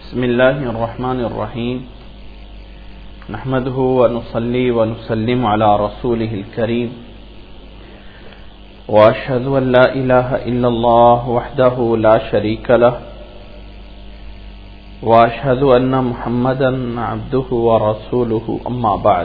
بسم الله الرحمن الرحيم نحمده ونصلي ونسلم على رسوله الكريم وأشهد أن لا إله إلا الله وحده لا شريك له وأشهد أن محمدا عبده ورسوله أما بعد۔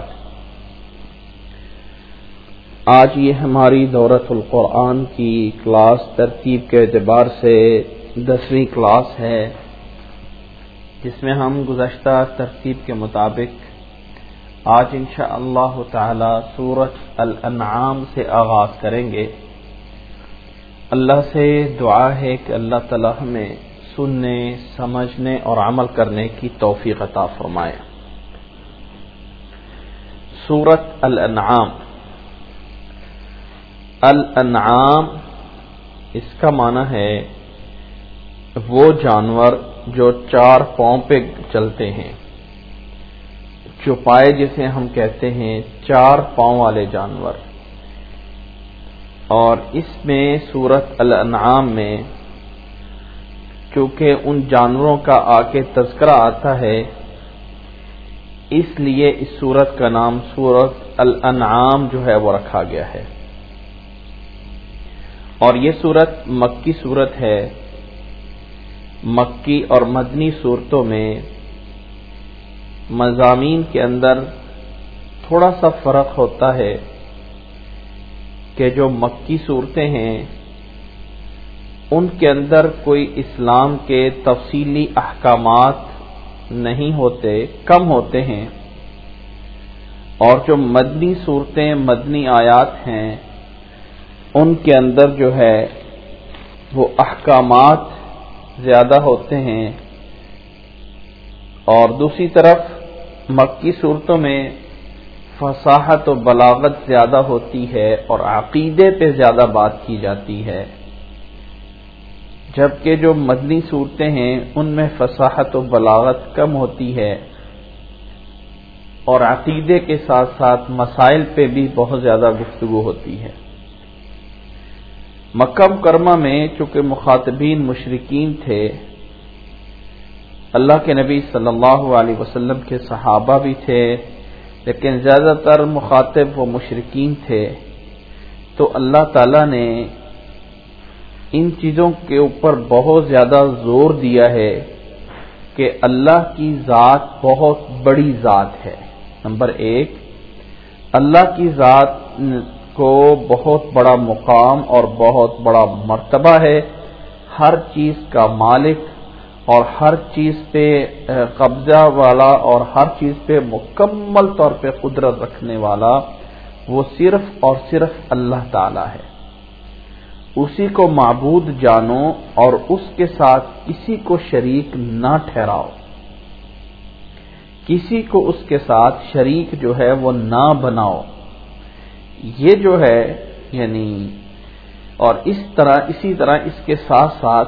آج یہ ہماری دورۃ القرآن کی کلاس ترتیب کے اعتبار سے 10ویں کلاس ہے، جس میں ہم گزشتہ ترتیب کے مطابق آج انشاءاللہ تعالی سورۃ الانعام سے آغاز کریں گے۔ اللہ سے دعا ہے کہ اللہ تعالی ہمیں سننے، سمجھنے اور عمل کرنے کی توفیق عطا فرمائے۔ سورۃ الانعام، الانعام اس کا معنی ہے وہ جانور جو 4 پاؤں پہ چلتے ہیں، چوپائے جسے ہم کہتے ہیں، 4 پاؤں والے جانور۔ اور اس میں سورۃ الانعام میں چونکہ ان جانوروں کا آگے تذکرہ آتا ہے، اس لیے اس سورت کا نام سورۃ الانعام جو ہے وہ رکھا گیا ہے۔ اور یہ سورت مکی سورت ہے۔ مکی اور مدنی صورتوں میں مضامین کے اندر تھوڑا سا فرق ہوتا ہے کہ جو مکی صورتیں ہیں ان کے اندر کوئی اسلام کے تفصیلی احکامات نہیں ہوتے، کم ہوتے ہیں، اور جو مدنی صورتیں، مدنی آیات ہیں، ان کے اندر جو ہے وہ احکامات زیادہ ہوتے ہیں۔ اور دوسری طرف مکی صورتوں میں فصاحت و بلاغت زیادہ ہوتی ہے اور عقیدے پہ زیادہ بات کی جاتی ہے، جبکہ جو مدنی صورتیں ہیں ان میں فصاحت و بلاغت کم ہوتی ہے اور عقیدے کے ساتھ ساتھ مسائل پہ بھی بہت زیادہ گفتگو ہوتی ہے۔ مکہ مکرمہ میں چونکہ مخاطبین مشرکین تھے، اللہ کے نبی صلی اللہ علیہ وسلم کے صحابہ بھی تھے، لیکن زیادہ تر مخاطب وہ مشرکین تھے، تو اللہ تعالیٰ نے ان چیزوں کے اوپر بہت زیادہ زور دیا ہے کہ اللہ کی ذات بہت بڑی ذات ہے۔ نمبر 1، اللہ کی ذات کو بہت بڑا مقام اور بہت بڑا مرتبہ ہے، ہر چیز کا مالک اور ہر چیز پہ قبضہ والا اور ہر چیز پہ مکمل طور پہ قدرت رکھنے والا وہ صرف اور صرف اللہ تعالی ہے۔ اسی کو معبود جانو اور اس کے ساتھ کسی کو شریک نہ ٹھہراؤ، کسی کو اس کے ساتھ شریک جو ہے وہ نہ بناؤ۔ یہ جو ہے یعنی اور اسی طرح اس کے ساتھ ساتھ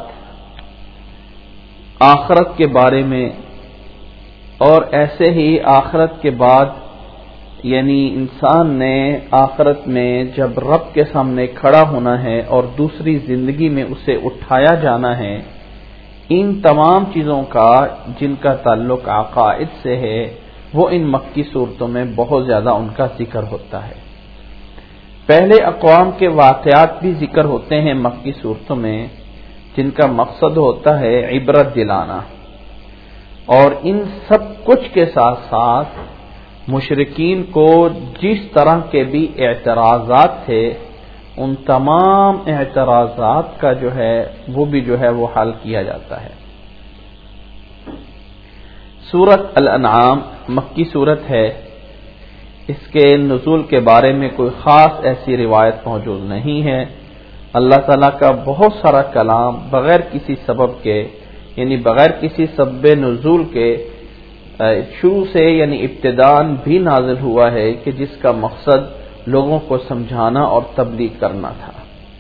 آخرت کے بارے میں، اور ایسے ہی آخرت کے بعد یعنی انسان نے آخرت میں جب رب کے سامنے کھڑا ہونا ہے اور دوسری زندگی میں اسے اٹھایا جانا ہے، ان تمام چیزوں کا جن کا تعلق عقائد سے ہے وہ ان مکی صورتوں میں بہت زیادہ ان کا ذکر ہوتا ہے۔ پہلے اقوام کے واقعات بھی ذکر ہوتے ہیں مکی صورتوں میں، جن کا مقصد ہوتا ہے عبرت دلانا، اور ان سب کچھ کے ساتھ ساتھ مشرکین کو جس طرح کے بھی اعتراضات تھے ان تمام اعتراضات کا جو ہے وہ بھی جو ہے وہ حل کیا جاتا ہے۔ سورۃ الانعام مکی سورت ہے۔ اس کے نزول کے بارے میں کوئی خاص ایسی روایت موجود نہیں ہے۔ اللہ تعالیٰ کا بہت سارا کلام بغیر کسی سبب کے یعنی بغیر کسی سبب نزول کے شروع سے یعنی ابتداءً بھی نازل ہوا ہے کہ جس کا مقصد لوگوں کو سمجھانا اور تبلیغ کرنا تھا۔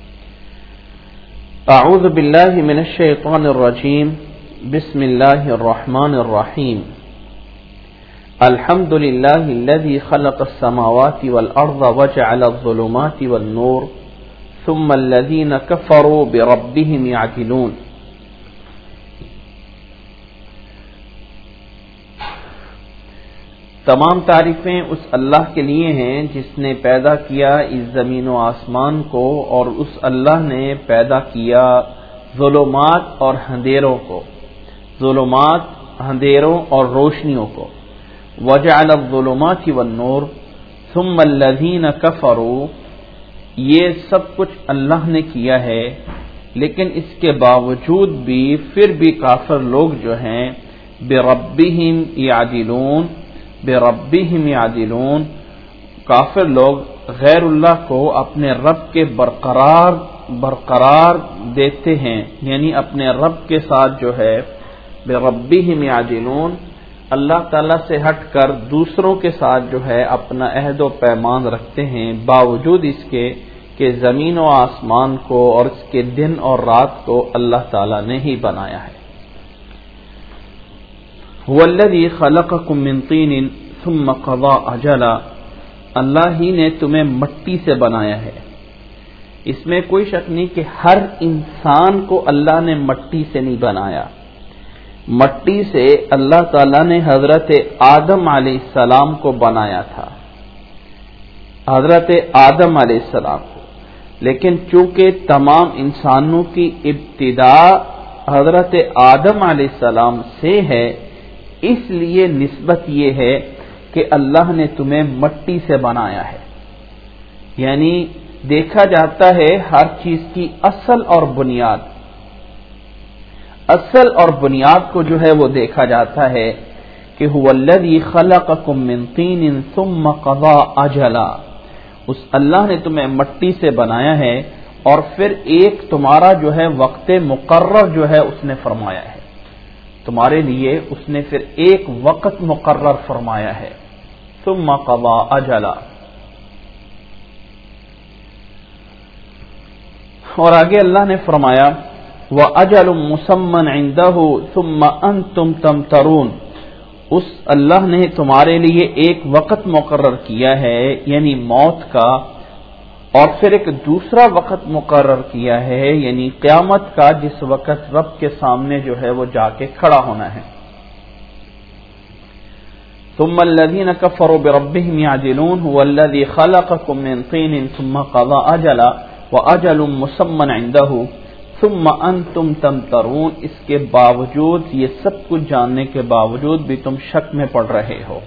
اعوذ باللہ من الشیطان الرجیم، بسم اللہ الرحمن الرحیم۔ الحمد للہ الذی خلق السماوات والارض وجعل الظلمات والنور ثم الذین کفروا بربهم یعدلون۔ تمام تعریفیں اس اللہ کے لیے ہیں جس نے پیدا کیا اس زمین و آسمان کو، اور اس اللہ نے پیدا کیا ظلمات اور اندھیروں کو، ظلمات اندھیروں اور روشنیوں کو۔ وجعل الظلمات والنور ثم الذین کفروا، یہ سب کچھ اللہ نے کیا ہے، لیکن اس کے باوجود بھی پھر بھی کافر لوگ جو ہیں بربہم یعدلون، بربہم یعدلون، کافر لوگ غیر اللہ کو اپنے رب کے برقرار دیتے ہیں، یعنی اپنے رب کے ساتھ جو ہے بربہم یعدلون، اللہ تعالیٰ سے ہٹ کر دوسروں کے ساتھ جو ہے اپنا عہد و پیمان رکھتے ہیں، باوجود اس کے کہ زمین و آسمان کو اور اس کے دن اور رات کو اللہ تعالیٰ نے ہی بنایا ہے۔ هو الذی خلقکم من طین ثم قضى اجلا، اللہ ہی نے تمہیں مٹی سے بنایا ہے۔ اس میں کوئی شک نہیں کہ ہر انسان کو اللہ نے مٹی سے نہیں بنایا، مٹی سے اللہ تعالیٰ نے حضرت آدم علیہ السلام کو بنایا تھا، حضرت آدم علیہ السلام کو، لیکن چونکہ تمام انسانوں کی ابتدا حضرت آدم علیہ السلام سے ہے، اس لیے نسبت یہ ہے کہ اللہ نے تمہیں مٹی سے بنایا ہے۔ یعنی دیکھا جاتا ہے ہر چیز کی اصل اور بنیاد، اصل اور بنیاد کو جو ہے وہ دیکھا جاتا ہے کہ هو الذی خلقکم من طین ثم قضى اجلا، اس اللہ نے تمہیں مٹی سے بنایا ہے اور پھر ایک تمہارا جو ہے وقت مقرر جو ہے اس نے فرمایا ہے، تمہارے لیے اس نے پھر ایک وقت مقرر فرمایا ہے، ثم قضى اجلا۔ اور آگے اللہ نے فرمایا وَأَجَلٌ مُّسَمًّى عِندَهُ ثُمَّ أَنتُمْ تَمْتَرُونَ، اس اللہ نے تمہارے لیے ایک وقت مقرر کیا ہے یعنی موت کا، اور پھر ایک دوسرا وقت مقرر کیا ہے یعنی قیامت کا، جس وقت رب کے سامنے جو ہے وہ جا کے کھڑا ہونا ہے۔ ثم الذين كفروا بربهم يعدلون هو الذي خلقكم من طين ثم قضى اجلا واجل مسمى عنده ثم انتم تمترون، اس کے باوجود، یہ سب کچھ جاننے کے باوجود بھی تم شک میں پڑ رہے ہو۔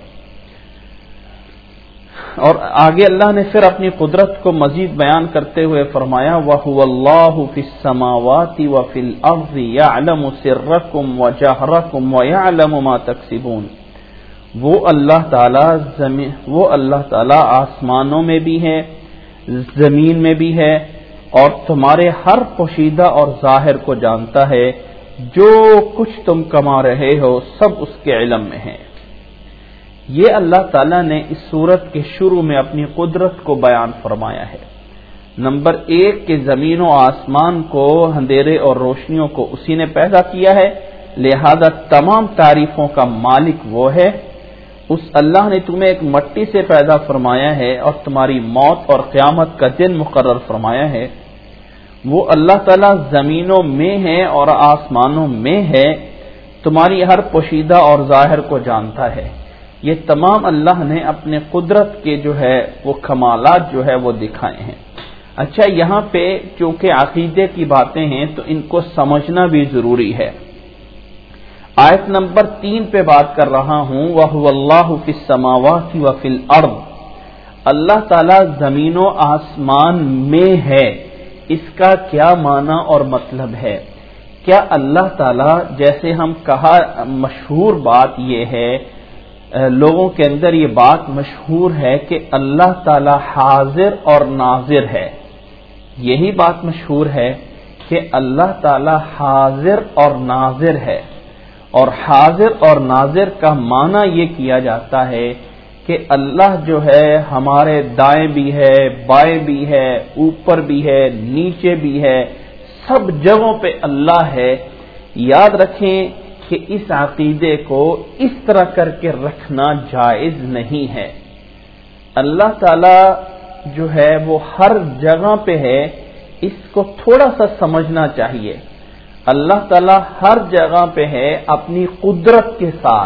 اور آگے اللہ نے پھر اپنی قدرت کو مزید بیان کرتے ہوئے فرمایا وَهُوَ اللَّهُ فِي السَّمَاوَاتِ وَفِي الْأَرْضِ يَعْلَمُ سِرَّكُمْ وَجَهْرَكُمْ وَيَعْلَمُ مَا تَكْسِبُونَ، وہ اللہ تعالیٰ آسمانوں میں بھی ہے، زمین میں بھی ہے، اور تمہارے ہر پوشیدہ اور ظاہر کو جانتا ہے، جو کچھ تم کما رہے ہو سب اس کے علم میں ہے۔ یہ اللہ تعالیٰ نے اس سورت کے شروع میں اپنی قدرت کو بیان فرمایا ہے۔ نمبر 1 کہ زمین و آسمان کو، اندھیرے اور روشنیوں کو اسی نے پیدا کیا ہے، لہذا تمام تعریفوں کا مالک وہ ہے۔ اس اللہ نے تمہیں ایک مٹی سے پیدا فرمایا ہے اور تمہاری موت اور قیامت کا دن مقرر فرمایا ہے۔ وہ اللہ تعالیٰ زمینوں میں ہے اور آسمانوں میں ہے، تمہاری ہر پوشیدہ اور ظاہر کو جانتا ہے۔ یہ تمام اللہ نے اپنے قدرت کے جو ہے وہ کمالات جو ہے وہ دکھائے ہیں۔ اچھا، یہاں پہ چونکہ عقیدے کی باتیں ہیں تو ان کو سمجھنا بھی ضروری ہے۔ آیت نمبر 3 پہ بات کر رہا ہوں وَهُوَ اللَّهُ فِي السَّمَاوَاتِ وَفِي الْأَرْضِ، اللہ تعالیٰ زمین و آسمان میں ہے، اس کا کیا معنی اور مطلب ہے؟ کیا اللہ تعالیٰ، جیسے ہم کہا، مشہور بات یہ ہے، لوگوں کے اندر یہ بات مشہور ہے کہ اللہ تعالیٰ حاضر اور ناظر ہے، یہی بات مشہور ہے کہ اللہ تعالیٰ حاضر اور ناظر ہے، اور حاضر اور ناظر کا معنی یہ کیا جاتا ہے کہ اللہ جو ہے ہمارے دائیں بھی ہے، بائیں بھی ہے، اوپر بھی ہے، نیچے بھی ہے، سب جگہوں پہ اللہ ہے۔ یاد رکھیں کہ اس عقیدے کو اس طرح کر کے رکھنا جائز نہیں ہے۔ اللہ تعالی جو ہے وہ ہر جگہ پہ ہے، اس کو تھوڑا سا سمجھنا چاہیے۔ اللہ تعالی ہر جگہ پہ ہے اپنی قدرت کے ساتھ،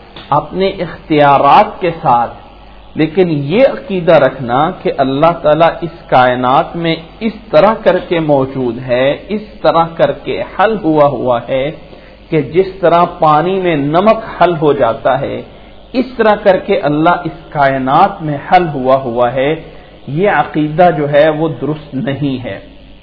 اپنے اختیارات کے ساتھ، لیکن یہ عقیدہ رکھنا کہ اللہ تعالیٰ اس کائنات میں اس طرح کر کے موجود ہے، اس طرح کر کے حل ہوا ہے کہ جس طرح پانی میں نمک حل ہو جاتا ہے اس طرح کر کے اللہ اس کائنات میں حل ہوا ہے، یہ عقیدہ جو ہے وہ درست نہیں ہے،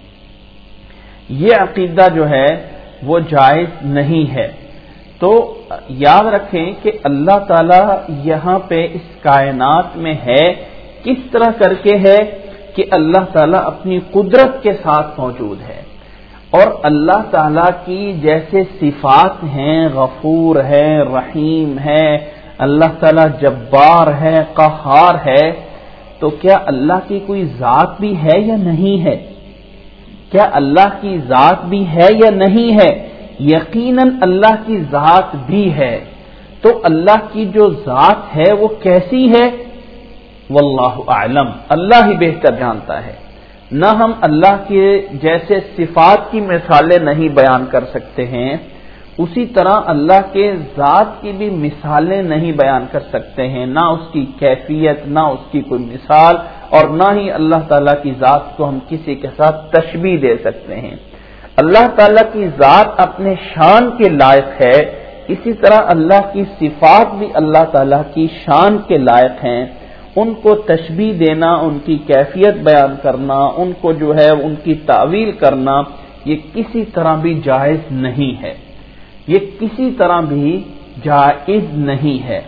یہ عقیدہ جو ہے وہ جائز نہیں ہے۔ تو یاد رکھیں کہ اللہ تعالیٰ یہاں پہ اس کائنات میں ہے، کس طرح کر کے ہے کہ اللہ تعالیٰ اپنی قدرت کے ساتھ موجود ہے، اور اللہ تعالیٰ کی جیسے صفات ہیں، غفور ہے، رحیم ہے، اللہ تعالیٰ جبار ہے، قہار ہے، تو کیا اللہ کی کوئی ذات بھی ہے یا نہیں ہے؟ کیا اللہ کی ذات بھی ہے یا نہیں ہے؟ یقیناً اللہ کی ذات بھی ہے۔ تو اللہ کی جو ذات ہے وہ کیسی ہے؟ واللہ اعلم، اللہ ہی بہتر جانتا ہے۔ نہ ہم اللہ کے جیسے صفات کی مثالیں نہیں بیان کر سکتے ہیں، اسی طرح اللہ کے ذات کی بھی مثالیں نہیں بیان کر سکتے ہیں، نہ اس کی کیفیت، نہ اس کی کوئی مثال، اور نہ ہی اللہ تعالیٰ کی ذات کو ہم کسی کے ساتھ تشبیہ دے سکتے ہیں۔ اللہ تعالیٰ کی ذات اپنے شان کے لائق ہے، اسی طرح اللہ کی صفات بھی اللہ تعالیٰ کی شان کے لائق ہیں، ان کو تشبیہ دینا، ان کی کیفیت بیان کرنا، ان کو جو ہے ان کی تعویل کرنا، یہ کسی طرح بھی جائز نہیں ہے، یہ کسی طرح بھی جائز نہیں ہے۔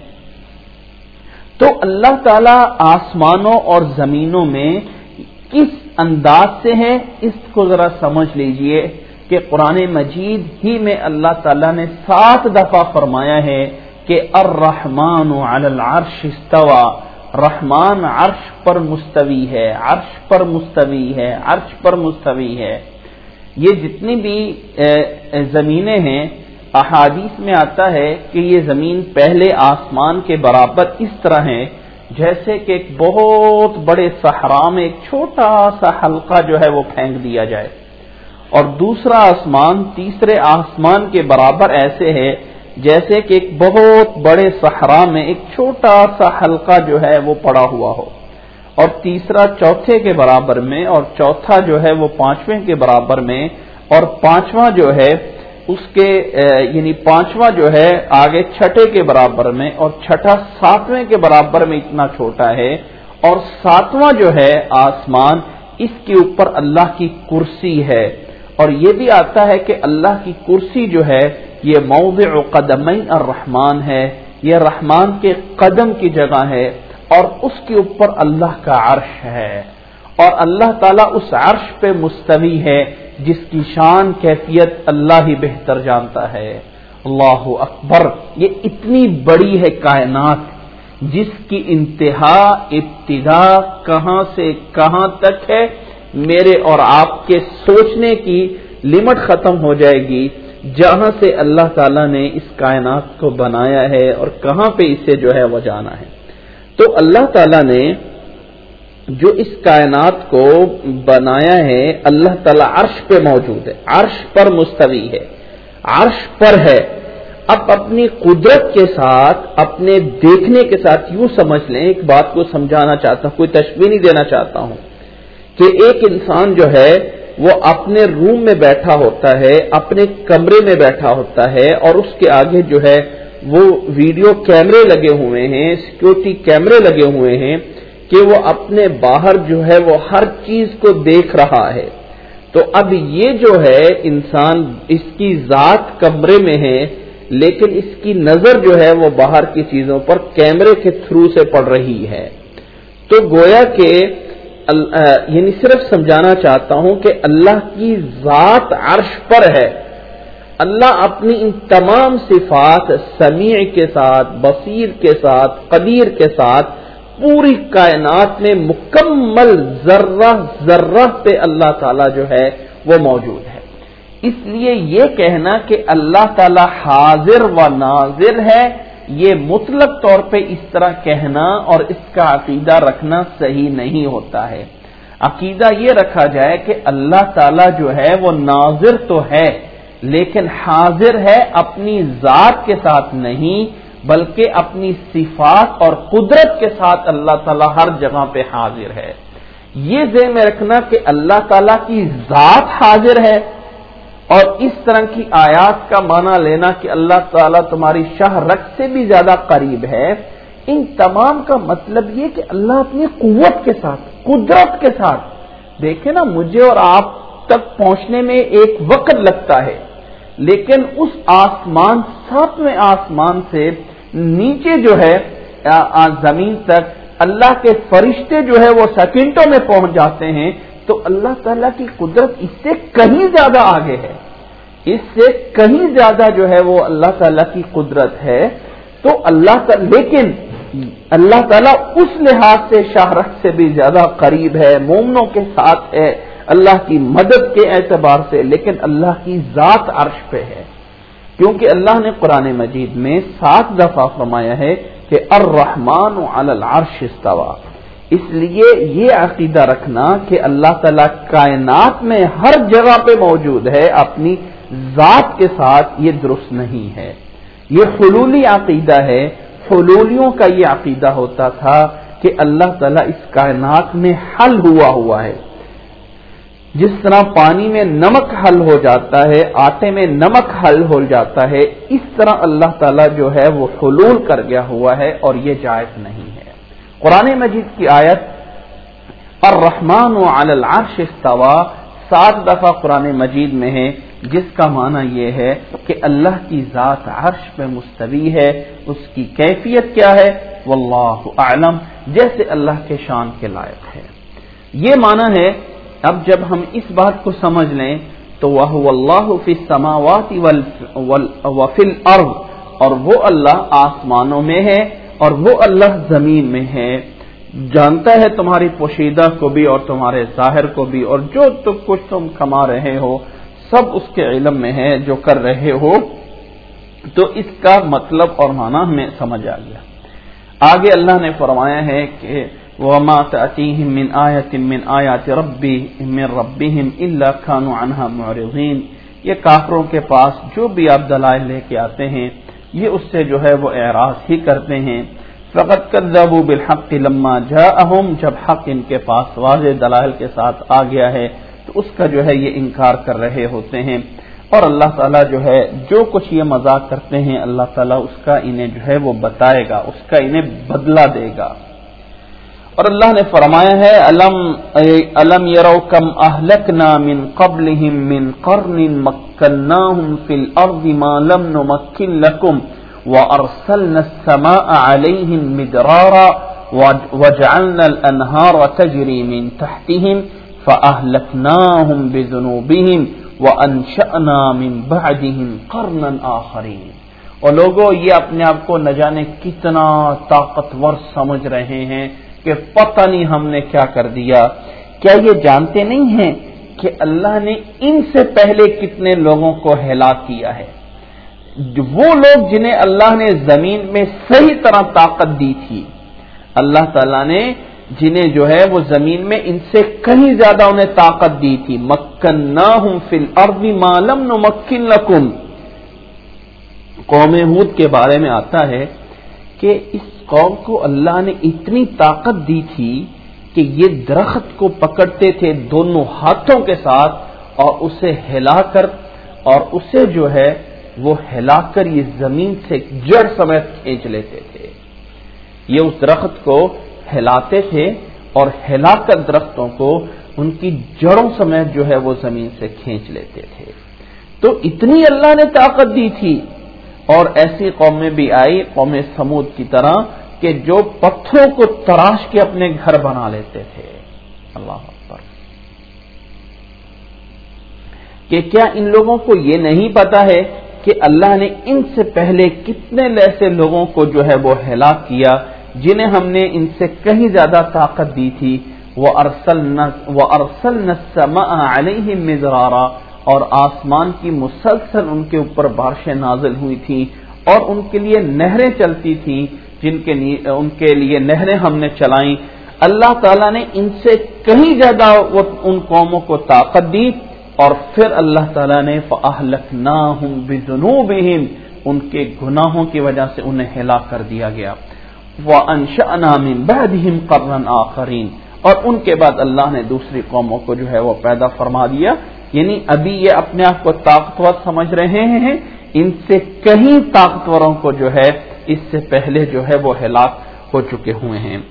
تو اللہ تعالیٰ آسمانوں اور زمینوں میں کس انداز سے ہے، اس کو ذرا سمجھ لیجئے کہ قرآن مجید ہی میں اللہ تعالیٰ نے 7 دفعہ فرمایا ہے کہ الرحمن علی العرش استوى، رحمان عرش پر مستوی ہے، عرش پر مستوی ہے، عرش پر مستوی ہے۔ یہ جتنی بھی زمینیں ہیں، احادیث میں آتا ہے کہ یہ زمین پہلے آسمان کے برابر اس طرح ہے جیسے کہ ایک بہت بڑے صحرا میں ایک چھوٹا سا حلقہ جو ہے وہ پھینک دیا جائے، اور دوسرا آسمان تیسرے آسمان کے برابر ایسے ہے جیسے کہ ایک بہت بڑے صحرا میں ایک چھوٹا سا حلقہ جو ہے وہ پڑا ہوا ہو، اور تیسرا چوتھے کے برابر میں، اور چوتھا جو ہے وہ 5ویں کے برابر میں، اور 5واں جو ہے اس کے یعنی 5واں جو ہے آگے چھٹے کے برابر میں، اور چھٹا 7ویں کے برابر میں اتنا چھوٹا ہے، اور 7واں جو ہے آسمان، اس کے اوپر اللہ کی کرسی ہے، اور یہ بھی آتا ہے کہ اللہ کی کرسی جو ہے یہ موضع قدمین الرحمن ہے، یہ رحمان کے قدم کی جگہ ہے، اور اس کے اوپر اللہ کا عرش ہے، اور اللہ تعالیٰ اس عرش پہ مستوی ہے جس کی شان کیفیت اللہ ہی بہتر جانتا ہے۔ اللہ اکبر، یہ اتنی بڑی ہے کائنات جس کی انتہا ابتدا کہاں سے کہاں تک ہے، میرے اور آپ کے سوچنے کی لمٹ ختم ہو جائے گی جہاں سے اللہ تعالیٰ نے اس کائنات کو بنایا ہے اور کہاں پہ اسے جو ہے وہ جانا ہے۔ تو اللہ تعالیٰ نے جو اس کائنات کو بنایا ہے، اللہ تعالیٰ عرش پہ موجود ہے، عرش پر مستوی ہے، عرش پر ہے۔ اب اپنی قدرت کے ساتھ، اپنے دیکھنے کے ساتھ یوں سمجھ لیں، ایک بات کو سمجھانا چاہتا ہوں، کوئی تشبیہ نہیں دینا چاہتا ہوں، کہ ایک انسان جو ہے وہ اپنے روم میں بیٹھا ہوتا ہے، اپنے کمرے میں بیٹھا ہوتا ہے، اور اس کے آگے جو ہے وہ ویڈیو کیمرے لگے ہوئے ہیں، سیکیورٹی کیمرے لگے ہوئے ہیں کہ وہ اپنے باہر جو ہے وہ ہر چیز کو دیکھ رہا ہے۔ تو اب یہ جو ہے انسان، اس کی ذات کمرے میں ہے لیکن اس کی نظر جو ہے وہ باہر کی چیزوں پر کیمرے کے تھرو سے پڑ رہی ہے۔ تو گویا کہ یعنی صرف سمجھانا چاہتا ہوں کہ اللہ کی ذات عرش پر ہے، اللہ اپنی ان تمام صفات سمیع کے ساتھ، بصیر کے ساتھ، قدیر کے ساتھ پوری کائنات میں مکمل ذرہ ذرہ پہ اللہ تعالیٰ جو ہے وہ موجود ہے۔ اس لیے یہ کہنا کہ اللہ تعالیٰ حاضر و ناظر ہے، یہ مطلق طور پہ اس طرح کہنا اور اس کا عقیدہ رکھنا صحیح نہیں ہوتا ہے۔ عقیدہ یہ رکھا جائے کہ اللہ تعالیٰ جو ہے وہ ناظر تو ہے لیکن حاضر ہے، اپنی ذات کے ساتھ نہیں، بلکہ اپنی صفات اور قدرت کے ساتھ اللہ تعالیٰ ہر جگہ پہ حاضر ہے۔ یہ ذہن میں رکھنا کہ اللہ تعالیٰ کی ذات حاضر ہے، اور اس طرح کی آیات کا معنی لینا کہ اللہ تعالیٰ تمہاری شاہ رگ سے بھی زیادہ قریب ہے، ان تمام کا مطلب یہ کہ اللہ اپنی قوت کے ساتھ، قدرت کے ساتھ، دیکھیں نا مجھے اور آپ تک پہنچنے میں ایک وقت لگتا ہے، لیکن اس آسمان، ساتویں آسمان سے نیچے جو ہے زمین تک اللہ کے فرشتے جو ہے وہ سیکنڈوں میں پہنچ جاتے ہیں، تو اللہ تعالیٰ کی قدرت اس سے کہیں زیادہ آگے ہے، اس سے کہیں زیادہ جو ہے وہ اللہ تعالیٰ کی قدرت ہے۔ تو لیکن اللہ تعالیٰ اس لحاظ سے شاہ رخ سے بھی زیادہ قریب ہے، مومنوں کے ساتھ ہے اللہ کی مدد کے اعتبار سے، لیکن اللہ کی ذات عرش پہ ہے، کیونکہ اللہ نے قرآن مجید میں 7 دفعہ فرمایا ہے کہ الرحمن علی العرش استوى۔ اس لیے یہ عقیدہ رکھنا کہ اللہ تعالیٰ کائنات میں ہر جگہ پہ موجود ہے اپنی ذات کے ساتھ، یہ درست نہیں ہے، یہ حلولی عقیدہ ہے۔ حلولیوں کا یہ عقیدہ ہوتا تھا کہ اللہ تعالیٰ اس کائنات میں حل ہوا ہے، جس طرح پانی میں نمک حل ہو جاتا ہے، آٹے میں نمک حل ہو جاتا ہے، اس طرح اللہ تعالیٰ جو ہے وہ حلول کر گیا ہوا ہے، اور یہ جائز نہیں ہے۔ قرآن مجید کی آیت الرحمن علی العرش استوى 7 دفعہ قرآن مجید میں ہے، جس کا معنی یہ ہے کہ اللہ کی ذات عرش پہ مستوی ہے، اس کی کیفیت کیا ہے واللہ اعلم، جیسے اللہ کے شان کے لائق ہے۔ یہ معنی ہے۔ اب جب ہم اس بات کو سمجھ لیں تو وَهُوَ اللَّهُ فِي السَّمَاوَاتِ وَفِي الْأَرْضِ، اور وہ اللہ آسمانوں میں ہے اور وہ اللہ زمین میں ہے، جانتا ہے تمہاری پوشیدہ کو بھی اور تمہارے ظاہر کو بھی، اور جو کچھ تم کما رہے ہو سب اس کے علم میں ہے جو کر رہے ہو۔ تو اس کا مطلب اور معنی ہمیں سمجھ آ گیا۔ آگے اللہ نے فرمایا ہے کہ وَمَا تَأْتِيهِم مِّنْ آيَةٍ مِّنْ آيَاتِ رَبِّهِمْ إِلَّا كَانُوا عَنْهَا مُعْرِضِينَ، یہ کافروں کے پاس جو بھی آپ دلائل لے کے آتے ہیں یہ اس سے جو ہے وہ اعراض ہی کرتے ہیں۔ فَقَدْ كَذَّبُوا بِالْحَقِّ لَمَّا جَاءَهُمْ، جب حق ان کے پاس واضح دلائل کے ساتھ آ گیا ہے تو اس کا جو ہے یہ انکار کر رہے ہوتے ہیں، اور اللہ تعالیٰ جو ہے جو کچھ یہ مذاق کرتے ہیں اللہ تعالیٰ اس کا انہیں جو ہے وہ بتائے گا، اس کا انہیں بدلہ دے گا۔ اور اللہ نے فرمایا ہے الم یروا کم اہلکنا من قبلہم من قرن مکناہم فی الارض ما لم نمکن لکم وارسلنا السماء علیہم مدرارا وجعلنا الانہار تجری من تحتہم فاہلکناہم بذنوبہم وانشأنا من بعدہم قرنا آخرین۔ اور لوگوں یہ اپنے آپ کو نہ جانے کتنا طاقتور سمجھ رہے ہیں کہ پتہ نہیں ہم نے کیا کر دیا، کیا یہ جانتے نہیں ہیں کہ اللہ نے ان سے پہلے کتنے لوگوں کو ہلاک کیا ہے؟ وہ لوگ جنہیں اللہ نے زمین میں صحیح طرح طاقت دی تھی، اللہ تعالیٰ نے جنہیں جو ہے وہ زمین میں ان سے کہیں زیادہ انہیں طاقت دی تھی۔ مکناہم فی الارض ما لم نمکن لکم، قوم ہود کے بارے میں آتا ہے کہ اس قوم کو اللہ نے اتنی طاقت دی تھی کہ یہ درخت کو پکڑتے تھے دونوں ہاتھوں کے ساتھ اور اسے ہلا کر، اور اسے جو ہے وہ ہلا کر یہ زمین سے جڑ سمیت کھینچ لیتے تھے۔ یہ اس درخت کو ہلاتے تھے اور ہلا کر درختوں کو ان کی جڑوں سمیت جو ہے وہ زمین سے کھینچ لیتے تھے۔ تو اتنی اللہ نے طاقت دی تھی۔ اور ایسی قومیں بھی آئی قوم سمود کی طرح کہ جو پتھروں کو تراش کے اپنے گھر بنا لیتے تھے۔ اللہ اکبر! کہ کیا ان لوگوں کو یہ نہیں پتا ہے کہ اللہ نے ان سے پہلے کتنے ایسے لوگوں کو جو ہے وہ ہلاک کیا جنہیں ہم نے ان سے کہیں زیادہ طاقت دی تھی۔ وَأَرْسَلْنَا السَّمَاءَ عَلَيْهِمْ مِدْرَارًا، اور آسمان کی مسلسل ان کے اوپر بارشیں نازل ہوئی تھیں اور ان کے لیے نہریں چلتی تھیں، ان کے لیے نہریں ہم نے چلائیں۔ اللہ تعالیٰ نے ان سے کہیں زیادہ ان قوموں کو طاقت دی، اور پھر اللہ تعالیٰ نے فَأَهْلَكْنَاهُمْ بِذُنُوبِهِمْ، ان کے گناہوں کی وجہ سے انہیں ہلاک کر دیا گیا. وَأَنشَأْنَا مِن بَعْدِهِمْ قَرْنًا آخَرِينَ، اور ان کے بعد اللہ نے دوسری قوموں کو جو ہے وہ پیدا فرما دیا. یعنی ابھی یہ اپنے آپ کو طاقتور سمجھ رہے ہیں، ان سے کہیں طاقتوروں کو جو ہے اس سے پہلے جو ہے وہ ہلاک ہو چکے ہوئے ہیں.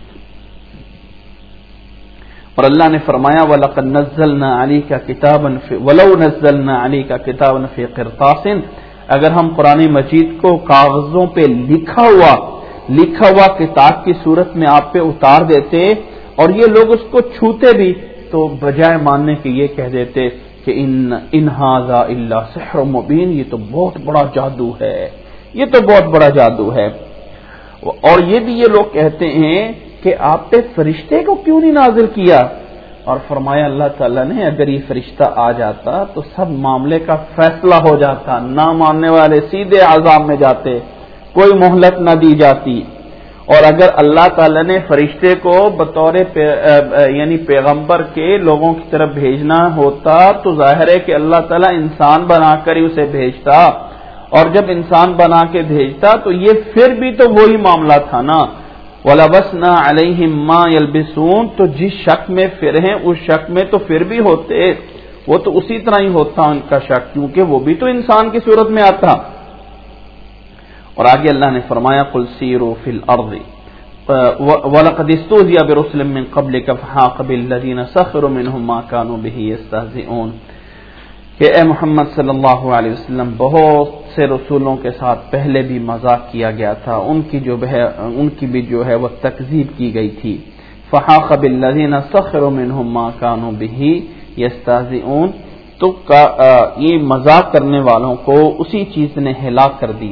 اور اللہ نے فرمایا وَلَقَدْ نَزَّلْنَا عَلَيْكَ كِتَابًا وَلَوْ نَزَّلْنَا عَلَيْكَ كِتَابًا فِي قِرْطَاسٍ، اگر ہم قرآن مجید کو کاغذوں پہ لکھا ہوا کتاب کی صورت میں آپ پہ اتار دیتے اور یہ لوگ اس کو چھوتے بھی تو بجائے ماننے کے یہ کہہ دیتے کہ ان ھذا الا سحر مبین، یہ تو بہت بڑا جادو ہے، یہ تو بہت بڑا جادو ہے. اور یہ بھی یہ لوگ کہتے ہیں کہ آپ پہ فرشتے کو کیوں نہیں نازل کیا؟ اور فرمایا اللہ تعالیٰ نے اگر یہ فرشتہ آ جاتا تو سب معاملے کا فیصلہ ہو جاتا، نہ ماننے والے سیدھے عذاب میں جاتے، کوئی مہلت نہ دی جاتی. اور اگر اللہ تعالیٰ نے فرشتے کو بطور یعنی پیغمبر کے لوگوں کی طرف بھیجنا ہوتا تو ظاہر ہے کہ اللہ تعالیٰ انسان بنا کر ہی اسے بھیجتا، اور جب انسان بنا کے بھیجتا تو یہ پھر بھی تو وہی معاملہ تھا نا. وَلَبَسْنَا عَلَيْهِمْ مَا يَلْبِسُونَ، تو جس شک میں پھر ہیں اس شک میں تو پھر بھی ہوتے، وہ تو اسی طرح ہی ہوتا ان کا شک، کیونکہ وہ بھی تو انسان کی صورت میں آتا. اور آگے اللہ نے فرمایا قُلْ سِيرُوا فِي الْأَرْضِ وَلَقَدِ اسْتُهْزِئَ بِرُسُلٍ مِّن قَبْلِكَ فَحَاقَ بِالَّذِينَ سَخِرُوا مِنْهُم مَّا كَانُوا بِهِ يَسْتَهْزِئُونَ، کہ اے محمد صلی اللہ علیہ وسلم بہت سے رسولوں کے ساتھ پہلے بھی مذاق کیا گیا تھا، ان کی بھی جو ہے وہ تکذیب کی گئی تھی. فَحَاقَ بِالَّذِينَ سَخِرُوا مِنْهُم مَّا كَانُوا بِهِ يَسْتَهْزِئُونَ، تو یہ مذاق کرنے والوں کو اسی چیز نے ہلاک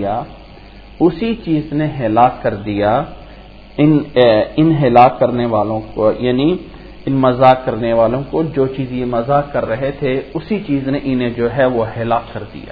کر دیا، ان ہلاک کرنے والوں کو، یعنی ان مذاق کرنے والوں کو جو چیز یہ مذاق کر رہے تھے اسی چیز نے انہیں جو ہے وہ ہلاک کر دیا.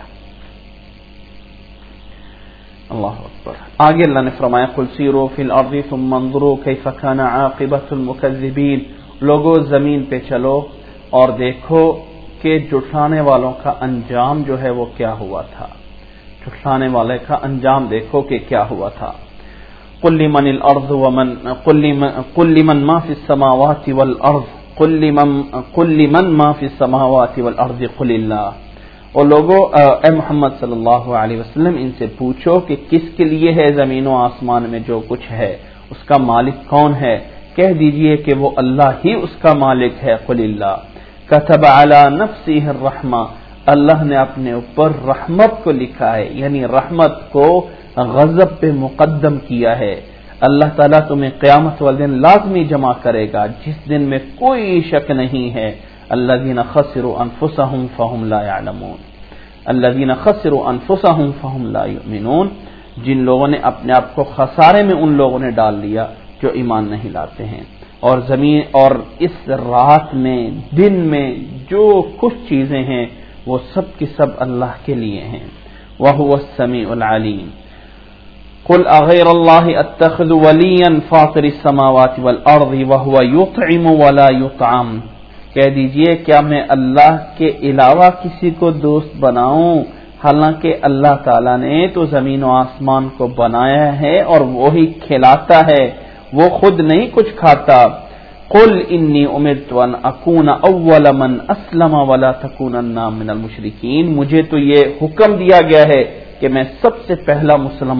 اللہ اکبر. آگے اللہ نے فرمایا قُلْ سِيرُوا فِي الْأَرْضِ ثُمَّ انظُرُوا كَيْفَ كَانَ عَاقِبَةُ الْمُكَذِّبِينَ، لوگوں زمین پہ چلو اور دیکھو کہ جھٹلانے والوں کا انجام جو ہے وہ کیا ہوا تھا، جھٹلانے والے کا انجام دیکھو کہ کیا ہوا تھا. قُلْ لِمَنِ الْأَرْضُ قُلْ لِمَنْ مَا فِي السَّمَاوَاتِ وَالْأَرْضِ قُلْ لِمَنْ مَا فِي السَّمَاوَاتِ وَالْأَرْضِ قُلِ اللَّهُ، اور لوگوں اے محمد صلی اللہ علیہ وسلم ان سے پوچھو کہ کس کے لیے ہے زمین و آسمان میں جو کچھ ہے، اس کا مالک کون ہے؟ کہہ دیجئے کہ وہ اللہ ہی اس کا مالک ہے. قُلِ اللَّهُ كَتَبَ عَلَى نَفْسِهِ الرَّحْمَةَ، اللہ نے اپنے اوپر رحمت کو لکھا ہے، یعنی رحمت کو غضب پہ مقدم کیا ہے. اللہ تعالیٰ تمہیں قیامت والے دن لازمی جمع کرے گا جس دن میں کوئی شک نہیں ہے. الذین خسروا انفسهم فهم لا يعلمون، الذین خسروا انفسهم فهم لا یؤمنون، جن لوگوں نے اپنے آپ کو خسارے میں ان لوگوں نے ڈال لیا جو ایمان نہیں لاتے ہیں. اور زمین اور اس رات میں دن میں جو کچھ چیزیں ہیں وہ سب کی سب اللہ کے لیے ہیں. وَهُوَ السَّمِيعُ الْعَلِيمُ. قُلْ أَغَيْرَ اللَّهِ أَتَّخِذُ وَلِيًّا فَاطِرِ السَّمَاوَاتِ وَالْأَرْضِ وَهُوَ يُطْعِمُ وَلَا يُطْعَمُ، کہہ دیجئے کیا میں اللہ کے علاوہ کسی کو دوست بناؤں، حالانکہ اللہ تعالیٰ نے تو زمین و آسمان کو بنایا ہے اور وہی کھلاتا ہے، وہ خود نہیں کچھ کھاتا. قُلْ إِنِّي أُمِرْتُ أَنْ أَكُونَ أَوَّلَ مَنْ أَسْلَمَ وَلَا تَكُونَنَّ مِنَ الْمُشْرِكِينَ، مجھے تو یہ حکم دیا گیا ہے کہ میں سب سے پہلا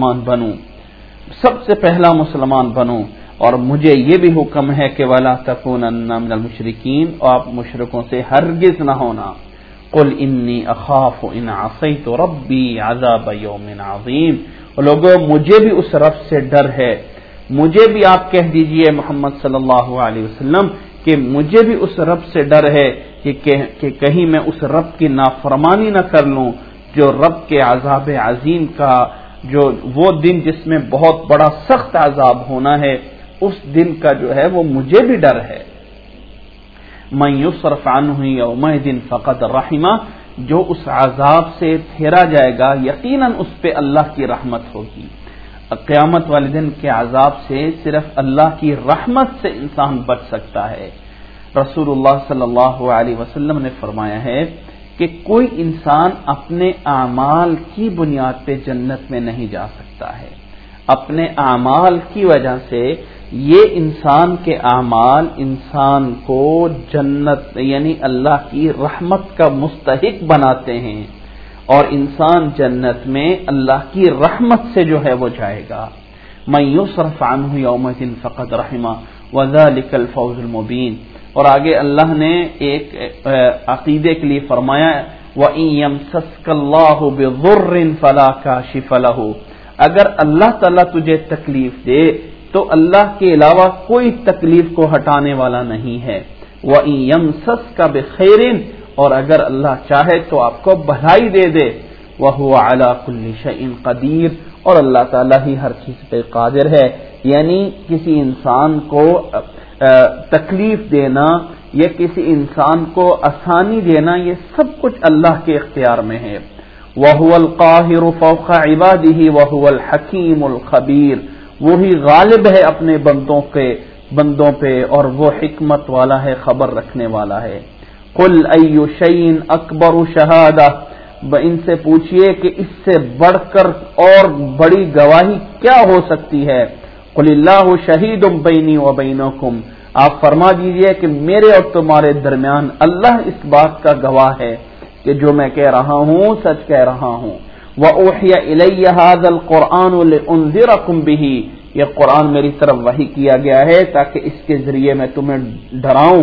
مسلمان بنوں، اور مجھے یہ بھی حکم ہے کہ وَلَا تَكُونَنَّ مِنَ الْمُشْرِكِينَ، اور آپ مشرکوں سے ہرگز نہ ہونا. قُلْ إِنِّي أَخَافُ إِنْ عَصَيْتُ رَبِّي عَذَابَ يَوْمٍ عَظِيمٍ، لوگوں مجھے بھی اس رب سے ڈر ہے. مجھے بھی آپ کہہ دیجئے محمد صلی اللہ علیہ وسلم کہ مجھے بھی اس رب سے ڈر ہے کہ کہیں میں اس رب کی نافرمانی نہ کر لوں، جو رب کے عذاب عظیم کا، جو وہ دن جس میں بہت بڑا سخت عذاب ہونا ہے، اس دن کا جو ہے وہ مجھے بھی ڈر ہے. مَن يُصْرَفْ عَنْهُ يَوْمَئِذٍ فَقَدْ رَحِمَهُ، جو اس عذاب سے پھیرا جائے گا یقیناً اس پہ اللہ کی رحمت ہوگی. قیامت والے دن کے عذاب سے صرف اللہ کی رحمت سے انسان بچ سکتا ہے. رسول اللہ صلی اللہ علیہ وسلم نے فرمایا ہے کہ کوئی انسان اپنے اعمال کی بنیاد پہ جنت میں نہیں جا سکتا ہے. اپنے اعمال کی وجہ سے یہ انسان کے اعمال انسان کو جنت یعنی اللہ کی رحمت کا مستحق بناتے ہیں، اور انسان جنت میں اللہ کی رحمت سے جو ہے وہ جائے گا. من یصرف عنہ یومئذ فقد رحمہ وذلک الفوز المبین. اور آگے اللہ نے ایک عقیدے کے لیے فرمایا وَإِن يَمْسَسْكَ اللَّهُ بِضُرٍّ فَلَا كَاشِفَ لَهُ. اگر اللہ تعالیٰ تجھے تکلیف دے تو اللہ کے علاوہ کوئی تکلیف کو ہٹانے والا نہیں ہے. وَإِن يَمْسَسْكَ بِخَيْرٍ. اور اگر اللہ چاہے تو آپ کو بھلائی دے دے. وَهُوَ عَلَى كُلِّ شَيْءٍ قَدِيرٌ. اور اللہ تعالیٰ ہی ہر چیز پہ قادر ہے. یعنی کسی انسان کو تکلیف دینا یا کسی انسان کو آسانی دینا یہ سب کچھ اللہ کے اختیار میں ہے. وَهُوَ الْقَاهِرُ فَوْقَ عِبَادِهِ وَهُوَ الْحَكِيمُ الْخَبِيرُ. وہی غالب ہے اپنے بندوں پہ اور وہ حکمت والا ہے، خبر رکھنے والا ہے. قُلْ أَيُّ شَيْءٍ أَكْبَرُ شَهَادَةٍ. ان سے پوچھئے کہ اس سے بڑھ کر اور بڑی گواہی کیا ہو سکتی ہے. قُلِ اللَّهُ شَهِيدٌ بَيْنِي وَبَيْنَكُمْ. آپ فرما دیجئے کہ میرے اور تمہارے درمیان اللہ اس بات کا گواہ ہے کہ جو میں کہہ رہا ہوں سچ کہہ رہا ہوں. وَأُوحِيَ إِلَيَّ هَذَا الْقُرْآنُ لِأُنذِرَكُمْ بِهِ. یہ قرآن میری طرف وحی کیا گیا ہے تاکہ اس کے ذریعے میں تمہیں ڈراؤں.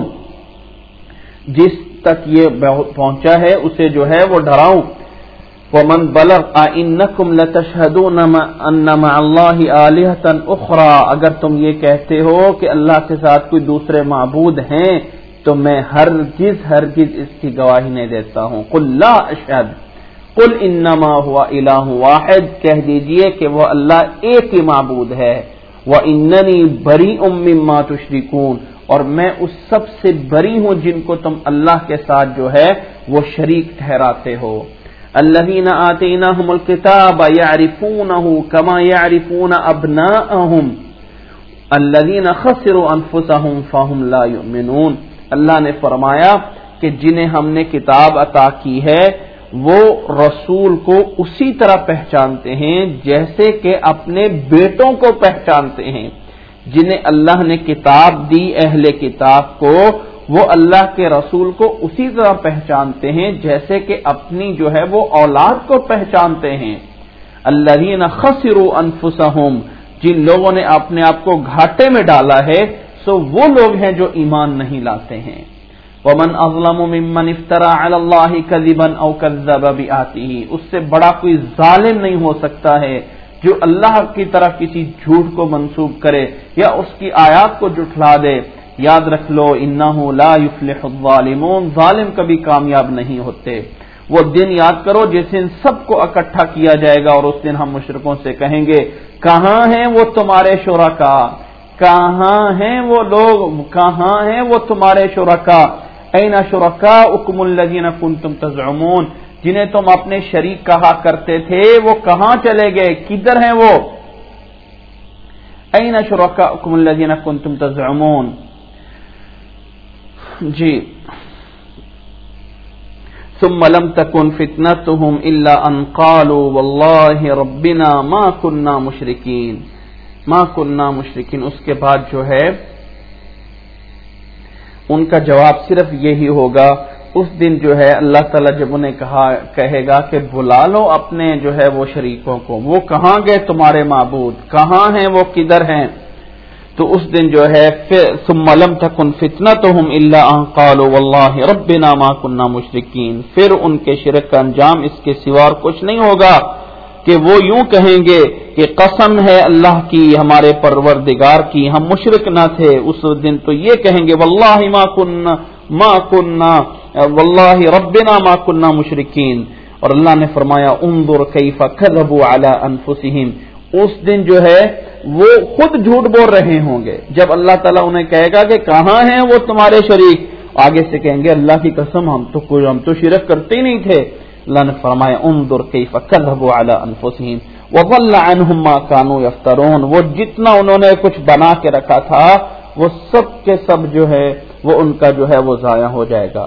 جس تک یہ پہنچا ہے اسے جو ہے وہ ڈراؤں. وَمَنْ بَلَغَ أَإِنَّكُمْ لَتَشْهَدُونَ أَنَّ مَعَ اللَّهِ آلِهَةً أُخْرَى. اگر تم یہ کہتے ہو کہ اللہ کے ساتھ کوئی دوسرے معبود ہیں تو میں ہرگز اس کی گواہی نہیں دیتا ہوں. قُلْ لَا أَشْهَدُ قُلْ إِنَّمَا هُوَ إِلَٰهٌ وَاحِدٌ. کہہ دیجئے کہ وہ اللہ ایک ہی معبود ہے. وَإِنَّنِي بَرِيءٌ مِّمَّا تُشْرِكُونَ. اور میں اس سب سے بری ہوں جن کو تم اللہ کے ساتھ جو ہے وہ شریک ٹھہراتے ہو. الذين آتيناهم الكتاب يعرفونه كما يعرفون أبناءهم الذين خسروا أنفسهم فهم لا يؤمنون. اللہ نے فرمایا کہ جنہیں ہم نے کتاب عطا کی ہے وہ رسول کو اسی طرح پہچانتے ہیں جیسے کہ اپنے بیٹوں کو پہچانتے ہیں. جنہیں اللہ نے کتاب دی اہل کتاب کو وہ اللہ کے رسول کو اسی طرح پہچانتے ہیں جیسے کہ اپنی جو ہے وہ اولاد کو پہچانتے ہیں. الذین خسروا انفسهم. جن لوگوں نے اپنے آپ کو گھاٹے میں ڈالا ہے سو وہ لوگ ہیں جو ایمان نہیں لاتے ہیں. ومن اظلم ممن افترى على الله كذبا او كذب بآياته. اس سے بڑا کوئی ظالم نہیں ہو سکتا ہے جو اللہ کی طرف کسی جھوٹ کو منسوب کرے یا اس کی آیات کو جھٹلا دے. یاد رکھ لو انہ لا یفلح الظالمون. ظالم کبھی کامیاب نہیں ہوتے. وہ دن یاد کرو جس دن سب کو اکٹھا کیا جائے گا اور اس دن ہم مشرکوں سے کہیں گے کہاں ہیں وہ تمہارے شرکاء، کہاں ہیں وہ لوگ، کہاں ہیں وہ تمہارے شرکاء. این شرکاؤکم الذین کنتم تزعمون. جنہیں تم اپنے شریک کہا کرتے تھے وہ کہاں چلے گئے، کدھر ہیں وہ. این شرکاؤکم الذین کنتم تزعمون. جی ثم لم تكن فتنتهم الا ان قالوا والله ربنا ما كنا مشركين. اس کے بعد جو ہے ان کا جواب صرف یہی ہوگا. اس دن جو ہے اللہ تعالیٰ جب انہیں کہے گا کہ بلا لو اپنے جو ہے وہ شریکوں کو، وہ کہاں گئے تمہارے معبود، کہاں ہیں وہ، کدھر ہیں. تو اس دن جو ہے ثم لم تكن فتنتهم الا ان قالوا والله ربنا ما كنا مشركين. پھر ان کے شرک کا انجام اس کے سوا اور کچھ نہیں ہوگا کہ وہ یوں کہیں گے کہ قسم ہے اللہ کی، ہمارے پروردگار کی، ہم مشرک نہ تھے. اس دن تو یہ کہیں گے والله ما كنا والله ربنا ما كنا مشركين. اور اللہ نے فرمایا انظر كيف كذبوا على انفسهم. اس دن جو ہے وہ خود جھوٹ بول رہے ہوں گے جب اللہ تعالیٰ انہیں کہے گا کہ کہاں ہیں وہ تمہارے شریک. آگے سے کہیں گے اللہ کی قسم ہم تو شرک کرتے ہی نہیں تھے. اللہ نے فرمایا انظر کیف کذبوا علی انفسہم وضل عنہم ما كانوا یفترون. وہ جتنا انہوں نے کچھ بنا کے رکھا تھا وہ سب کے سب جو ہے وہ ان کا جو ہے وہ ضائع ہو جائے گا.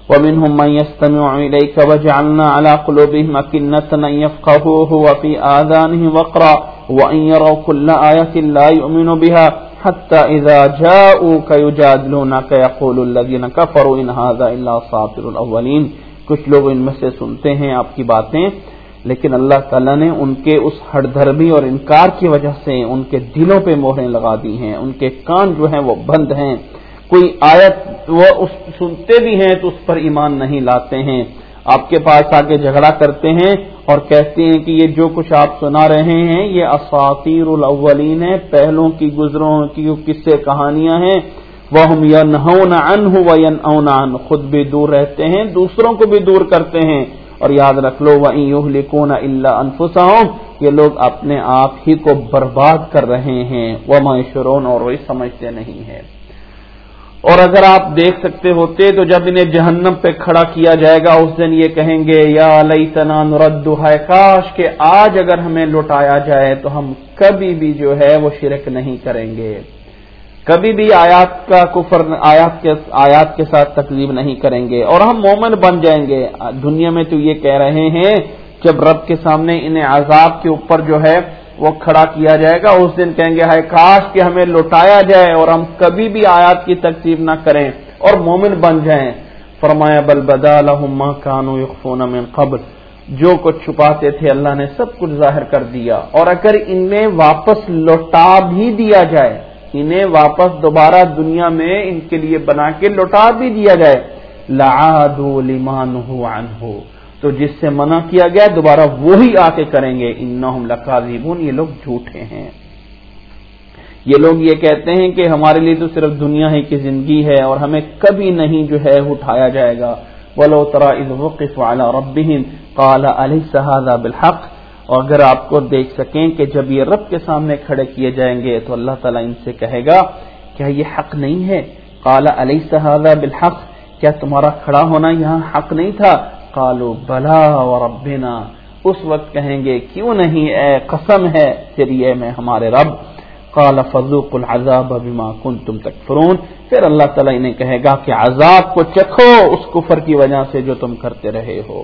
ومنهم من يستمع إليك وجعلنا على قلوبهم أكنة أن يفقهوه وفي آذانهم وقرا وإن يروا كل آية لا يؤمنوا بها حتى إذا جاءوك يجادلونك يقول الذين كفروا إن هذا إلا أساطير الأولين. کچھ لوگ ان میں سے سنتے ہیں آپ کی باتیں، لیکن اللہ تعالیٰ نے ان کے اس ہٹ دھرمی اور انکار کی وجہ سے ان کے دلوں پہ مہریں لگا دی ہیں، ان کے کان جو ہیں وہ بند ہیں، کوئی آیت وہ سنتے بھی ہیں تو اس پر ایمان نہیں لاتے ہیں. آپ کے پاس آ کے جھگڑا کرتے ہیں اور کہتے ہیں کہ یہ جو کچھ آپ سنا رہے ہیں یہ اساطیر الاولین ہے، پہلوں کی گزروں کی قصے کہانیاں ہیں. وَهُمْ يَنْهَوْنَ عَنْهُ وَيَنْأَوْنَ عَنْهُ، خود بھی دور رہتے ہیں دوسروں کو بھی دور کرتے ہیں. اور یاد رکھ لو وَإِن يُهْلِكُونَ إِلَّا أَنفُسَهُمْ، یہ لوگ اپنے آپ ہی کو برباد کر رہے ہیں. وَمَا يَشْعُرُونَ، اور وہی سمجھتے نہیں ہیں. اور اگر آپ دیکھ سکتے ہوتے تو جب انہیں جہنم پہ کھڑا کیا جائے گا اس دن یہ کہیں گے یا لیتنا نرد، ہے کاش کہ آج اگر ہمیں لوٹایا جائے تو ہم کبھی بھی جو ہے وہ شرک نہیں کریں گے، کبھی بھی آیات کا کفر آیات کے ساتھ تکذیب نہیں کریں گے اور ہم مومن بن جائیں گے. دنیا میں تو یہ کہہ رہے ہیں، جب رب کے سامنے انہیں عذاب کے اوپر جو ہے وہ کھڑا کیا جائے گا اس دن کہیں گے ہائے کاش کہ ہمیں لوٹایا جائے اور ہم کبھی بھی آیات کی تکذیب نہ کریں اور مومن بن جائیں. فرمایا بل بدا لهم ما كانوا يخفون من قبل، جو کچھ چھپاتے تھے اللہ نے سب کچھ ظاہر کر دیا. اور اگر انہیں واپس لوٹا بھی دیا جائے، انہیں واپس دوبارہ دنیا میں ان کے لیے بنا کے لوٹا بھی دیا جائے، لعادوا لما نهوا عنه، تو جس سے منع کیا گیا دوبارہ وہی آ کے کریں گے. انہم لکاذبون، یہ لوگ جھوٹے ہیں. یہ لوگ یہ کہتے ہیں کہ ہمارے لیے تو صرف دنیا ہی کی زندگی ہے اور ہمیں کبھی نہیں جو ہے اٹھایا جائے گا. وَلَوْ تَرَى إِذْ وُقِفُوا عَلَى رَبِّهِمْ قَالَ أَلَيْسَ هَذَا بِالْحَقِّ، اور اگر آپ کو دیکھ سکیں کہ جب یہ رب کے سامنے کھڑے کیے جائیں گے تو اللہ تعالیٰ ان سے کہے گا کیا یہ حق نہیں ہے؟ قَالَ أَلَيْسَ هَذَا بِالْحَقِّ، کیا تمہارا کھڑا ہونا یہاں حق نہیں تھا؟ قالوا بلا وربنا، اس وقت کہیں گے کیوں نہیں، اے قسم ہے تیری اے میں ہمارے رب. قال فذوقوا العذاب بما كنتم تكفرون، پھر اللہ تعالیٰ انہیں کہے گا کہ عذاب کو چکھو اس کفر کی وجہ سے جو تم کرتے رہے ہو.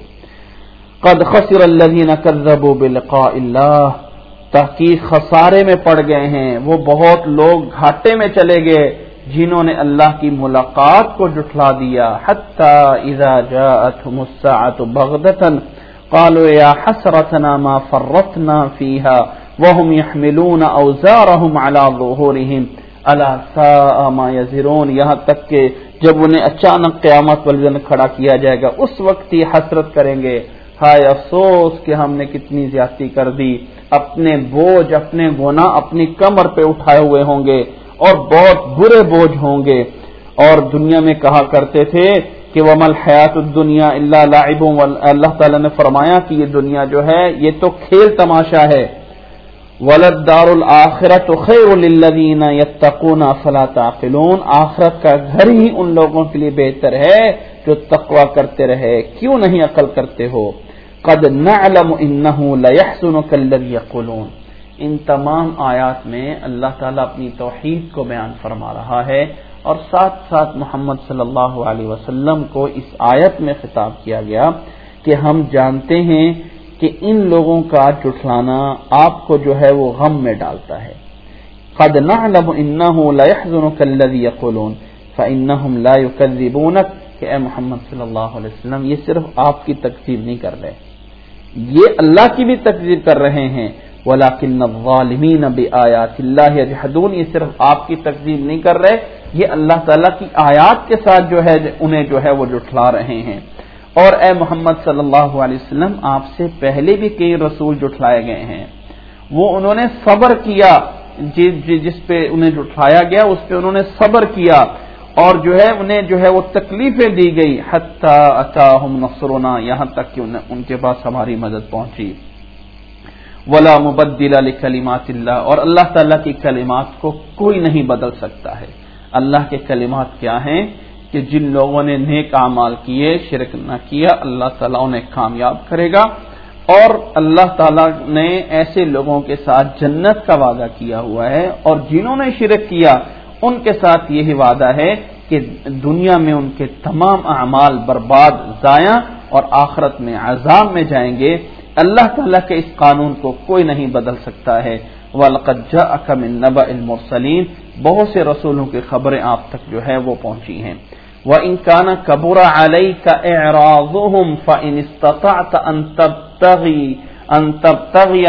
قد خسر الذين كذبوا بلقاء الله، تحقیق خسارے میں پڑ گئے ہیں وہ بہت لوگ، گھاٹے میں چلے گئے جنہوں نے اللہ کی ملاقات کو جھٹلا دیا. حتی اذا جاءتهم الساعة بغتة قالوا یا حسرتنا ما فرطنا فيها وهم يحملون اوزارهم على ظهورهم الا ساء ما يزرون، یہاں تک کہ جب انہیں اچانک قیامت والے دن کھڑا کیا جائے گا اس وقت ہی حسرت کریں گے، ہائے افسوس کہ ہم نے کتنی زیادتی کر دی. اپنے بوجھ، اپنے گناہ اپنی کمر پہ اٹھائے ہوئے ہوں گے اور بہت برے بوجھ ہوں گے. اور دنیا میں کہا کرتے تھے کہ وَمَا الْحَيَاةُ الدُّنْيَا إِلَّا لَعِبٌ، اللہ تعالیٰ نے فرمایا کہ یہ دنیا جو ہے یہ تو کھیل تماشا ہے. وَلَلدَّارُ الْآخِرَةُ خَيْرٌ لِلَّذِينَ يَتَّقُونَ أَفَلَا تَعْقِلُونَ، آخرت کا گھر ہی ان لوگوں کے لیے بہتر ہے جو تقوی کرتے رہے، کیوں نہیں عقل کرتے ہو. قَدْ نَعْلَمُ إِنَّهُ لَيَحْزُنُكَ الَّذِي يَقُولُونَ، ان تمام آیات میں اللہ تعالیٰ اپنی توحید کو بیان فرما رہا ہے اور ساتھ ساتھ محمد صلی اللہ علیہ وسلم کو اس آیت میں خطاب کیا گیا کہ ہم جانتے ہیں کہ ان لوگوں کا جھٹلانا آپ کو جو ہے وہ غم میں ڈالتا ہے. قد نعلم انه لا يحزنك الذي يقولون فانهم لا يكذبونك، کہ اے محمد صلی اللہ علیہ وسلم یہ صرف آپ کی تکذیب نہیں کر رہے، یہ اللہ کی بھی تکذیب کر رہے ہیں. ولكن الظالمین بآیات اللہ یجحدون، یہ صرف آپ کی تکذیب نہیں کر رہے، یہ اللہ تعالیٰ کی آیات کے ساتھ جو ہے انہیں جو ہے وہ جھٹلا رہے ہیں. اور اے محمد صلی اللہ علیہ وسلم آپ سے پہلے بھی کئی رسول جھٹلائے گئے ہیں، وہ انہوں نے صبر کیا، جس پہ انہیں جھٹلایا گیا اس پہ انہوں نے صبر کیا اور جو ہے انہیں جو ہے وہ تکلیفیں دی گئی. حتی اتاہم نصرنا، یہاں تک کہ ان کے پاس ہماری مدد پہنچی. ولا مبدل لکلمات اللہ، اور اللہ تعالیٰ کی کلمات کو کوئی نہیں بدل سکتا ہے. اللہ کے کلمات کیا ہیں کہ جن لوگوں نے نیک اعمال کیے، شرک نہ کیا، اللہ تعالیٰ انہیں کامیاب کرے گا. اور اللہ تعالیٰ نے ایسے لوگوں کے ساتھ جنت کا وعدہ کیا ہوا ہے اور جنہوں نے شرک کیا ان کے ساتھ یہی وعدہ ہے کہ دنیا میں ان کے تمام اعمال برباد ضائع اور آخرت میں عذاب میں جائیں گے. اللہ تعالیٰ کے اس قانون کو کوئی نہیں بدل سکتا ہے. وَلَقَدْ جَاءَكَ مِن نَّبَإِ الْمُرْسَلِينَ بہت سے رسولوں کی خبریں آپ تک جو ہے وہ پہنچی ہیں. وَإِن كَانَ كَبُرَ عَلَيْكَ إِعْرَاضُهُمْ فَإِنِ اسْتَطَعْتَ أَن تَبْتَغِيَ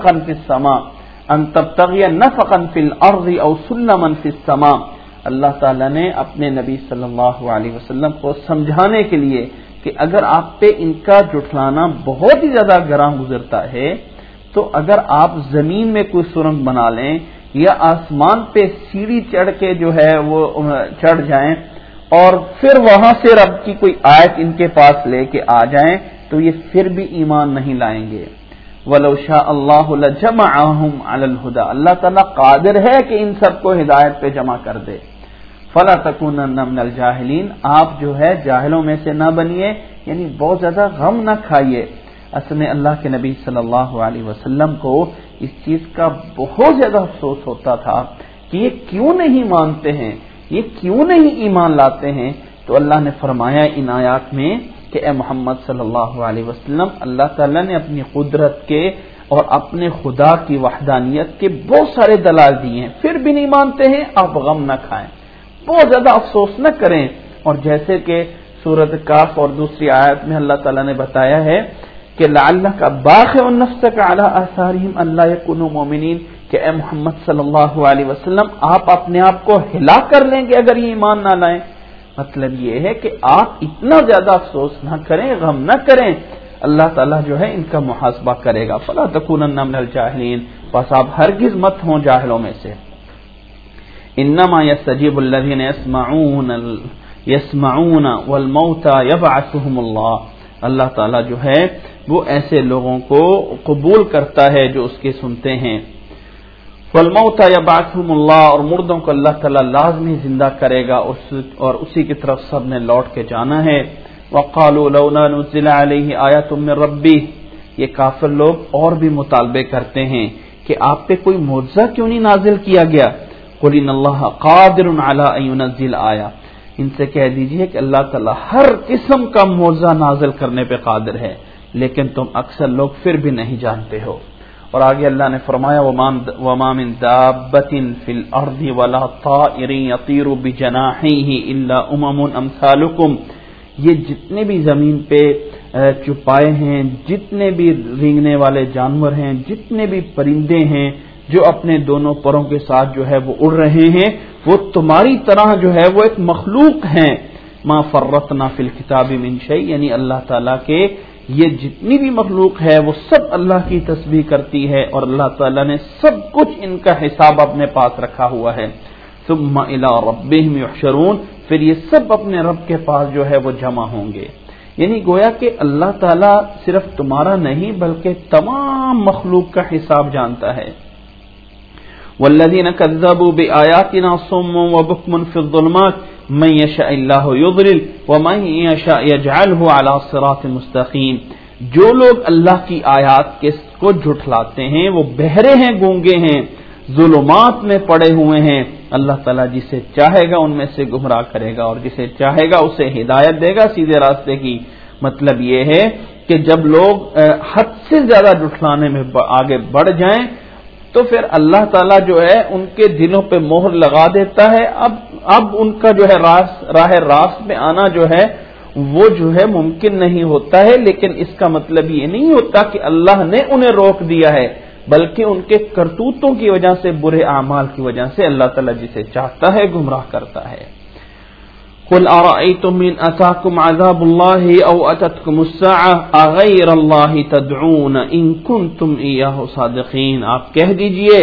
نَفَقًا فِي الْأَرْضِ أَوْ سُلَّمًا فِي السَّمَاءِ. اللہ تعالیٰ نے اپنے نبی صلی اللہ علیہ وسلم کو سمجھانے کے لیے کہ اگر آپ پہ ان کا جھٹلانا بہت ہی زیادہ گراں گزرتا ہے تو اگر آپ زمین میں کوئی سرنگ بنا لیں یا آسمان پہ سیڑھی چڑھ کے جو ہے وہ چڑھ جائیں اور پھر وہاں سے رب کی کوئی آیت ان کے پاس لے کے آ جائیں تو یہ پھر بھی ایمان نہیں لائیں گے. وَلَوْ شَاءَ اللَّهُ لَجَمَعَهُمْ عَلَى الْهُدَى. اللہ تعالیٰ قادر ہے کہ ان سب کو ہدایت پہ جمع کر دے. فَلَا تَكُونَنَّ مِنَ الْجَاهِلِينَ. آپ جو ہے جاہلوں میں سے نہ بنیے، یعنی بہت زیادہ غم نہ کھائیے. اصل میں اللہ کے نبی صلی اللہ علیہ وسلم کو اس چیز کا بہت زیادہ افسوس ہوتا تھا کہ یہ کیوں نہیں مانتے ہیں، یہ کیوں نہیں ایمان لاتے ہیں. تو اللہ نے فرمایا ان آیات میں کہ اے محمد صلی اللہ علیہ وسلم، اللہ تعالیٰ نے اپنی قدرت کے اور اپنے خدا کی وحدانیت کے بہت سارے دلائل دیے ہیں، پھر بھی نہیں مانتے ہیں. آپ غم نہ کھائیں، بہت زیادہ افسوس نہ کریں. اور جیسے کہ سورۃ کاف اور دوسری آیت میں اللہ تعالیٰ نے بتایا ہے کہ لعلک باخع نفسک علی آثارہم الا یکونوا مؤمنین، کہ اے محمد صلی اللہ علیہ وسلم آپ اپنے آپ کو ہلا کر لیں گے اگر یہ ایمان نہ لائیں. مطلب یہ ہے کہ آپ اتنا زیادہ افسوس نہ کریں، غم نہ کریں، اللہ تعالیٰ جو ہے ان کا محاسبہ کرے گا. فلا تکونن من الجاہلین. بس آپ ہرگز مت ہوں جاہلوں میں سے. انما یستجیب الذین یسمعون والموتى یبعثهم اللہ. اللہ تعالیٰ جو ہے وہ ایسے لوگوں کو قبول کرتا ہے جو اس کے سنتے ہیں. والموتى یبعثهم اللہ. اور مردوں کو اللہ تعالیٰ لازمی زندہ کرے گا اور اسی کی طرف سب نے لوٹ کے جانا ہے. وقالوا لولا نزل علیہ آیۃ من ربہ. یہ کافر لوگ اور بھی مطالبے کرتے ہیں کہ آپ پہ کوئی معجزہ کیوں نہیں نازل کیا گیا. قل ان اللہ قادر علی ان ينزل آیہ. ان سے کہہ دیجئے کہ اللہ تعالیٰ ہر قسم کا معجزہ نازل کرنے پہ قادر ہے، لیکن تم اکثر لوگ پھر بھی نہیں جانتے ہو. اور آگے اللہ نے فرمایا وما من دابۃ فی الارض ولا طائر یطیر بجناحیہ الا امثالکم. یہ جتنے بھی زمین پہ چوپائے ہیں، جتنے بھی رینگنے والے جانور ہیں، جتنے بھی پرندے ہیں جو اپنے دونوں پروں کے ساتھ جو ہے وہ اڑ رہے ہیں، وہ تمہاری طرح جو ہے وہ ایک مخلوق ہیں. ما فرطنا فی الکتاب من شیء. یعنی اللہ تعالیٰ کے یہ جتنی بھی مخلوق ہے وہ سب اللہ کی تسبیح کرتی ہے اور اللہ تعالیٰ نے سب کچھ ان کا حساب اپنے پاس رکھا ہوا ہے. ثم الی ربہم یحشرون. پھر یہ سب اپنے رب کے پاس جو ہے وہ جمع ہوں گے. یعنی گویا کہ اللہ تعالیٰ صرف تمہارا نہیں بلکہ تمام مخلوق کا حساب جانتا ہے. والذین کذبوا بآیاتنا صم وبکم فی الظلمات من یشاء اللہ یضلل ومن یشاء یجعلہ علی صراط مستقیم. جو لوگ اللہ کی آیات کو جھٹلاتے ہیں وہ بہرے ہیں، گونگے ہیں، ظلمات میں پڑے ہوئے ہیں. اللہ تعالیٰ جسے چاہے گا ان میں سے گمراہ کرے گا اور جسے چاہے گا اسے ہدایت دے گا سیدھے راستے کی. مطلب یہ ہے کہ جب لوگ حد سے زیادہ جھٹلانے میں آگے بڑھ جائیں تو پھر اللہ تعالیٰ جو ہے ان کے دلوں پہ مہر لگا دیتا ہے. اب ان کا جو ہے راہ راست میں آنا جو ہے وہ جو ہے ممکن نہیں ہوتا ہے. لیکن اس کا مطلب یہ نہیں ہوتا کہ اللہ نے انہیں روک دیا ہے، بلکہ ان کے کرتوتوں کی وجہ سے، برے اعمال کی وجہ سے اللہ تعالیٰ جسے چاہتا ہے گمراہ کرتا ہے. قل ارأيتم من اتاكم عذاب الله او اتتكم الساعة اغير الله تدعون ان كنتم اياه صادقين. آپ کہہ دیجئے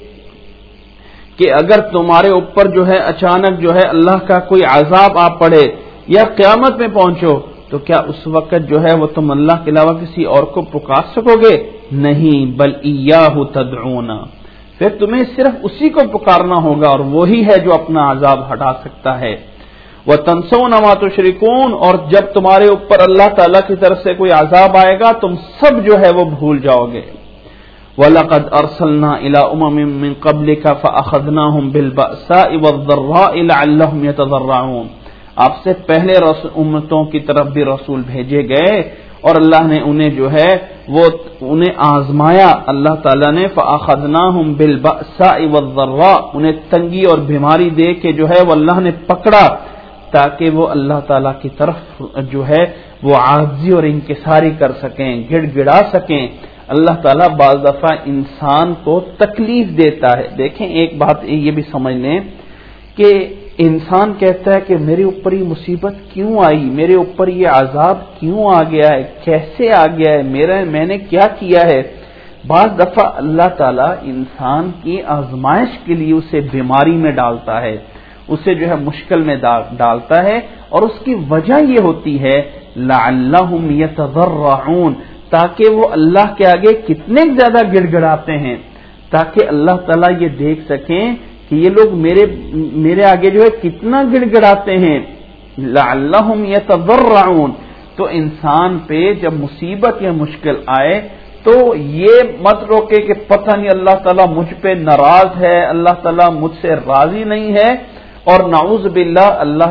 کہ اگر تمہارے اوپر جو ہے اچانک جو ہے اللہ کا کوئی عذاب آ پڑے یا قیامت میں پہنچو تو کیا اس وقت جو ہے وہ تم اللہ کے علاوہ کسی اور کو پکار سکو گے؟ نہیں، بل ایاہ تدعون. پھر تمہیں صرف اسی کو پکارنا ہوگا اور وہی ہے جو اپنا عذاب ہٹا سکتا ہے. وَتَنْسَوْنَ مَا تُشْرِكُونَ. اور جب تمہارے اوپر اللہ تعالیٰ کی طرف سے کوئی عذاب آئے گا تم سب جو ہے وہ بھول جاؤ گے. وَلَقَدْ أَرْسَلْنَا إِلَىٰ أُمَمٍ مِّن قَبْلِكَ فَأَخَذْنَاهُمْ بِالْبَأْسَاءِ وَالضَّرَّاءِ لَعَلَّهُمْ يَتَضَرَّعُونَ. آپ سے پہلے امتوں کی طرف بھی رسول بھیجے گئے اور اللہ نے انہیں جو ہے وہ انہیں آزمایا. اللہ تعالیٰ نے فَأَخَذْنَاهُمْ بِالْبَأْسَاءِ وَالضَّرَّاءِ انہیں تنگی اور بیماری دے کے جو ہے وہ اللہ نے پکڑا تاکہ وہ اللہ تعالیٰ کی طرف جو ہے وہ عاجزی اور انکساری کر سکیں، گڑ گڑا سکیں. اللہ تعالیٰ بعض دفعہ انسان کو تکلیف دیتا ہے. دیکھیں ایک بات یہ بھی سمجھ لیں کہ انسان کہتا ہے کہ میرے اوپر یہ مصیبت کیوں آئی، میرے اوپر یہ عذاب کیوں آ گیا ہے، کیسے آ گیا ہے، میں نے کیا کیا ہے. بعض دفعہ اللہ تعالیٰ انسان کی آزمائش کے لیے اسے بیماری میں ڈالتا ہے، اسے جو ہے مشکل میں ڈالتا ہے، اور اس کی وجہ یہ ہوتی ہے لعلہم یتضرعون، تاکہ وہ اللہ کے آگے کتنے زیادہ گڑ گڑاتے ہیں، تاکہ اللہ تعالیٰ یہ دیکھ سکیں کہ یہ لوگ میرے آگے جو ہے کتنا گڑ گڑاتے ہیں. لعلہم یتضرعون. تو انسان پہ جب مصیبت یا مشکل آئے تو یہ مت روکے کہ پتہ نہیں اللہ تعالیٰ مجھ پہ ناراض ہے، اللہ تعالیٰ مجھ سے راضی نہیں ہے، اور نعوذ باللہ اللہ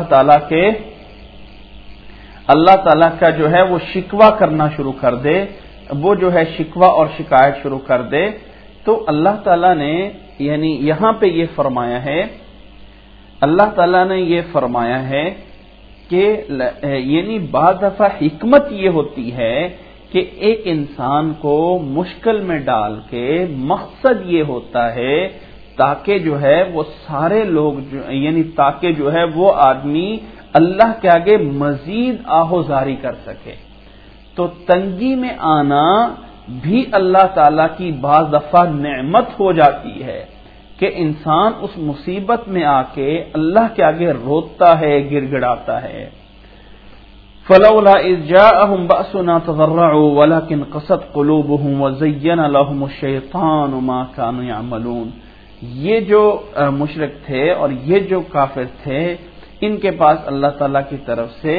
تعالیٰ کا جو ہے وہ شکوہ کرنا شروع کر دے، وہ جو ہے شکوہ اور شکایت شروع کر دے. تو اللہ تعالیٰ نے یعنی یہاں پہ یہ فرمایا ہے، اللہ تعالیٰ نے یہ فرمایا ہے کہ یعنی بعض دفعہ حکمت یہ ہوتی ہے کہ ایک انسان کو مشکل میں ڈال کے مقصد یہ ہوتا ہے تاکہ جو ہے وہ سارے لوگ یعنی تاکہ جو ہے وہ آدمی اللہ کے آگے مزید آہوزاری کر سکے. تو تنگی میں آنا بھی اللہ تعالیٰ کی بعض دفعہ نعمت ہو جاتی ہے کہ انسان اس مصیبت میں آ کے اللہ کے آگے روتا ہے، گڑ گڑاتا ہے. فَلَوْلَا إِذْ جَاءَهُمْ بَأْسُنَا تَضَرَّعُوا وَلَكِنْ قَسَتْ قُلُوبُهُمْ وَزَيَّنَ لَهُمُ الشَّيْطَانُ مَا كَانُوا يَعْمَلُونَ. یہ جو مشرک تھے اور یہ جو کافر تھے، ان کے پاس اللہ تعالیٰ کی طرف سے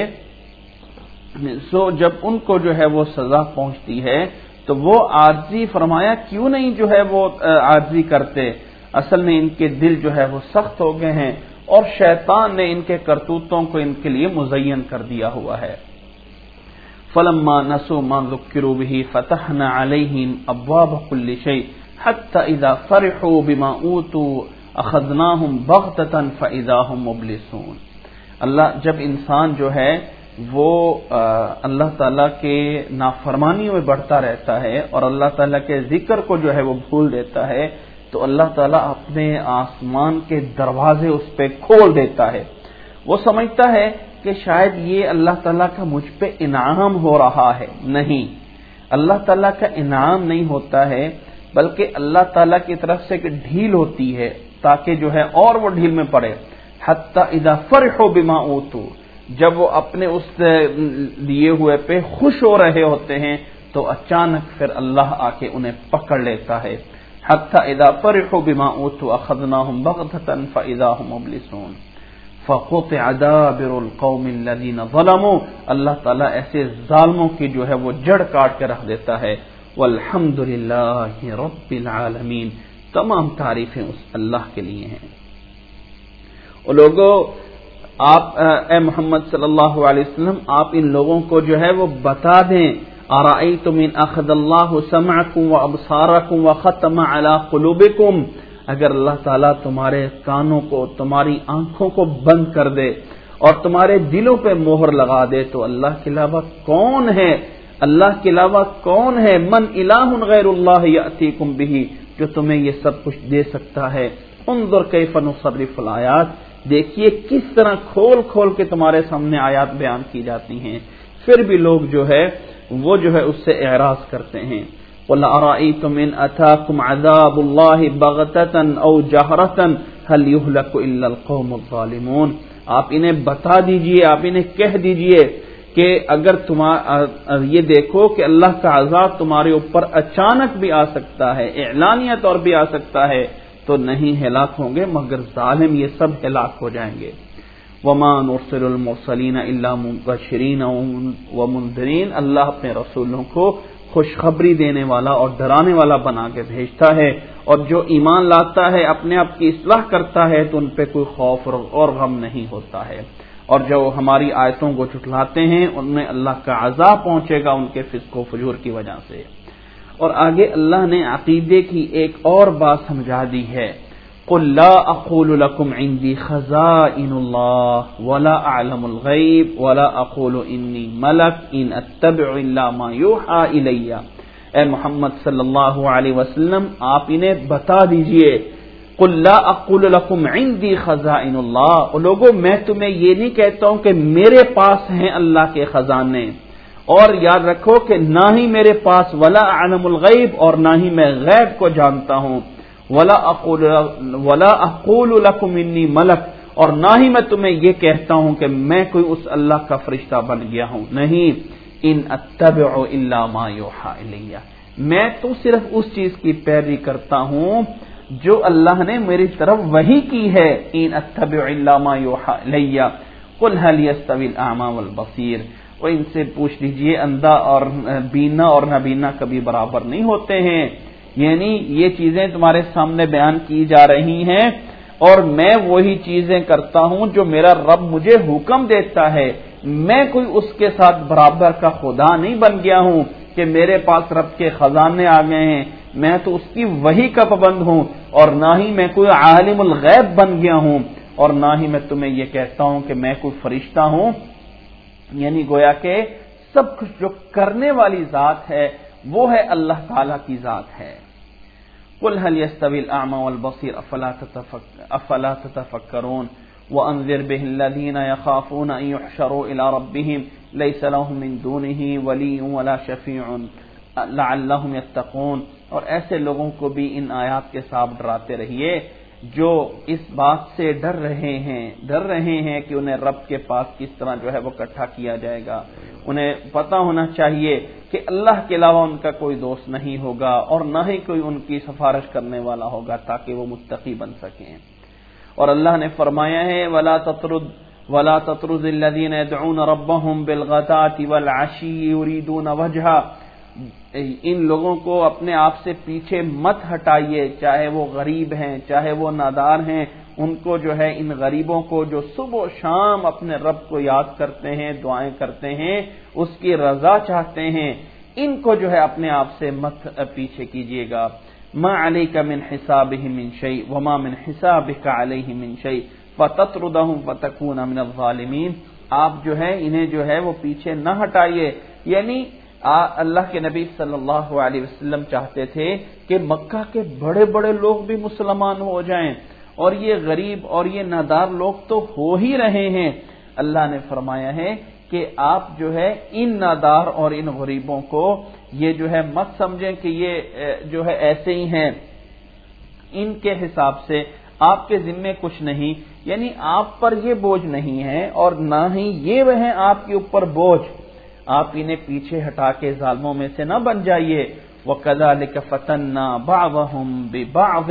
جب ان کو جو ہے وہ سزا پہنچتی ہے تو وہ عاجزی فرمایا کیوں نہیں جو ہے وہ عاجزی کرتے. اصل میں ان کے دل جو ہے وہ سخت ہو گئے ہیں اور شیطان نے ان کے کرتوتوں کو ان کے لیے مزین کر دیا ہوا ہے. فَلَمَّا نَسُوا مَا ذُكِّرُوا بِهِ فَتَحْنَا عَلَيْهِمْ أَبْوَابَ كُلِّ شَيْءٍ حَتَّى إِذَا فَرِحُوا بِمَا أُوتُوا أَخَذْنَاهُمْ بَغْتَةً فَإِذَا هُمْ مُبْلِسُونَ. اللہ جب انسان جو ہے وہ اللہ تعالیٰ کے نافرمانیوں میں بڑھتا رہتا ہے اور اللہ تعالیٰ کے ذکر کو جو ہے وہ بھول دیتا ہے تو اللہ تعالیٰ اپنے آسمان کے دروازے اس پہ کھول دیتا ہے. وہ سمجھتا ہے کہ شاید یہ اللہ تعالیٰ کا مجھ پہ انعام ہو رہا ہے. نہیں، اللہ تعالیٰ کا انعام نہیں ہوتا ہے، بلکہ اللہ تعالیٰ کی طرف سے ایک ڈھیل ہوتی ہے تاکہ جو ہے اور وہ ڈھیل میں پڑے. حتی اذا فرحوا بما اوتوا، جب وہ اپنے اس دیے ہوئے پہ خوش ہو رہے ہوتے ہیں تو اچانک پھر اللہ آ کے انہیں پکڑ لیتا ہے. حتی اذا فرحوا بما اوتوا اخذناهم بغتة فاذا هم مبلسون فقطع دابر القوم الذين ظلموا. اللہ تعالیٰ ایسے ظالموں کی جو ہے وہ جڑ کاٹ کے رکھ دیتا ہے. والحمد للہ رب العالمین. تمام تعریفیں اس اللہ کے لیے ہیں. اور لوگوں، آپ اے محمد صلی اللہ علیہ وسلم آپ ان لوگوں کو جو ہے وہ بتا دیں، ارأیتم ان اخذ اللہ سمعکم وابصارکم وختم علی قلوبکم، اگر اللہ تعالیٰ تمہارے کانوں کو، تمہاری آنکھوں کو بند کر دے اور تمہارے دلوں پہ مہر لگا دے تو اللہ کے علاوہ کون ہے؟ اللہ کے علاوہ کون ہے؟ من الہ غیر اللہ یأتیکم بہ، جو تمہیں یہ سب کچھ دے سکتا ہے. انظر کیف نصرف الآیات، دیکھیے کس طرح کھول کھول کے تمہارے سامنے آیات بیان کی جاتی ہیں، پھر بھی لوگ جو ہے وہ جو ہے اس سے اعراض کرتے ہیں. قل ارأیتم ان اتاکم عذاب اللہ بغتة او جہرة هل یہلک الا القوم الظالمون. آپ انہیں بتا دیجئے، آپ انہیں کہہ دیجئے کہ اگر یہ دیکھو کہ اللہ کا عذاب تمہارے اوپر اچانک بھی آ سکتا ہے، اعلانیہ طور بھی آ سکتا ہے، تو نہیں ہلاک ہوں گے مگر ظالم یہ سب ہلاک ہو جائیں گے. وما نرسل المرسلین الا مبشرین ومنذرین، اللہ اپنے رسولوں کو خوشخبری دینے والا اور ڈرانے والا بنا کے بھیجتا ہے، اور جو ایمان لاتا ہے اپنے آپ کی اصلاح کرتا ہے تو ان پہ کوئی خوف اور غم نہیں ہوتا ہے، اور جو ہماری آیتوں کو جھٹلاتے ہیں ان میں اللہ کا عذاب پہنچے گا ان کے فسق و فجور کی وجہ سے۔ اور آگے اللہ نے عقیدے کی ایک اور بات سمجھا دی ہے، قل لا اقول لكم عندي خزائن الله ولا اعلم الغیب ولا اقول انی ملک ان اتبع الا ما یوحى الی۔ اے محمد صلی اللہ علیہ وسلم آپ انہیں بتا دیجئے، قل لا اقول لكم عندي خزائن اللہ، لوگوں میں تمہیں یہ نہیں کہتا ہوں کہ میرے پاس ہیں اللہ کے خزانے، اور یاد رکھو کہ نہ ہی میرے پاس ولا اعلم الغیب، اور نہ ہی میں غیب کو جانتا ہوں، ولا اقول لكم انی ملک، اور نہ ہی میں تمہیں یہ کہتا ہوں کہ میں کوئی اس اللہ کا فرشتہ بن گیا ہوں، نہیں، ان اتبع الا ما یوحى الی، میں تو صرف اس چیز کی پیروی کرتا ہوں جو اللہ نے میری طرف وحی کی ہے، ان اتبع الا ما یوحى الی قل هل يستوي الاعمى والبصیر، اور ان سے پوچھ لیجئے اندھا اور بینا اور نابینا کبھی برابر نہیں ہوتے ہیں، یعنی یہ چیزیں تمہارے سامنے بیان کی جا رہی ہیں اور میں وہی چیزیں کرتا ہوں جو میرا رب مجھے حکم دیتا ہے، میں کوئی اس کے ساتھ برابر کا خدا نہیں بن گیا ہوں کہ میرے پاس رب کے خزانے آ گئے ہیں، میں تو اس کی وحی کا پابند ہوں، اور نہ ہی میں کوئی عالم الغیب بن گیا ہوں، اور نہ ہی میں تمہیں یہ کہتا ہوں کہ میں کوئی فرشتہ ہوں، یعنی گویا کہ سب کچھ جو کرنے والی ذات ہے وہ ہے اللہ تعالی کی ذات ہے۔ قل هل يستوي الاعمى والبصير افلا تتفكرون وانذر به الذين يخافون ان يحشروا الى ربهم ليس لهم من دونه ولي ولا شفيع لعلهم يتقون، اور ایسے لوگوں کو بھی ان آیات کے ساتھ ڈراتے رہیے جو اس بات سے ڈر رہے ہیں کہ انہیں رب کے پاس کس طرح جو ہے وہ اکٹھا کیا جائے گا، انہیں پتہ ہونا چاہیے کہ اللہ کے علاوہ ان کا کوئی دوست نہیں ہوگا اور نہ ہی کوئی ان کی سفارش کرنے والا ہوگا تاکہ وہ متقی بن سکیں۔ اور اللہ نے فرمایا ہے وَلَا تَطْرُدِ الَّذِينَ يَدْعُونَ رَبَّهُمْ بِالْغَدَاةِ وَالْعَشِيِّ يُرِيدُونَ وَجْهَهُ، ان لوگوں کو اپنے آپ سے پیچھے مت ہٹائیے، چاہے وہ غریب ہیں چاہے وہ نادار ہیں، ان کو جو ہے ان غریبوں کو جو صبح و شام اپنے رب کو یاد کرتے ہیں، دعائیں کرتے ہیں، اس کی رضا چاہتے ہیں، ان کو جو ہے اپنے آپ سے مت پیچھے کیجیے گا۔ ما علیک من حسابهم من شیء وما من حسابک علیہ من شیء فتطردهم فتکون من الظالمین، آپ جو ہے انہیں جو ہے وہ پیچھے نہ ہٹائیے، یعنی اللہ کے نبی صلی اللہ علیہ وسلم چاہتے تھے کہ مکہ کے بڑے بڑے لوگ بھی مسلمان ہو جائیں، اور یہ غریب اور یہ نادار لوگ تو ہو ہی رہے ہیں۔ اللہ نے فرمایا ہے کہ آپ جو ہے ان نادار اور ان غریبوں کو یہ جو ہے مت سمجھیں کہ یہ جو ہے ایسے ہی ہیں، ان کے حساب سے آپ کے ذمے کچھ نہیں، یعنی آپ پر یہ بوجھ نہیں ہے اور نہ ہی یہ وہ ہیں آپ کے اوپر بوجھ، آپ انہیں پیچھے ہٹا کے ظالموں میں سے نہ بن جائیے۔ وَكَذَلِكَ فَتَنَّا بَعْضَهُمْ بِبَعْضٍ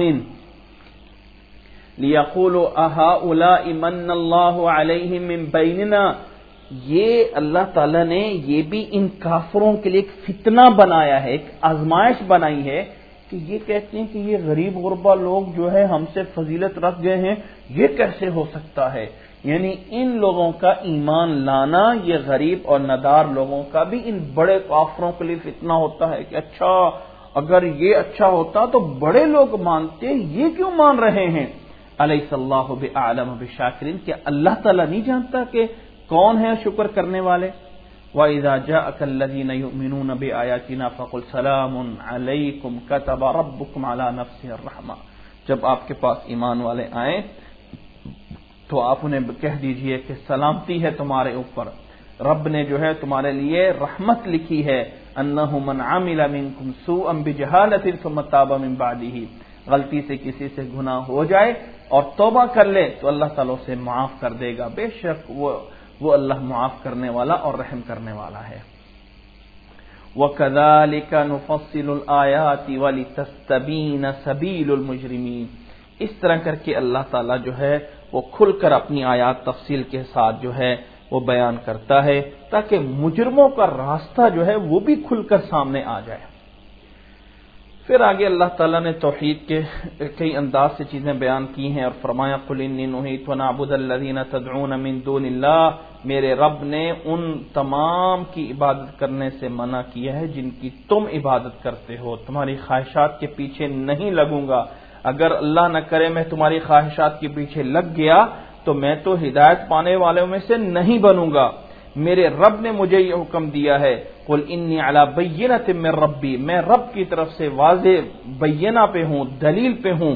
لِيَقُولُوا أَهَؤُلَاءِ مَنَّ اللَّهُ عَلَيْهِمْ مِنْ بَيْنِنَا، یہ اللہ تعالیٰ نے یہ بھی ان کافروں کے لیے ایک فتنہ بنایا ہے، ایک آزمائش بنائی ہے کہ یہ کہتے ہیں کہ یہ غریب غربا لوگ جو ہے ہم سے فضیلت رکھ گئے ہیں، یہ کیسے ہو سکتا ہے، یعنی ان لوگوں کا ایمان لانا یہ غریب اور نادار لوگوں کا بھی ان بڑے کافروں کے لیے فتنہ ہوتا ہے کہ اچھا اگر یہ اچھا ہوتا تو بڑے لوگ مانتے، یہ کیوں مان رہے ہیں۔ الیس اللہ باعلم بالشاکرین، کہ اللہ تعالیٰ نہیں جانتا کہ کون ہے شکر کرنے والے۔ وَإِذَا جَاءَكَ الَّذِينَ يُؤْمِنُونَ بِآيَاتِنَا فَقُلْ سَلَامٌ عَلَيْكُمْ كَتَبَ رَبُّكُمْ عَلَى نَفْسِهِ الرَّحْمَةَ، جب آپ کے پاس ایمان والے آئیں تو آپ انہیں کہہ دیجئے کہ سلامتی ہے تمہارے اوپر، رب نے جو ہے تمہارے لیے رحمت لکھی ہے، انہ من عمل منکم سوءا بجہالۃ ثم تاب من بعدہ، غلطی سے کسی سے گناہ ہو جائے اور توبہ کر لے تو اللہ تعالیٰ اسے معاف کر دے گا، بے شک وہ اللہ معاف کرنے والا اور رحم کرنے والا ہے۔ وَكَذَلِكَ نُفَصِّلُ الْآيَاتِ وَلِتَسْتَبِينَ سَبِيلُ الْمُجْرِمِينَ، اس طرح کر کے اللہ تعالیٰ جو ہے وہ کھل کر اپنی آیات تفصیل کے ساتھ جو ہے وہ بیان کرتا ہے تاکہ مجرموں کا راستہ جو ہے وہ بھی کھل کر سامنے آ جائے۔ پھر آگے اللہ تعالیٰ نے توحید کے کئی انداز سے چیزیں بیان کی ہیں اور فرمایا قل انی نہیت ان اعبد الذین تدعون من دون اللہ، میرے رب نے ان تمام کی عبادت کرنے سے منع کیا ہے جن کی تم عبادت کرتے ہو، تمہاری خواہشات کے پیچھے نہیں لگوں گا۔ اگر اللہ نہ کرے میں تمہاری خواہشات کے پیچھے لگ گیا تو میں تو ہدایت پانے والوں میں سے نہیں بنوں گا۔ میرے رب نے مجھے یہ حکم دیا ہے قل انی علی بینۃ من ربی، میں رب کی طرف سے واضح بینہ پہ ہوں، دلیل پہ ہوں۔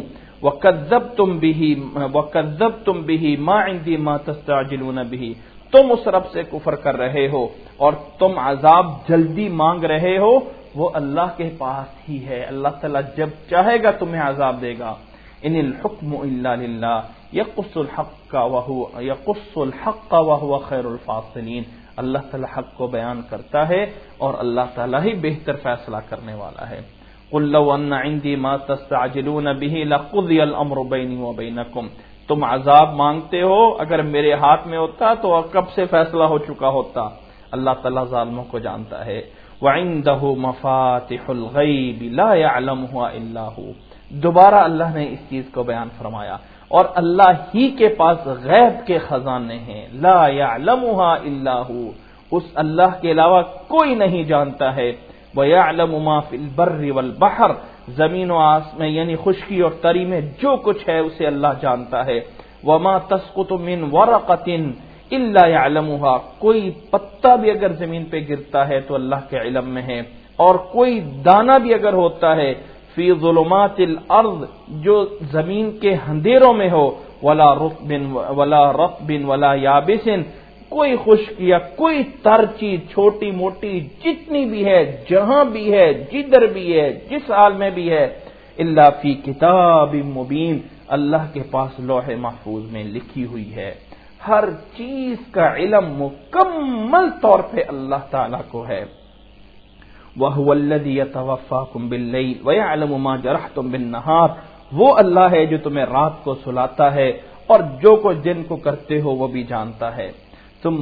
وکذبتم بہ ما عندی ما تستعجلون بہ، تم اس رب سے کفر کر رہے ہو اور تم عذاب جلدی مانگ رہے ہو، وہ اللہ کے پاس ہی ہے، اللہ تعالیٰ جب چاہے گا تمہیں عذاب دے گا۔ ان الحکم الا للہ یقص الحق وهو خیر الفاصلین، اللہ تعالیٰ حق کو بیان کرتا ہے اور اللہ تعالیٰ ہی بہتر فیصلہ کرنے والا ہے۔ قل لو ان عندي ما تستعجلون به لقضي الامر بيني وبينكم، تم عذاب مانگتے ہو، اگر میرے ہاتھ میں ہوتا تو کب سے فیصلہ ہو چکا ہوتا۔ اللہ تعالیٰ ظالموں کو جانتا ہے۔ وعنده مفاتح الغیب لا يعلمها الا هو، دوبارہ اللہ نے اس چیز کو بیان فرمایا، اور اللہ ہی کے پاس غیب کے خزانے ہیں، لا يعلمها الا هو، اس اللہ کے علاوہ کوئی نہیں جانتا ہے۔ وَيَعْلَمُ مَا فِي الْبَرِّ وَالْبَحْرِ، زمین و آسمان یعنی خشکی اور تری میں جو کچھ ہے اسے اللہ جانتا ہے۔ وَمَا تَسْقُطُ مِنْ وَرَقَةٍ إِلَّا يَعْلَمُهَا، کوئی پتا بھی اگر زمین پہ گرتا ہے تو اللہ کے علم میں ہے، اور کوئی دانہ بھی اگر ہوتا ہے فی ظلمات الارض، جو زمین کے اندھیروں میں ہو، ولا رطب ولا یابس، کوئی خشک یا کوئی تر چیز چھوٹی موٹی جتنی بھی ہے، جہاں بھی ہے، جدھر بھی ہے، جس حال میں بھی ہے، الا فی کتاب مبین، اللہ کے پاس لوح محفوظ میں لکھی ہوئی ہے۔ ہر چیز کا علم مکمل طور پہ اللہ تعالیٰ کو ہے۔ وَهُوَ الَّذِي يَتَوَفَّاكُمْ بِاللَّيْلِ وَيَعْلَمُ مَا جَرَحْتُمْ بِالنَّهَارِ، وہ اللہ ہے جو تمہیں رات کو سلاتا ہے اور جو کچھ دن کو کرتے ہو وہ بھی جانتا ہے۔ ثُمَّ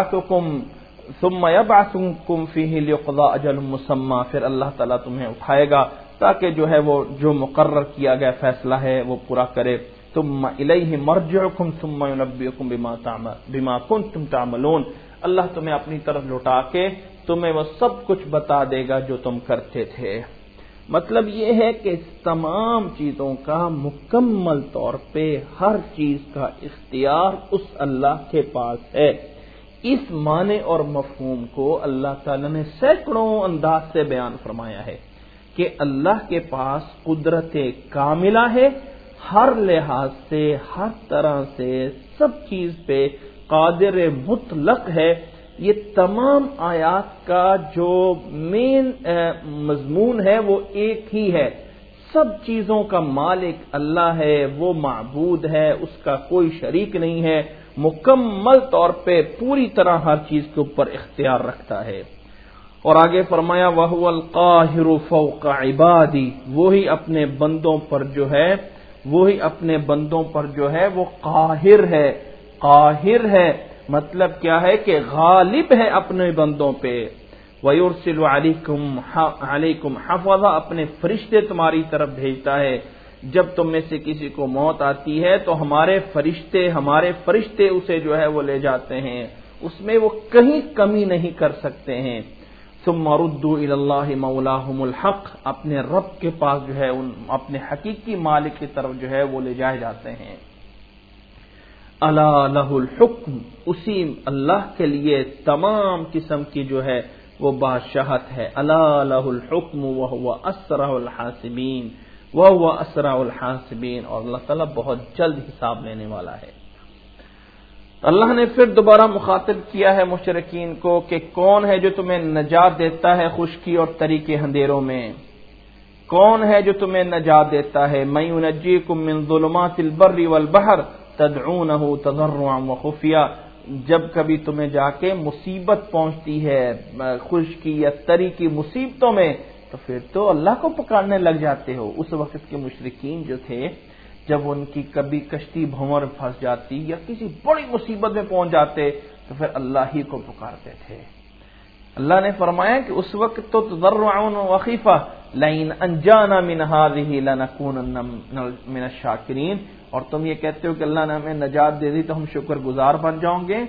يَبْعَثُكُمْ فِيهِ لِيُقْضَى أَجَلٌ مُّسَمًّى، پھر اللہ تعالیٰ تمہیں اٹھائے گا تاکہ جو ہے وہ جو مقرر کیا گیا فیصلہ ہے وہ پورا کرے۔ ثُمَّ إِلَيْهِ مَرْجِعُكُمْ ثُمَّ يُنَبِّئُكُم بِمَا كُنتُمْ تَعْمَلُونَ، اللہ تمہیں اپنی طرف لوٹا کے تمہیں وہ سب کچھ بتا دے گا جو تم کرتے تھے۔ مطلب یہ ہے کہ تمام چیزوں کا مکمل طور پہ ہر چیز کا اختیار اس اللہ کے پاس ہے۔ اس معنی اور مفہوم کو اللہ تعالیٰ نے سینکڑوں انداز سے بیان فرمایا ہے کہ اللہ کے پاس قدرت کاملہ ہے، ہر لحاظ سے، ہر طرح سے، سب چیز پہ قادر مطلق ہے۔ یہ تمام آیات کا جو مین مضمون ہے وہ ایک ہی ہے، سب چیزوں کا مالک اللہ ہے، وہ معبود ہے، اس کا کوئی شریک نہیں ہے، مکمل طور پہ پوری طرح ہر چیز کے اوپر اختیار رکھتا ہے۔ اور آگے فرمایا وَهُوَ الْقَاهِرُ فَوْقَ عِبَادِهِ، وہی اپنے بندوں پر جو ہے وہ قاہر ہے، قاہر ہے، مطلب کیا ہے کہ غالب ہے اپنے بندوں پہ۔ وَيُرْسِلُ عَلَيْكُمْ حَفَظًا، اپنے فرشتے تمہاری طرف بھیجتا ہے۔ جب تم میں سے کسی کو موت آتی ہے تو ہمارے فرشتے اسے جو ہے وہ لے جاتے ہیں، اس میں وہ کہیں کمی نہیں کر سکتے ہیں۔ ثُمَّ رُدُّوا إِلَى اللَّهِ مَوْلَاهُمُ الْحَقِّ، اپنے رب کے پاس جو ہے اپنے حقیقی مالک کی طرف جو ہے وہ لے جائے جاتے ہیں۔ الا لہ الحکم، اسی اللہ کے لیے تمام قسم کی جو ہے وہ بادشاہت ہے۔ الا لہ الحکم وہو اسرع الحاسبین، اور اللہ تعالیٰ بہت جلد حساب لینے والا ہے۔ اللہ نے پھر دوبارہ مخاطب کیا ہے مشرکین کو کہ کون ہے جو تمہیں نجات دیتا ہے خشکی اور تری کے اندھیروں میں، کون ہے جو تمہیں نجات دیتا ہے؟ من ينجيكم من ظلمات البر والبحر تدعونه تضرعا وخفيا، جب کبھی تمہیں جا کے مصیبت پہنچتی ہے خشکی یا تری کی مصیبتوں میں تو پھر تو اللہ کو پکارنے لگ جاتے ہو۔ اس وقت کے مشرکین جو تھے جب ان کی کبھی کشتی بھنور پھنس جاتی یا کسی بڑی مصیبت میں پہنچ جاتے تو پھر اللہ ہی کو پکارتے تھے۔ اللہ نے فرمایا کہ اس وقت تو تضرعا وخیفہ لئن انجانا من هذه لنکونن من الشاکرین، اور تم یہ کہتے ہو کہ اللہ نے ہمیں نجات دے دی تو ہم شکر گزار بن جاؤں گے۔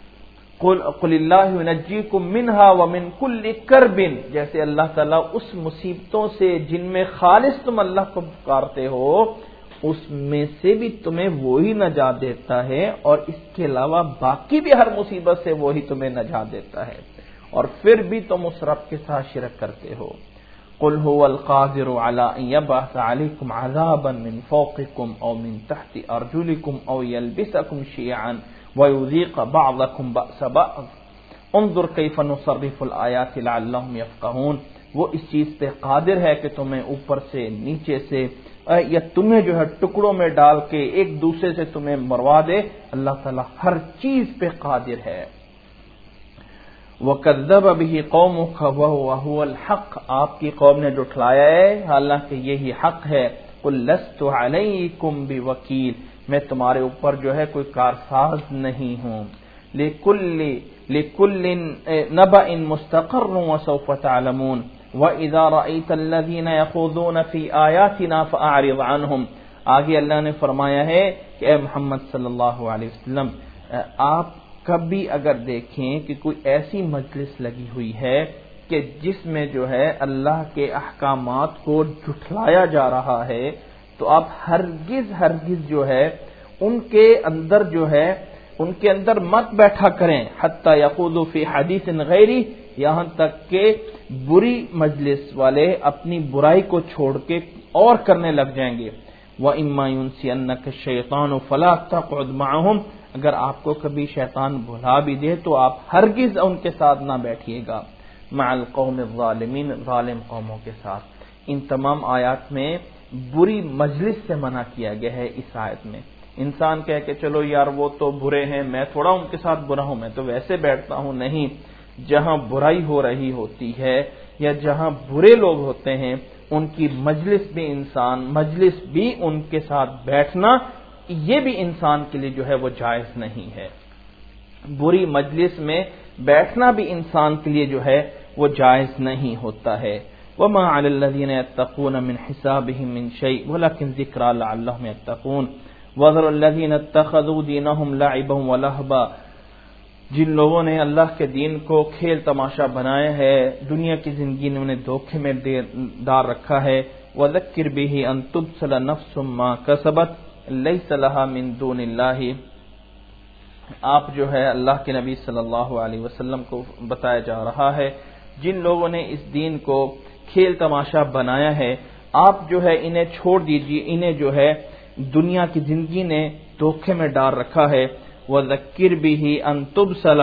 قل اللہ ینجیکم منها ومن کل کرب، جیسے اللہ تعالیٰ اس مصیبتوں سے جن میں خالص تم اللہ کو پکارتے ہو اس میں سے بھی تمہیں وہی نجات دیتا ہے، اور اس کے علاوہ باقی بھی ہر مصیبت سے وہی تمہیں نجات دیتا ہے، اور پھر بھی تم اس رب کے ساتھ شرک کرتے ہو۔ قل هو القادر على ان يبعث عليكم عذابا من فوقكم او من تحت ارجلكم او يلبسكم شيعا ويذيق بعضكم بأس بعض انظر كيف نصرف الآيات لعلهم يفقهون، وہ اس چیز پہ قادر ہے کہ تمہیں اوپر سے نیچے سے یا تمہیں جو ہے ٹکڑوں میں ڈال کے ایک دوسرے سے تمہیں مروا دے، اللہ تعالیٰ ہر چیز پہ قادر ہے۔ وَكَذَّبَ بِهِ قَوْمُكَ وَهُوَ الْحَقُّ، آپ کی قوم نے جھٹلایا ہے حالانکہ یہی حق ہے۔ قُل لَّسْتُ عَلَيْكُمْ بِوَكِيلٍ، میں تمہارے اوپر جو ہے کوئی کارساز نہیں ہوں۔ لِكُلِّ نَبَإٍ مُسْتَقَرٌّ وَسَوْفَ تَعْلَمُونَ وَإِذَا رَأَيْتَ الَّذِينَ يَخُوضُونَ فِي آيَاتِنَا فَأَعْرِضْ عَنْهُمْ، آگے اللہ نے فرمایا ہے کہ اے محمد صلی اللہ علیہ وسلم، آپ کبھی اگر دیکھیں کہ کوئی ایسی مجلس لگی ہوئی ہے کہ جس میں جو ہے اللہ کے احکامات کو جھٹلایا جا رہا ہے، تو آپ ہرگز جو ہے ان کے اندر مت بیٹھا کریں، حتی یخوضوا فی حدیث غیری، یہاں تک کہ بری مجلس والے اپنی برائی کو چھوڑ کے اور کرنے لگ جائیں گے۔ وَإِمَّا يُنْسِيَنَّكَ الشَّيْطَانُ فَلَا تَقْعُدْ مَعَهُمْ، اگر آپ کو کبھی شیطان بھلا بھی دے تو آپ ہرگز ان کے ساتھ نہ بیٹھیے گا۔ مع القوم الظالمین، ظالم قوموں کے ساتھ۔ ان تمام آیات میں بری مجلس سے منع کیا گیا ہے۔ اس آیت میں انسان کہے کہ چلو یار وہ تو برے ہیں، میں تھوڑا ان کے ساتھ برا ہوں، میں تو ویسے بیٹھتا ہوں، نہیں، جہاں برائی ہو رہی ہوتی ہے یا جہاں برے لوگ ہوتے ہیں ان کی مجلس بھی ان کے ساتھ بیٹھنا، یہ بھی انسان کے لیے جو ہے وہ جائز نہیں ہے۔ بری مجلس میں بیٹھنا بھی انسان کے لیے جو ہے وہ جائز نہیں ہوتا ہے۔ وَمَا عَلَى الَّذِينَ يَتَّقُونَ مِنْ حِسَابِهِمْ مِنْ شَيْءٍ وَلَكِنْ ذِكْرَى لَعَلَّهُمْ يَتَّقُونَ وَذَرُوا الَّذِينَ اتَّخَذُوا دِينَهُمْ لَعِبًا وَلَهْوًا، جن لوگوں نے اللہ کے دین کو کھیل تماشا بنایا ہے، دنیا کی زندگی نے انہیں دھوکے میں ڈال رکھا ہے۔ وَذَكِّرْ بِهِ أَن تُبْصَلَ نَفْسٌ مَا كَسَبَتْ لَيْسَ لَهَا مِن دُونِ اللَّهِ، آپ جو ہے اللہ کے نبی صلی اللہ علیہ وسلم کو بتایا جا رہا ہے جن لوگوں نے اس دین کو کھیل تماشا بنایا ہے، آپ جو ہے انہیں چھوڑ دیجیے، انہیں جو ہے دنیا کی زندگی نے دھوکے میں ڈال رکھا ہے۔ وَذَكِّرْ بِهِ أَن تُبْصَلَ،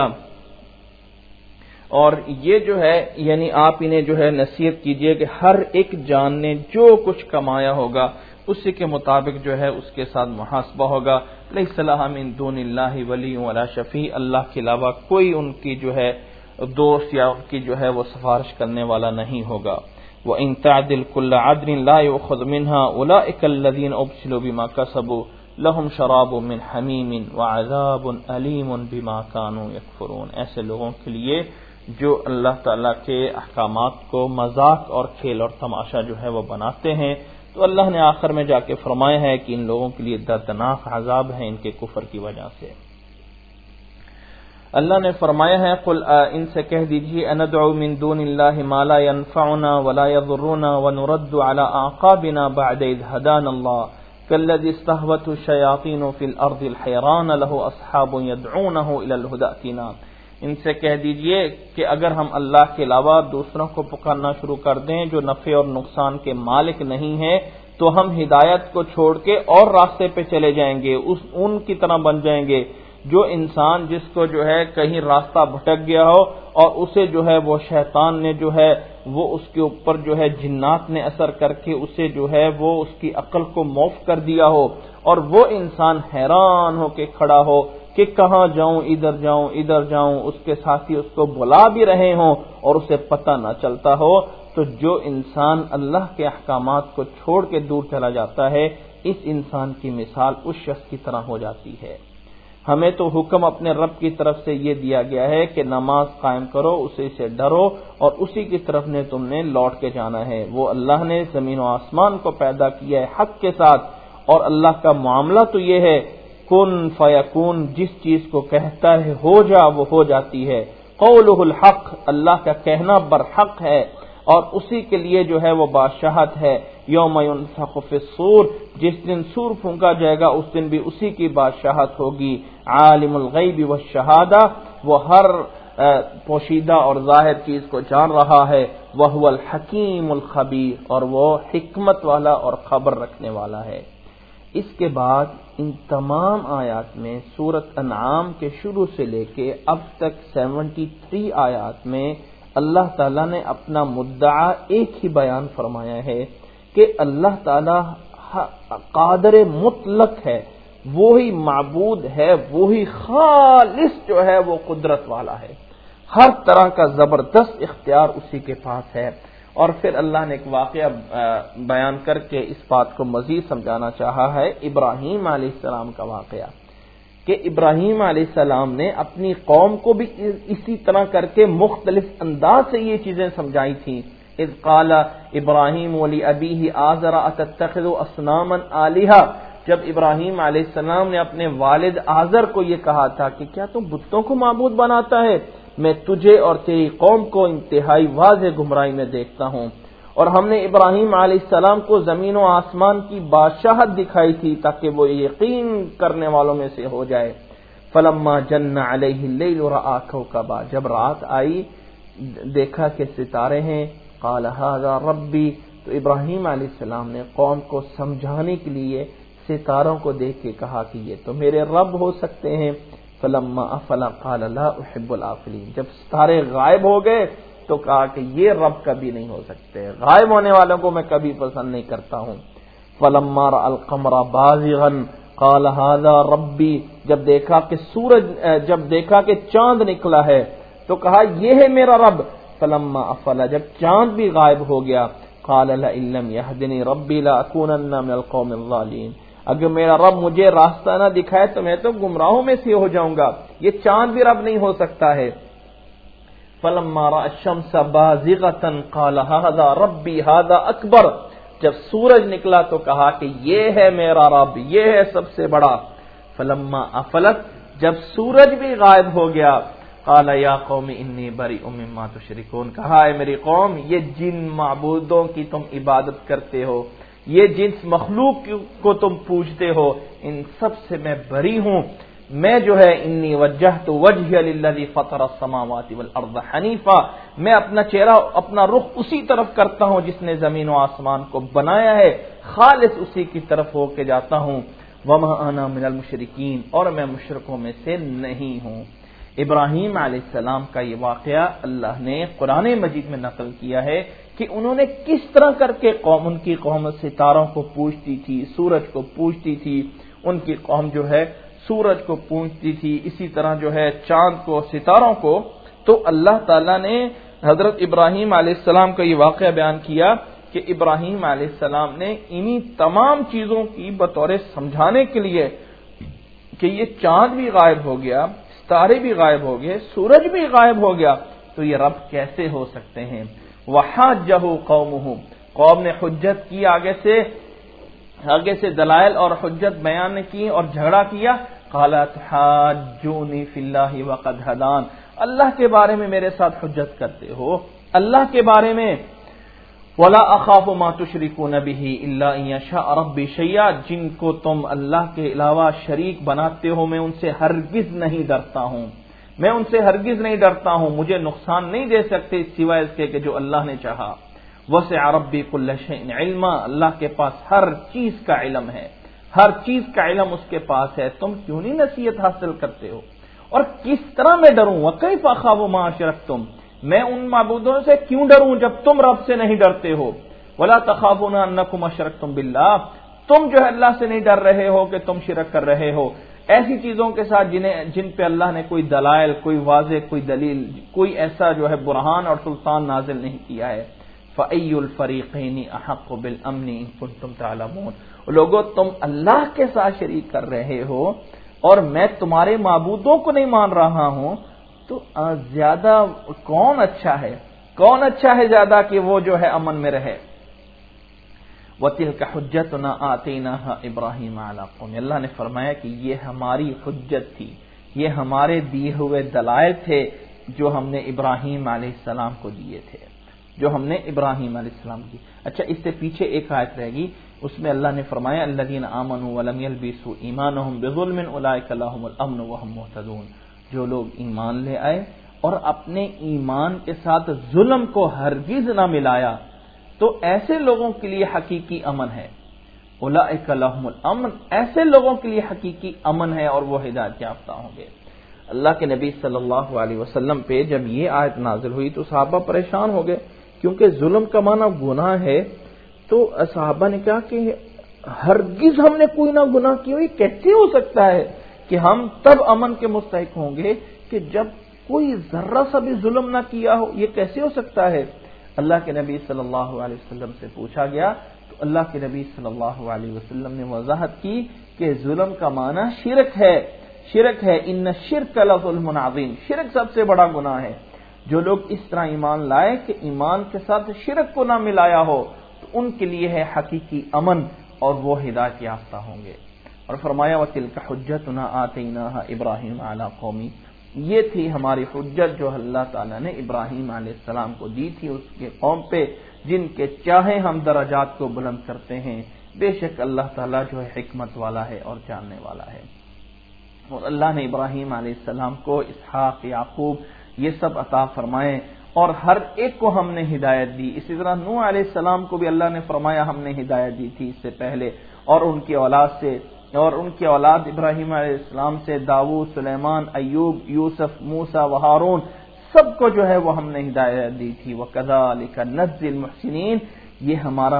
اور یہ جو ہے یعنی آپ انہیں جو ہے نصیحت کیجئے کہ ہر ایک جان نے جو کچھ کمایا ہوگا اسی کے مطابق جو ہے اس کے ساتھ محاسبہ ہوگا۔ لیس لہا من دون اللہ ولی ولا شفیع، اللہ کے علاوہ کوئی ان کی جو ہے دوست یا ان کی جو ہے وہ سفارش کرنے والا نہیں ہوگا۔ وَإِن تَعْدِلْ كُلَّ عَدْلٍ لَا يُؤْخَذْ مِنْهَا أُولَئِكَ الَّذِينَ أُبْسِلُوا بِمَا كَسَبُوا لَهُمْ شَرَابٌ مِّنْ حَمِيمٍ وَعَذَابٌ أَلِيمٌ بِمَا كَانُوا يَكْفُرُونَ، ایسے لوگوں کے لیے جو اللہ تعالیٰ کے احکامات کو مذاق اور کھیل اور تماشا جو ہے وہ بناتے ہیں، تو اللہ نے آخر میں جا کے فرمایا ہے کہ ان لوگوں کے لیے دردناک عذاب ہے ان کے کفر کی وجہ سے۔ اللہ نے فرمایا ہے قل، ان سے کہہ دیجیے اندعو من دون اللہ ما لا ينفعنا ولا يضرنا ونرد على اعقابنا بعد اذ هدانا الله كالذي استهوته الشياطين في الارض الحيران له اصحاب يدعونه الى الهدى ائتنا، ان سے کہہ دیجئے کہ اگر ہم اللہ کے علاوہ دوسروں کو پکارنا شروع کر دیں جو نفع اور نقصان کے مالک نہیں ہیں، تو ہم ہدایت کو چھوڑ کے اور راستے پہ چلے جائیں گے، ان کی طرح بن جائیں گے۔ جو انسان جس کو جو ہے کہیں راستہ بھٹک گیا ہو اور اسے جو ہے وہ شیطان نے جو ہے وہ اس کے اوپر جو ہے جنات نے اثر کر کے اسے جو ہے وہ اس کی عقل کو معاف کر دیا ہو، اور وہ انسان حیران ہو کے کھڑا ہو کہ کہاں جاؤں، ادھر جاؤں، اس کے ساتھی اس کو بلا بھی رہے ہوں اور اسے پتہ نہ چلتا ہو، تو جو انسان اللہ کے احکامات کو چھوڑ کے دور چلا جاتا ہے، اس انسان کی مثال اس شخص کی طرح ہو جاتی ہے۔ ہمیں تو حکم اپنے رب کی طرف سے یہ دیا گیا ہے کہ نماز قائم کرو، اسی سے ڈرو اور اسی کی طرف نے تم نے لوٹ کے جانا ہے۔ وہ اللہ نے زمین و آسمان کو پیدا کیا ہے حق کے ساتھ، اور اللہ کا معاملہ تو یہ ہے کن فیکون، جس چیز کو کہتا ہے ہو جا وہ ہو جاتی ہے۔ قولہ الحق، اللہ کا کہنا برحق ہے اور اسی کے لیے جو ہے وہ بادشاہت ہے۔ یوم ینفخ فی الصور، جس دن سور پھونکا جائے گا اس دن بھی اسی کی بادشاہت ہوگی۔ عالم الغیب والشہادہ، وہ ہر پوشیدہ اور ظاہر چیز کو جان رہا ہے۔ وہو الحکیم الخبیر، اور وہ حکمت والا اور خبر رکھنے والا ہے۔ اس کے بعد ان تمام آیات میں سورۃ انعام کے شروع سے لے کے اب تک 73 آیات میں اللہ تعالیٰ نے اپنا مدعا ایک ہی بیان فرمایا ہے کہ اللہ تعالیٰ قادر مطلق ہے، وہی معبود ہے، وہی خالص جو ہے وہ قدرت والا ہے، ہر طرح کا زبردست اختیار اسی کے پاس ہے۔ اور پھر اللہ نے ایک واقعہ بیان کر کے اس بات کو مزید سمجھانا چاہا ہے، ابراہیم علیہ السلام کا واقعہ، کہ ابراہیم علیہ السلام نے اپنی قوم کو بھی اسی طرح کر کے مختلف انداز سے یہ چیزیں سمجھائی تھیں۔ اذ قال ابراہیم لأبیہ آزر اتتخذ اصناما آلہہ، جب ابراہیم علیہ السلام نے اپنے والد آزر کو یہ کہا تھا کہ کیا تم بتوں کو معبود بناتا ہے، میں تجھے اور تیری قوم کو انتہائی واضح گمراہی میں دیکھتا ہوں۔ اور ہم نے ابراہیم علیہ السلام کو زمین و آسمان کی بادشاہت دکھائی تھی تاکہ وہ یقین کرنے والوں میں سے ہو جائے۔ فلما جن علیہ اللیل رأى کوكبا، جب رات آئی دیکھا کہ ستارے ہیں، قال هذا ربی، تو ابراہیم علیہ السلام نے قوم کو سمجھانے کے لیے ستاروں کو دیکھ کے کہا کہ یہ تو میرے رب ہو سکتے ہیں۔ فلما افل قال لا احب الافلین، جب ستارے غائب ہو گئے تو کہا کہ یہ رب کبھی نہیں ہو سکتے، غائب ہونے والوں کو میں کبھی پسند نہیں کرتا ہوں۔ فلما رأى القمر بازغا قال هذا ربی، جب دیکھا کہ چاند نکلا ہے تو کہا یہ ہے میرا رب۔ فلما افل، جب چاند بھی غائب ہو گیا، قال لئن لم يهدني ربي لاكونن من القوم الضالين، اگر میرا رب مجھے راستہ نہ دکھائے تو میں تو گمراہوں میں سے ہو جاؤں گا، یہ چاند بھی رب نہیں ہو سکتا ہے۔ فلما رأى الشمس بازغة قال هذا ربي هذا اکبر، جب سورج نکلا تو کہا کہ یہ ہے میرا رب، یہ ہے سب سے بڑا۔ فلما افلت، جب سورج بھی غائب ہو گیا، قال یا قوم انی بریء مما تشرکون، کہا ہے میری قوم یہ جن معبودوں کی تم عبادت کرتے ہو، یہ جنس مخلوق کو تم پوجتے ہو، ان سب سے میں بری ہوں۔ میں جو ہے انی وجہت وجہی للذی فطر السماوات والارض حنیفا، میں اپنا چہرہ اپنا رخ اسی طرف کرتا ہوں جس نے زمین و آسمان کو بنایا ہے، خالص اسی کی طرف ہو کے جاتا ہوں۔ وما انا من المشرکین، اور میں مشرکوں میں سے نہیں ہوں۔ ابراہیم علیہ السلام کا یہ واقعہ اللہ نے قرآن مجید میں نقل کیا ہے کہ انہوں نے کس طرح کر کے ان کی قوم ستاروں کو پوجتی تھی، سورج کو پوجتی تھی، ان کی قوم جو ہے سورج کو پوجتی تھی، اسی طرح جو ہے چاند کو، ستاروں کو۔ تو اللہ تعالیٰ نے حضرت ابراہیم علیہ السلام کا یہ واقعہ بیان کیا کہ ابراہیم علیہ السلام نے انہی تمام چیزوں کی بطور سمجھانے کے لیے کہ یہ چاند بھی غائب ہو گیا، ستارے بھی غائب ہو گئے، سورج بھی غائب ہو گیا، تو یہ رب کیسے ہو سکتے ہیں۔ وحاجہ قومہ، قوم نے حجت کی، آگے سے دلائل اور حجت بیان کی اور جھگڑا کیا۔ قال تحاجونی فی اللہ وقد ہدان، اللہ کے بارے میں میرے ساتھ حجت کرتے ہو، اللہ کے بارے میں۔ ولا اخاف ما تشركون به الا ان يشاء ربي شيئا، جن کو تم اللہ کے علاوہ شریک بناتے ہو میں ان سے ہرگز نہیں ڈرتا ہوں، میں ان سے ہرگز نہیں ڈرتا ہوں، مجھے نقصان نہیں دے سکتے سوائے اس کے کہ جو اللہ نے چاہا۔ وسع ربي كل شيء علما، اللہ کے پاس ہر چیز کا علم ہے، ہر چیز کا علم اس کے پاس ہے، تم کیوں نہیں نصیحت حاصل کرتے ہو؟ اور کس طرح میں ڈروں؟ وكيف اخاف ما اشركتم، میں ان معبودوں سے کیوں ڈروں جب تم رب سے نہیں ڈرتے ہو؟ ولا تخافون انکم اشرکتم باللہ، تم جو ہے اللہ سے نہیں ڈر رہے ہو کہ تم شرک کر رہے ہو ایسی چیزوں کے ساتھ جن پہ اللہ نے کوئی دلائل، کوئی واضح، کوئی دلیل، کوئی ایسا جو ہے برہان اور سلطان نازل نہیں کیا ہے۔ فأی الفریقین احق بالامن ان کنتم تعلمون، لوگو تم اللہ کے ساتھ شریک کر رہے ہو اور میں تمہارے معبودوں کو نہیں مان رہا ہوں، تو زیادہ کون اچھا ہے زیادہ کہ وہ جو ہے امن میں رہے۔ وَتِلْكَ حُجَّتُنَا آتَيْنَاهَا إِبْرَاهِيمَ عَلَىٰ قَوْمِهِ، اللہ نے فرمایا کہ یہ ہماری حجت تھی، یہ ہمارے دیے ہوئے دلائل تھے جو ہم نے ابراہیم علیہ السلام کو دیے تھے، جو ہم نے ابراہیم علیہ السلام کی۔ اچھا، اس سے پیچھے ایک آیت رہ گئی، اس میں اللہ نے فرمایا الذین آمنوا ولم یلبسوا ایمانهم بظلم اولئک لهم الامن وهم مهتدون، جو لوگ ایمان لے آئے اور اپنے ایمان کے ساتھ ظلم کو ہرگز نہ ملایا، تو ایسے لوگوں کے لیے حقیقی امن ہے۔ اولئک لهم الامن، ایسے لوگوں کے لیے حقیقی امن ہے اور وہ ہدایت یافتہ ہوں گے۔ اللہ کے نبی صلی اللہ علیہ وسلم پہ جب یہ آیت نازل ہوئی تو صحابہ پریشان ہو گئے، کیونکہ ظلم کا معنی گناہ ہے۔ تو صحابہ نے کہا کہ ہرگز ہم نے کوئی نہ گناہ کی ہوئی، کیسے ہو سکتا ہے کہ ہم تب امن کے مستحق ہوں گے کہ جب کوئی ذرہ سا بھی ظلم نہ کیا ہو، یہ کیسے ہو سکتا ہے؟ اللہ کے نبی صلی اللہ علیہ وسلم سے پوچھا گیا تو اللہ کے نبی صلی اللہ علیہ وسلم نے وضاحت کی کہ ظلم کا معنی شرک ہے، ان الشرک لظلم عظیم، شرک سب سے بڑا گناہ ہے۔ جو لوگ اس طرح ایمان لائے کہ ایمان کے ساتھ شرک کو نہ ملایا ہو، تو ان کے لیے ہے حقیقی امن اور وہ ہدایت یافتہ ہوں گے۔ اور فرمایا وَتِلْكَ حُجَّتُنَا آتَيْنَاهَا إِبْرَاهِيمَ عَلَىٰ قَوْمِهِ، یہ تھی ہماری حجت جو اللہ تعالیٰ نے ابراہیم علیہ السلام کو دی تھی اس کے قوم پہ، جن کے چاہے ہم درجات کو بلند کرتے ہیں، بے شک اللہ تعالیٰ جو ہے حکمت والا ہے اور جاننے والا ہے۔ اور اللہ نے ابراہیم علیہ السلام کو اسحاق، یعقوب یہ سب عطا فرمائے اور ہر ایک کو ہم نے ہدایت دی۔ اسی طرح نوح علیہ السلام کو بھی اللہ نے فرمایا ہم نے ہدایت دی تھی اس سے پہلے، اور ان کی اولاد سے، اور ان کی اولاد ابراہیم علیہ السلام سے داؤد، سلیمان، ایوب، یوسف، موسیٰ و ہارون، سب کو جو ہے وہ ہم نے ہدایت دی تھی۔ وَكَذَلِكَ نَجْزِي الْمُحْسِنِينَ، یہ ہمارا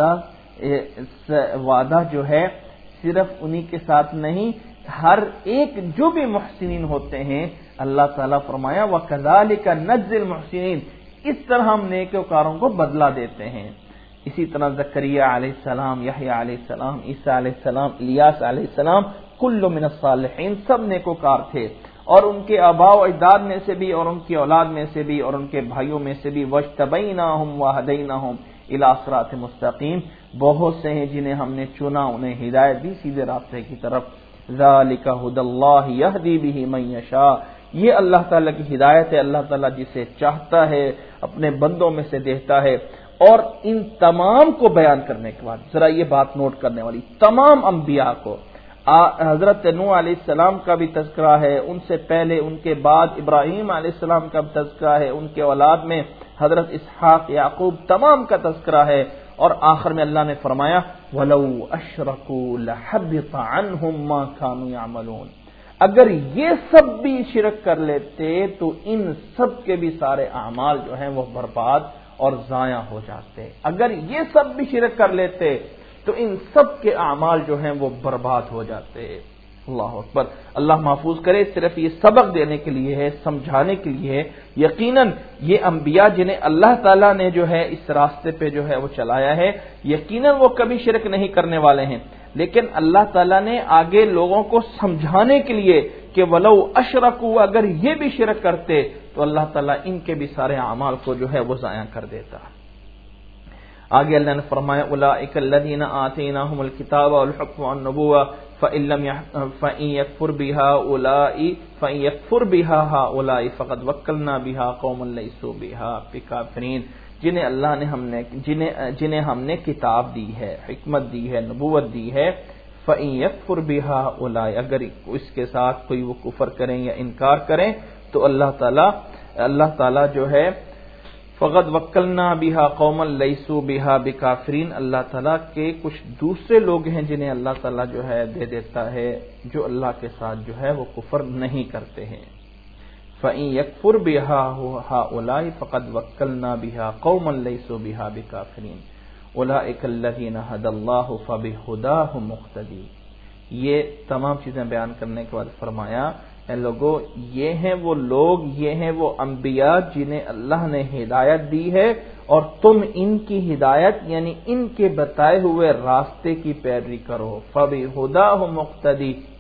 وعدہ جو ہے صرف انہی کے ساتھ نہیں، ہر ایک جو بھی محسنین ہوتے ہیں، اللہ تعالیٰ فرمایا وَكَذَلِكَ نَجْزِي الْمُحْسِنِينَ، اس طرح ہم نیکوکاروں کو بدلہ دیتے ہیں۔ اسی طرح زکریا علیہ السلام، یحییٰ علیہ السلام، عیسیٰ علیہ السلام، الیاس علیہ السلام، کل من الصالحین، سب نیکوکار تھے، اور ان کے آباء و اجداد میں سے بھی اور ان کی اولاد میں سے بھی اور ان کے بھائیوں میں سے بھی، وَاجْتَبَيْنَاهُمْ وَهَدَيْنَاهُمْ إِلَىٰ صِرَاطٍ مُسْتَقِيمٍ، بہت سے ہیں جنہیں ہم نے چنا، انہیں ہدایت دی سیدھے راستے کی طرف۔ ذَلِكَ هُدَى اللَّهِ يَهْدِي بِهِ مَن يَشَاءُ، یہ اللہ تعالیٰ کی ہدایت ہے، اللہ تعالیٰ جسے چاہتا ہے اپنے بندوں میں سے دیتا ہے۔ اور ان تمام کو بیان کرنے کے بعد ذرا یہ بات نوٹ کرنے والی، تمام انبیاء کو، حضرت نوح علیہ السلام کا بھی تذکرہ ہے، ان سے پہلے ان کے بعد ابراہیم علیہ السلام کا بھی تذکرہ ہے، ان کے اولاد میں حضرت اسحاق، یعقوب، تمام کا تذکرہ ہے، اور آخر میں اللہ نے فرمایا وَلَوْ أَشْرَكُوا لَحَبِطَ عَنْهُمْ مَا كَانُوا يَعْمَلُونَ، اگر یہ سب بھی شرک کر لیتے تو ان سب کے بھی سارے اعمال جو ہیں وہ برباد اور ضائع ہو جاتے۔ اگر یہ سب بھی شرک کر لیتے تو ان سب کے اعمال جو ہیں وہ برباد ہو جاتے۔ اللہ اکبر، اللہ محفوظ کرے، صرف یہ سبق دینے کے لیے ہے، سمجھانے کے لیے ہے۔ یقیناً یہ انبیاء جنہیں اللہ تعالیٰ نے جو ہے اس راستے پہ جو ہے وہ چلایا ہے، یقیناً وہ کبھی شرک نہیں کرنے والے ہیں، لیکن اللہ تعالیٰ نے آگے لوگوں کو سمجھانے کے لیے کہ وَلَوْ أَشْرَكُوا، اگر یہ بھی شرک کرتے تو اللہ تعالیٰ ان کے بھی سارے اعمال کو جو ہے وہ ضائع کر دیتا۔ آگے اللہ نے فرمایا اولئک الذین آتیناہم الکتاب والحکم والنبوۃ فإن يكفر بها هؤلاء فقد وکلنا بها قوما ليسوا بها بکافرین، جنہیں ہم نے کتاب دی ہے، حکمت دی ہے، نبوت دی ہے۔ فإن يكفر بها هؤلاء، اگر اس کے ساتھ کوئی وہ کفر کریں یا انکار کریں تو اللہ تعالیٰ جو ہے فقد وکلنا بها قوما ليسوا بها بکافرین، اللہ تعالیٰ کے کچھ دوسرے لوگ ہیں جنہیں اللہ تعالیٰ جو ہے دے دیتا ہے، جو اللہ کے ساتھ جو ہے وہ کفر نہیں کرتے ہیں۔ فإن يكفر بها هؤلاء فقد وکلنا بها قوما ليسوا بها بکافرین اولئک الذین هدى الله فبهداه مقتدی۔ یہ تمام چیزیں بیان کرنے کے بعد فرمایا اے لوگو، یہ ہیں وہ لوگ، یہ ہیں وہ انبیاء جنہیں اللہ نے ہدایت دی ہے، اور تم ان کی ہدایت یعنی ان کے بتائے ہوئے راستے کی پیروی کرو۔ فبہداہ مقتدی،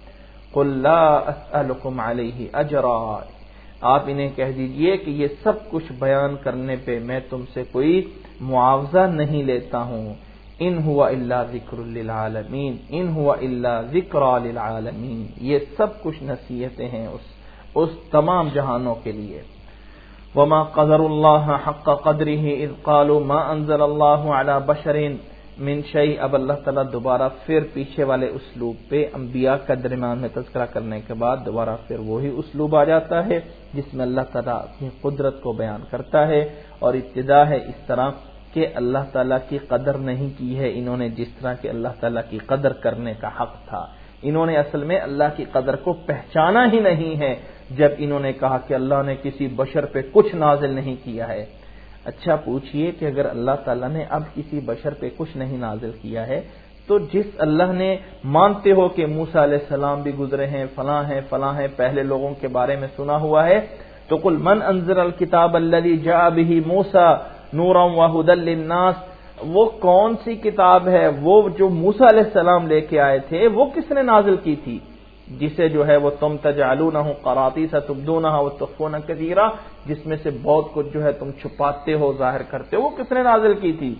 قل لا اسألکم علیہ اجرا، آپ انہیں کہہ دیجئے کہ یہ سب کچھ بیان کرنے پہ میں تم سے کوئی معاوضہ نہیں لیتا ہوں. ان ہوا الا ذکر للعالمین، ان ہوا الا ذکرى للعالمین، یہ سب کچھ نصیحتیں ہیں اس تمام جہانوں کے لیے. وما قدر اللہ حق قدرہ اذ قالوا ما انزل اللہ علی بشر من شیء. اب اللہ تعالیٰ دوبارہ پھر پیچھے والے اسلوب پہ انبیاء کا درمیان میں تذکرہ کرنے کے بعد دوبارہ پھر وہی اسلوب آ جاتا ہے جس میں اللہ تعالیٰ اپنی قدرت کو بیان کرتا ہے. اور ابتدا ہے اس طرح کہ اللہ تعالیٰ کی قدر نہیں کی ہے انہوں نے جس طرح کہ اللہ تعالیٰ کی قدر کرنے کا حق تھا. انہوں نے اصل میں اللہ کی قدر کو پہچانا ہی نہیں ہے جب انہوں نے کہا کہ اللہ نے کسی بشر پہ کچھ نازل نہیں کیا ہے. اچھا پوچھئے کہ اگر اللہ تعالیٰ نے اب کسی بشر پہ کچھ نہیں نازل کیا ہے تو جس اللہ نے مانتے ہو کہ موسیٰ علیہ السلام بھی گزرے ہیں، فلاں ہیں پہلے لوگوں کے بارے میں سنا ہوا ہے، تو قل من انزل الکتاب الذی جاء به موسیٰ نورا وہدی للناس، وہ کون سی کتاب ہے وہ جو موسیٰ علیہ السلام لے کے آئے تھے وہ کس نے نازل کی تھی، جسے جو ہے وہ تم تجعلونہ قراطیس تبدونہ وتخفون کثیرا، جس میں سے بہت کچھ جو ہے تم چھپاتے ہو ظاہر کرتے ہو، وہ کس نے نازل کی تھی،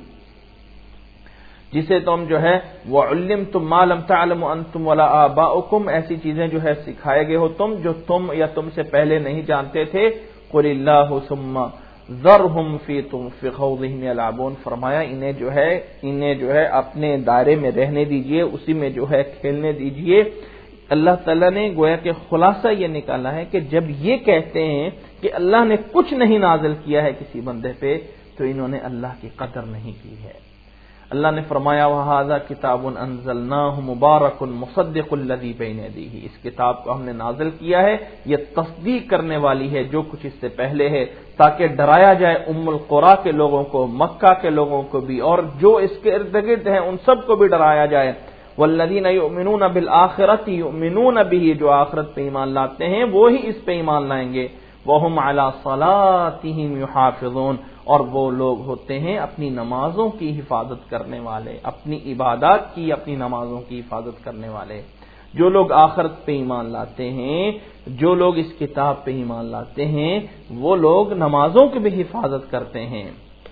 جسے تم جو ہے وعلمتم ما لم تعلموا انتم ولا آباؤکم، ایسی چیزیں جو ہے سکھائے گئے ہو تم جو تم یا تم سے پہلے نہیں جانتے تھے. قل اللہ ثم ذرہم فی خوضہم یلعبون، فرمایا انہیں جو ہے اپنے دائرے میں رہنے دیجئے، اسی میں جو ہے کھیلنے دیجئے. اللہ تعالیٰ نے گویا کہ خلاصہ یہ نکالا ہے کہ جب یہ کہتے ہیں کہ اللہ نے کچھ نہیں نازل کیا ہے کسی بندے پہ تو انہوں نے اللہ کی قدر نہیں کی ہے. اللہ نے فرمایا وَهَذَا كِتَابٌ أَنزَلْنَاهُ مُبَارَكٌ مُصَدِّقُ الَّذِي بَيْنَ يَدَيْهِ، اس کتاب کو ہم نے نازل کیا ہے، یہ تصدیق کرنے والی ہے جو کچھ اس سے پہلے ہے، تاکہ ڈرایا جائے ام القریٰ کے لوگوں کو، مکہ کے لوگوں کو بھی، اور جو اس کے ارد گرد ہیں ان سب کو بھی ڈرایا جائے. والذین یؤمنون بالآخرۃ یؤمنون به، جو آخرت پہ ایمان لاتے ہیں وہی اس پہ ایمان لائیں گے. وہم علی صلاتہم یحافظون، اور وہ لوگ ہوتے ہیں اپنی نمازوں کی حفاظت کرنے والے، اپنی عبادات کی، اپنی نمازوں کی حفاظت کرنے والے. جو لوگ آخرت پہ ایمان لاتے ہیں، جو لوگ اس کتاب پہ ایمان لاتے ہیں، وہ لوگ نمازوں کی بھی حفاظت کرتے ہیں.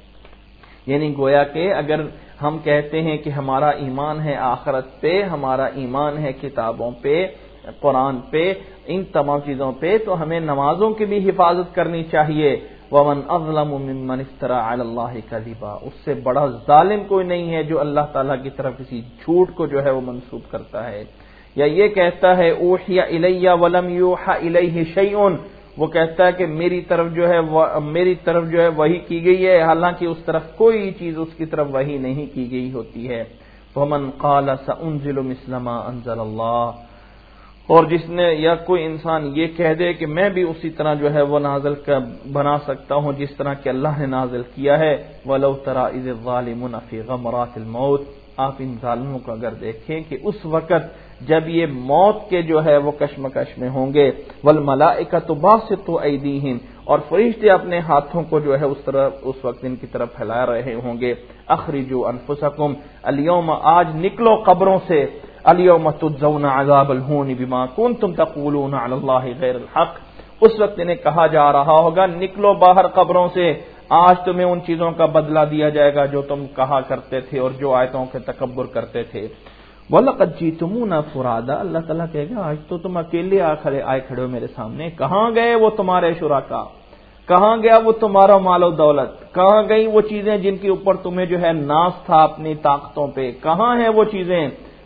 یعنی گویا کہ اگر ہم کہتے ہیں کہ ہمارا ایمان ہے آخرت پہ، ہمارا ایمان ہے کتابوں پہ، قرآن پہ، ان تمام چیزوں پہ، تو ہمیں نمازوں کی بھی حفاظت کرنی چاہیے. وَمَنْ أَظْلَمُ مِمَّنِ افْتَرَىٰ عَلَى اللَّهِ كَذِبًا، اس سے بڑا ظالم کوئی نہیں ہے جو اللہ تعالیٰ کی طرف کسی جھوٹ کو جو ہے وہ منسوب کرتا ہے. یا یہ کہتا ہے اوحی الی ولم یوحى الیہ شیء، وہ کہتا ہے کہ میری طرف جو ہے وحی کی گئی ہے، حالانکہ اس طرف کوئی چیز اس کی طرف وحی نہیں کی گئی ہوتی ہے. وَمَنْ قَالَ سَأُنزِلُ مِثْلَ مَا أَنزَلَ اللَّهُ، اور جس نے یا کوئی انسان یہ کہہ دے کہ میں بھی اسی طرح جو ہے وہ نازل بنا سکتا ہوں جس طرح کہ اللہ نے نازل کیا ہے. وَلَوْ تَرَىٰ إِذِ الظَّالِمُونَ فِي غَمَرَاتِ الْمَوْتِ، آپ ان ظالموں کو اگر دیکھیں کہ اس وقت جب یہ موت کے جو ہے وہ کشمکش میں ہوں گے. وَالْمَلَائِكَةُ بَاسِطُو أَيْدِيهِمْ، اور فرشتے اپنے ہاتھوں کو جو ہے اس وقت ان کی طرف پھیلا رہے ہوں گے. اخرجوا انفسکم اليوم، آج نکلو قبروں سے. اليوم تجزون عذاب الہون بما کنتم تقولون علی اللہ غیر الحق، اس وقت انہیں کہا جا رہا ہوگا نکلو باہر قبروں سے، آج تمہیں ان چیزوں کا بدلہ دیا جائے گا جو تم کہا کرتے تھے اور جو آیتوں کے تکبر کرتے تھے. وَلَقَدْ جِئْتُمُونَا فُرَادًا، اللہ تعالیٰ کہے گا آج تو تم اکیلے آئے کھڑے ہو میرے سامنے. کہاں گئے وہ تمہارے شرکا، کہاں گیا وہ تمہارا مال و دولت، کہاں گئی وہ چیزیں جن کے اوپر تمہیں جو ہے ناز تھا اپنی طاقتوں پہ، کہاں ہیں وہ چیزیں.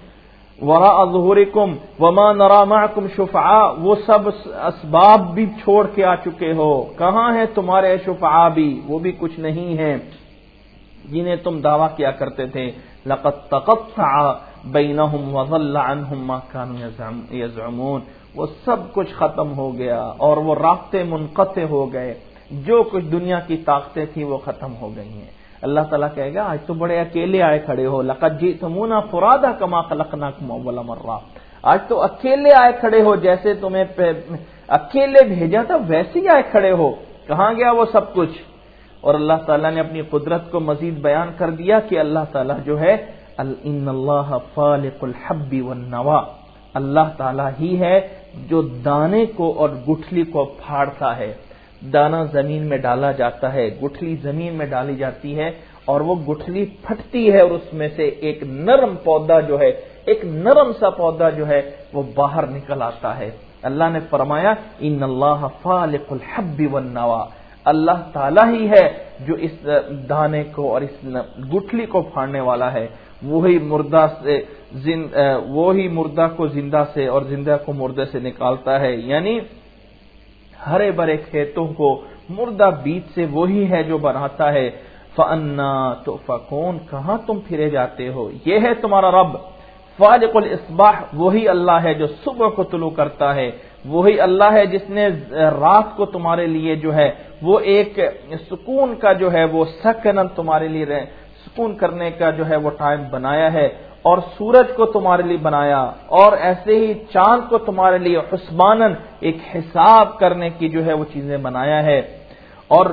وراء ظہورکم وما نرى معکم شفعاء، وہ سب اسباب بھی چھوڑ کے آ چکے ہو، کہاں ہیں تمہارے شفعاء بھی، وہ بھی کچھ نہیں ہیں جنہیں تم دعویٰ کیا کرتے تھے. لقد تقطع بینہم وضل عنہم ما كانوا یزعمون، وہ سب کچھ ختم ہو گیا اور وہ رابطے منقطع ہو گئے، جو کچھ دنیا کی طاقتیں تھیں وہ ختم ہو گئی ہیں. اللہ تعالیٰ کہے گا آج تو بڑے اکیلے آئے کھڑے ہو. لقد جئتمونا فرادا کما خلقناکم اول مرہ، آج تو اکیلے آئے کھڑے ہو، جیسے تمہیں اکیلے بھیجا تھا ویسے ہی آئے کھڑے ہو. کہاں گیا وہ سب کچھ. اور اللہ تعالیٰ نے اپنی قدرت کو مزید بیان کر دیا کہ اللہ تعالیٰ جو ہے ان اللہ فالق الحب والنوا، اللہ تعالیٰ ہی ہے جو دانے کو اور گٹھلی کو پھاڑتا ہے. دانہ زمین میں ڈالا جاتا ہے، گٹھلی زمین میں ڈالی جاتی ہے اور وہ گٹھلی پھٹتی ہے اور اس میں سے ایک نرم پودا جو ہے، ایک نرم سا پودا جو ہے وہ باہر نکل آتا ہے. اللہ نے فرمایا ان اللہ فالق الحب والنوا، اللہ تعالیٰ ہی ہے جو اس دانے کو اور اس گٹھلی کو پھاڑنے والا ہے. وہی مردہ کو زندہ سے اور زندہ کو مردے سے نکالتا ہے. یعنی ہرے بھرے کھیتوں کو مردہ بیج سے وہی ہے جو بناتا ہے. فَأَنَّا تُؤْفَكُونَ، کہاں تم پھرے جاتے ہو؟ یہ ہے تمہارا رب. فالق الاصباح، وہی اللہ ہے جو صبح کو طلوع کرتا ہے. وہی اللہ ہے جس نے رات کو تمہارے لیے جو ہے وہ ایک سکون کا جو ہے وہ سکنن تمہارے لیے سکون کرنے کا جو ہے وہ ٹائم بنایا ہے، اور سورج کو تمہارے لیے بنایا، اور ایسے ہی چاند کو تمہارے لیے حسبانن ایک حساب کرنے کی جو ہے وہ چیزیں بنایا ہے. اور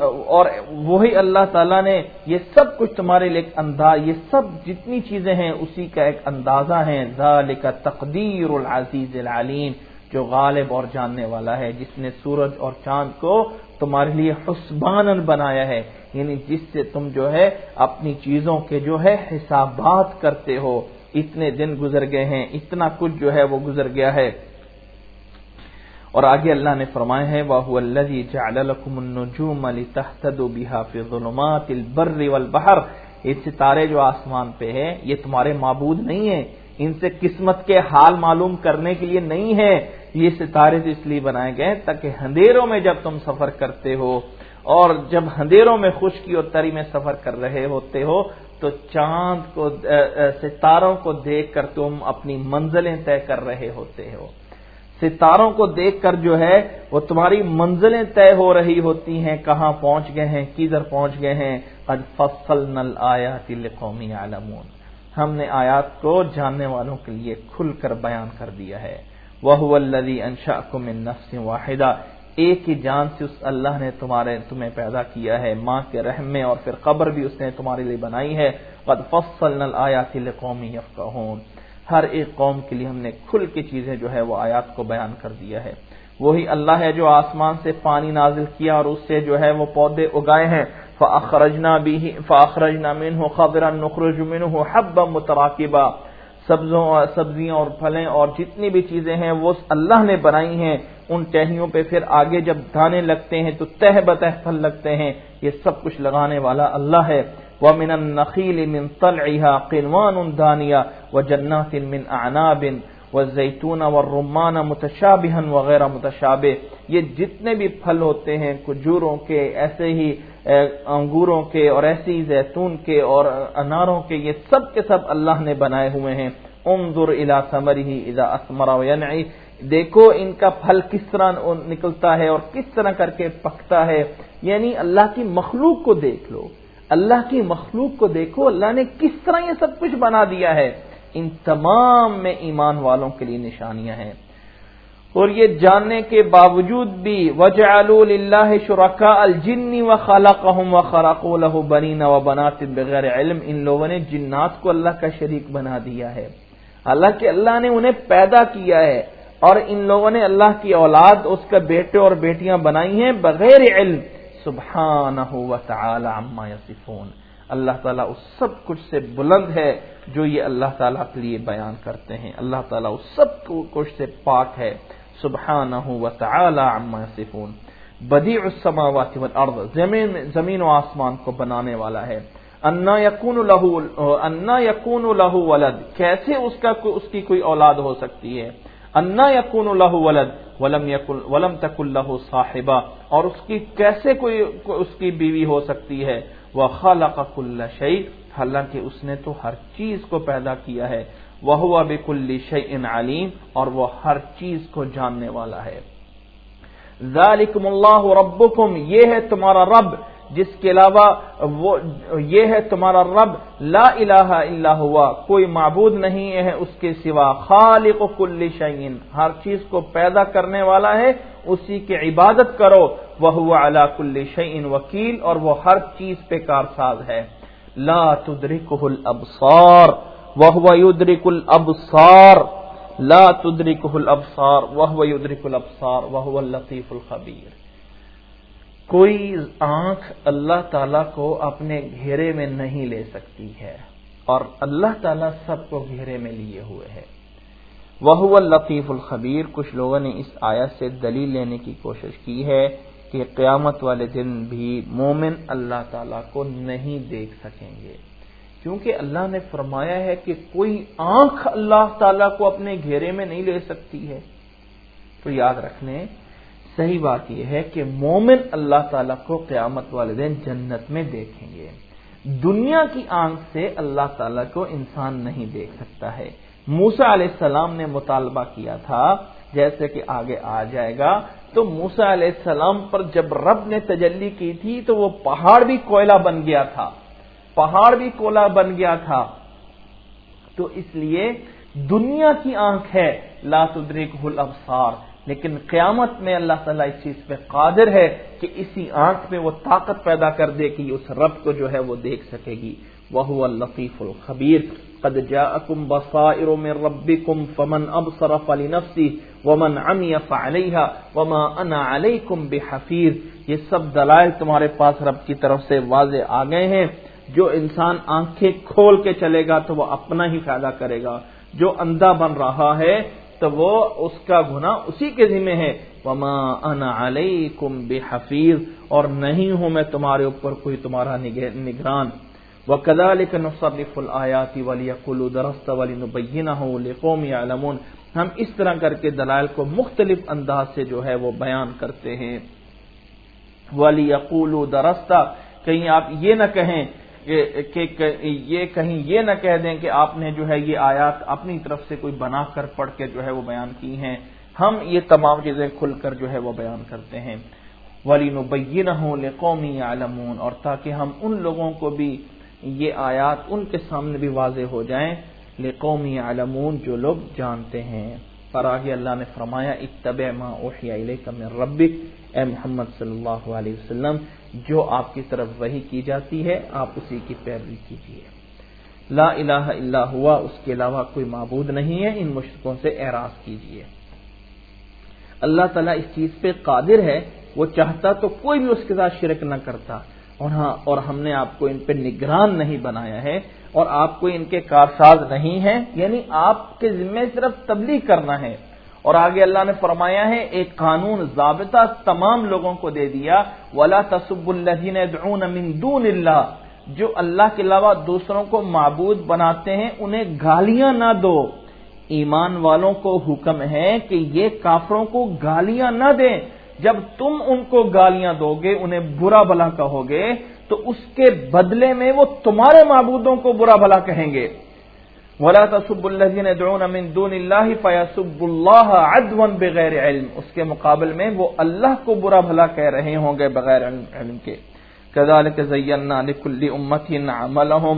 وہی اللہ تعالیٰ نے یہ سب کچھ تمہارے لیے ایک انداز، یہ سب جتنی چیزیں ہیں اسی کا ایک اندازہ ہے. ذالک تقدیر العزیز العلیم، جو غالب اور جاننے والا ہے، جس نے سورج اور چاند کو تمہارے لیے حسبانن بنایا ہے، یعنی جس سے تم جو ہے اپنی چیزوں کے جو ہے حسابات کرتے ہو. اتنے دن گزر گئے ہیں، اتنا کچھ جو ہے وہ گزر گیا ہے. اور آگے اللہ نے فرمایا ہے وَهُوَ الَّذِي جَعَلَ لَكُمُ النُّجُومَ لِتَهْتَدُوا بِهَا فِي ظُلُمَاتِ الْبَرِّ وَالْبَحْرِ، یہ ستارے جو آسمان پہ ہیں یہ تمہارے معبود نہیں ہیں، ان سے قسمت کے حال معلوم کرنے کے لیے نہیں ہے. یہ ستارے اس لیے بنائے گئے تاکہ اندھیروں میں جب تم سفر کرتے ہو اور جب اندھیروں میں خشکی اور تری میں سفر کر رہے ہوتے ہو تو چاند کو ستاروں کو دیکھ کر تم اپنی منزلیں طے کر رہے ہوتے ہو. ستاروں کو دیکھ کر جو ہے وہ تمہاری منزلیں طے ہو رہی ہوتی ہیں، کہاں پہنچ گئے ہیں، کدھر پہنچ گئے ہیں. قد فصلنا الآیات لقوم یعلمون، ہم نے آیات کو جاننے والوں کے لیے کھل کر بیان کر دیا ہے. وَهُوَ الَّذِي أَنشَأَكُم مِّن نَّفْسٍ وَاحِدَةٍ، ایک ہی جان سے اس اللہ نے تمہیں پیدا کیا ہے، ماں کے رحم میں، اور پھر قبر بھی اس نے تمہارے لیے بنائی ہے. قد فصلنا الآیات لقوم یفقهون، ہر ایک قوم کے لیے ہم نے کھل کے چیزیں جو ہے وہ آیات کو بیان کر دیا ہے. وہی اللہ ہے جو آسمان سے پانی نازل کیا اور اس سے جو ہے وہ پودے اگائے ہیں. فَأَخْرَجْنَا مِنْهُ خَضِرًا نُخْرِجُ مِنْهُ حَبًّا مُتَرَاكِبًا، سبزیاں اور پھلیں اور جتنی بھی چیزیں ہیں وہ اللہ نے بنائی ہیں. ان ٹہنیوں پہ پھر آگے جب دانے لگتے ہیں تو تہ بتہ پھل لگتے ہیں. یہ سب کچھ لگانے والا اللہ ہے. وَمِنَ النَّخِيلِ مِنْ طَلْعِهَا قِنْوَانٌ دَانِيَةٌ وَجَنَّاتٍ مِنْ أَعْنَابٍ وَالزَّيْتُونَ وَالرُّمَّانَ مُتَشَابِهًا وَغَيْرَ مُتَشَابِهٍ، یہ جتنے بھی پھل ہوتے ہیں کھجوروں کے، ایسے ہی انگوروں کے، اور ایسے ہی زیتون کے اور اناروں کے، یہ سب کے سب اللہ نے بنائے ہوئے ہیں. انظر الى ثمره اذا اثمر وينعي، دیکھو ان کا پھل کس طرح نکلتا ہے اور کس طرح کر کے پکتا ہے. یعنی اللہ کی مخلوق کو دیکھ لو، اللہ کی مخلوق کو دیکھو، اللہ نے کس طرح یہ سب کچھ بنا دیا ہے. ان تمام میں ایمان والوں کے لیے نشانیاں ہیں. اور یہ جاننے کے باوجود بھی وَجَعَلُوا لِلَّهِ شُرَكَاءَ الْجِنِّ وَخَلَقَهُمْ وَخَرَقُوا لَهُ بَنِينَ وَبَنَاتٍ بِغَيْرِ عِلْمٍ، ان لوگوں نے جنات کو اللہ کا شریک بنا دیا ہے، حالانکہ اللہ نے انہیں پیدا کیا ہے، اور ان لوگوں نے اللہ کی اولاد، اس کا بیٹے اور بیٹیاں بنائی ہیں بغیر علم. سبحانہ وتعالی عما یصفون، اللہ تعالیٰ اس سب کچھ سے بلند ہے جو یہ اللہ تعالیٰ کے لیے بیان کرتے ہیں. اللہ تعالیٰ اس سب کچھ سے پاک ہے. سبحانہ وتعالی عما یصفون. بدیع السماوات والارض، زمین و آسمان کو بنانے والا ہے. انا یکون لہ ولد، کیسے اس کی کوئی اولاد ہو سکتی ہے. انا یکون لہ ولد ولم تکن لہ صاحبہ، اور اس کی کیسے کوئی اس کی بیوی ہو سکتی ہے. وخلق کل شیء، حالانکہ اس نے تو ہر چیز کو پیدا کیا ہے. وہو بکل شیء علیم، اور وہ ہر چیز کو جاننے والا ہے. ذالکم اللہ ربکم، یہ ہے تمہارا رب جس کے علاوہ یہ ہے تمہارا رب، لا الہ الا ہوا، کوئی معبود نہیں ہے اس کے سوا. خالق کل شیء، ہر چیز کو پیدا کرنے والا ہے، اسی کی عبادت کرو. وہو علی کل شیء وکیل، اور وہ ہر چیز پہ کارساز ہے. لا تدرکہ الابصار وہو یدرک الابصار، لا تدرکہ الابصار وہو یدرک الابصار وہو اللطیف الخبیر. کوئی آنکھ اللہ تعالیٰ کو اپنے گھیرے میں نہیں لے سکتی ہے اور اللہ تعالیٰ سب کو گھیرے میں لیے ہوئے ہے. وہو اللطیف الخبیر. کچھ لوگوں نے اس آیت سے دلیل لینے کی کوشش کی ہے کہ قیامت والے دن بھی مومن اللہ تعالیٰ کو نہیں دیکھ سکیں گے، کیونکہ اللہ نے فرمایا ہے کہ کوئی آنکھ اللہ تعالیٰ کو اپنے گھیرے میں نہیں لے سکتی ہے. تو یاد رکھنے صحیح بات یہ ہے کہ مومن اللہ تعالیٰ کو قیامت والے دن جنت میں دیکھیں گے. دنیا کی آنکھ سے اللہ تعالیٰ کو انسان نہیں دیکھ سکتا ہے. موسیٰ علیہ السلام نے مطالبہ کیا تھا، جیسے کہ آگے آ جائے گا، تو موسیٰ علیہ السلام پر جب رب نے تجلی کی تھی تو وہ پہاڑ بھی کوئلہ بن گیا تھا، پہاڑ بھی کوئلہ بن گیا تھا. تو اس لیے دنیا کی آنکھ ہے لا تدرکہ الابصار، لیکن قیامت میں اللہ تعالیٰ اس چیز پہ قادر ہے کہ اسی آنکھ میں وہ طاقت پیدا کر دے کہ اس رب کو جو ہے وہ دیکھ سکے گی. وَهُوَ اللطیف الخبیر. قد جاءکم بصائر من ربکم فمن ابصر فلنفسه ومن عمی فعلیها وما انا علیکم بحفیظ. یہ سب دلائل تمہارے پاس رب کی طرف سے واضح آ گئے ہیں. جو انسان آنکھیں کھول کے چلے گا تو وہ اپنا ہی فائدہ کرے گا، جو اندھا بن رہا ہے تو وہ اس کا گناہ اسی کے ذمہ ہے. وما انا علیکم بحفیظ. اور نہیں ہوں میں تمہارے اوپر کوئی تمہارا نگران. وَكَذَلِكَ نُصَرِّفُ الْآيَاتِ وَلِيَقُولُوا دَرَسْتَ وَلِنُبَيِّنَهُ لِقَوْمٍ يَعْلَمُونَ. ہم اس طرح کر کے دلائل کو مختلف انداز سے جو ہے وہ بیان کرتے ہیں. وَلِيَقُولُوا دَرَسْتَ. کہیں آپ یہ نہ کہیں کہیں یہ نہ کہہ دیں کہ آپ نے جو ہے یہ آیات اپنی طرف سے کوئی بنا کر پڑھ کے جو ہے وہ بیان کی ہیں. ہم یہ تمام چیزیں کھل کر جو ہے وہ بیان کرتے ہیں. وَلِنُبَيِّنَهُ لِقَوْمٍ يَعْلَمُونَ. اور تاکہ ہم ان لوگوں کو بھی یہ آیات ان کے سامنے بھی واضح ہو جائیں. لِقَوْمٍ يَعْلَمُونَ. جو لوگ جانتے ہیں. اور آگے اللہ نے فرمایا اتَّبِعْ مَا أُوحِيَ إِلَيْكَ مِن رَّبِّكَ. اے محمد صلی اللہ علیہ وسلم، جو آپ کی طرف وحی کی جاتی ہے آپ اسی کی پیروی کیجیے. لا الہ الا ہوا. اس کے علاوہ کوئی معبود نہیں ہے. ان مشرکوں سے اعراض کیجیے. اللہ تعالیٰ اس چیز پہ قادر ہے، وہ چاہتا تو کوئی بھی اس کے ساتھ شرک نہ کرتا. اور ہم نے آپ کو ان پہ نگران نہیں بنایا ہے اور آپ کو ان کے کارساز نہیں ہیں، یعنی آپ کے ذمہ صرف تبلیغ کرنا ہے. اور آگے اللہ نے فرمایا ہے ایک قانون ضابطہ تمام لوگوں کو دے دیا. وَلَا تَسُبُّوا الَّذِينَ يَدْعُونَ مِن دُونِ اللَّهِ. جو اللہ کے علاوہ دوسروں کو معبود بناتے ہیں انہیں گالیاں نہ دو. ایمان والوں کو حکم ہے کہ یہ کافروں کو گالیاں نہ دیں. جب تم ان کو گالیاں دو گے، انہیں برا بھلا کہو گے، تو اس کے بدلے میں وہ تمہارے معبودوں کو برا بھلا کہیں گے. وَلَا تَسُبُّوا الَّذِينَ يَدْعُونَ مِن دُونِ اللَّهِ فَيَسُبُّوا اللَّهَ عَدْوًا بِغَيْرِ عِلْمٍ. اس کے مقابل میں وہ اللہ کو برا بھلا کہہ رہے ہوں گے بغیر علم کے. كَذَلِكَ زَيَّنَّا لِكُلِّ أُمَّةٍ عَمَلَهُمْ.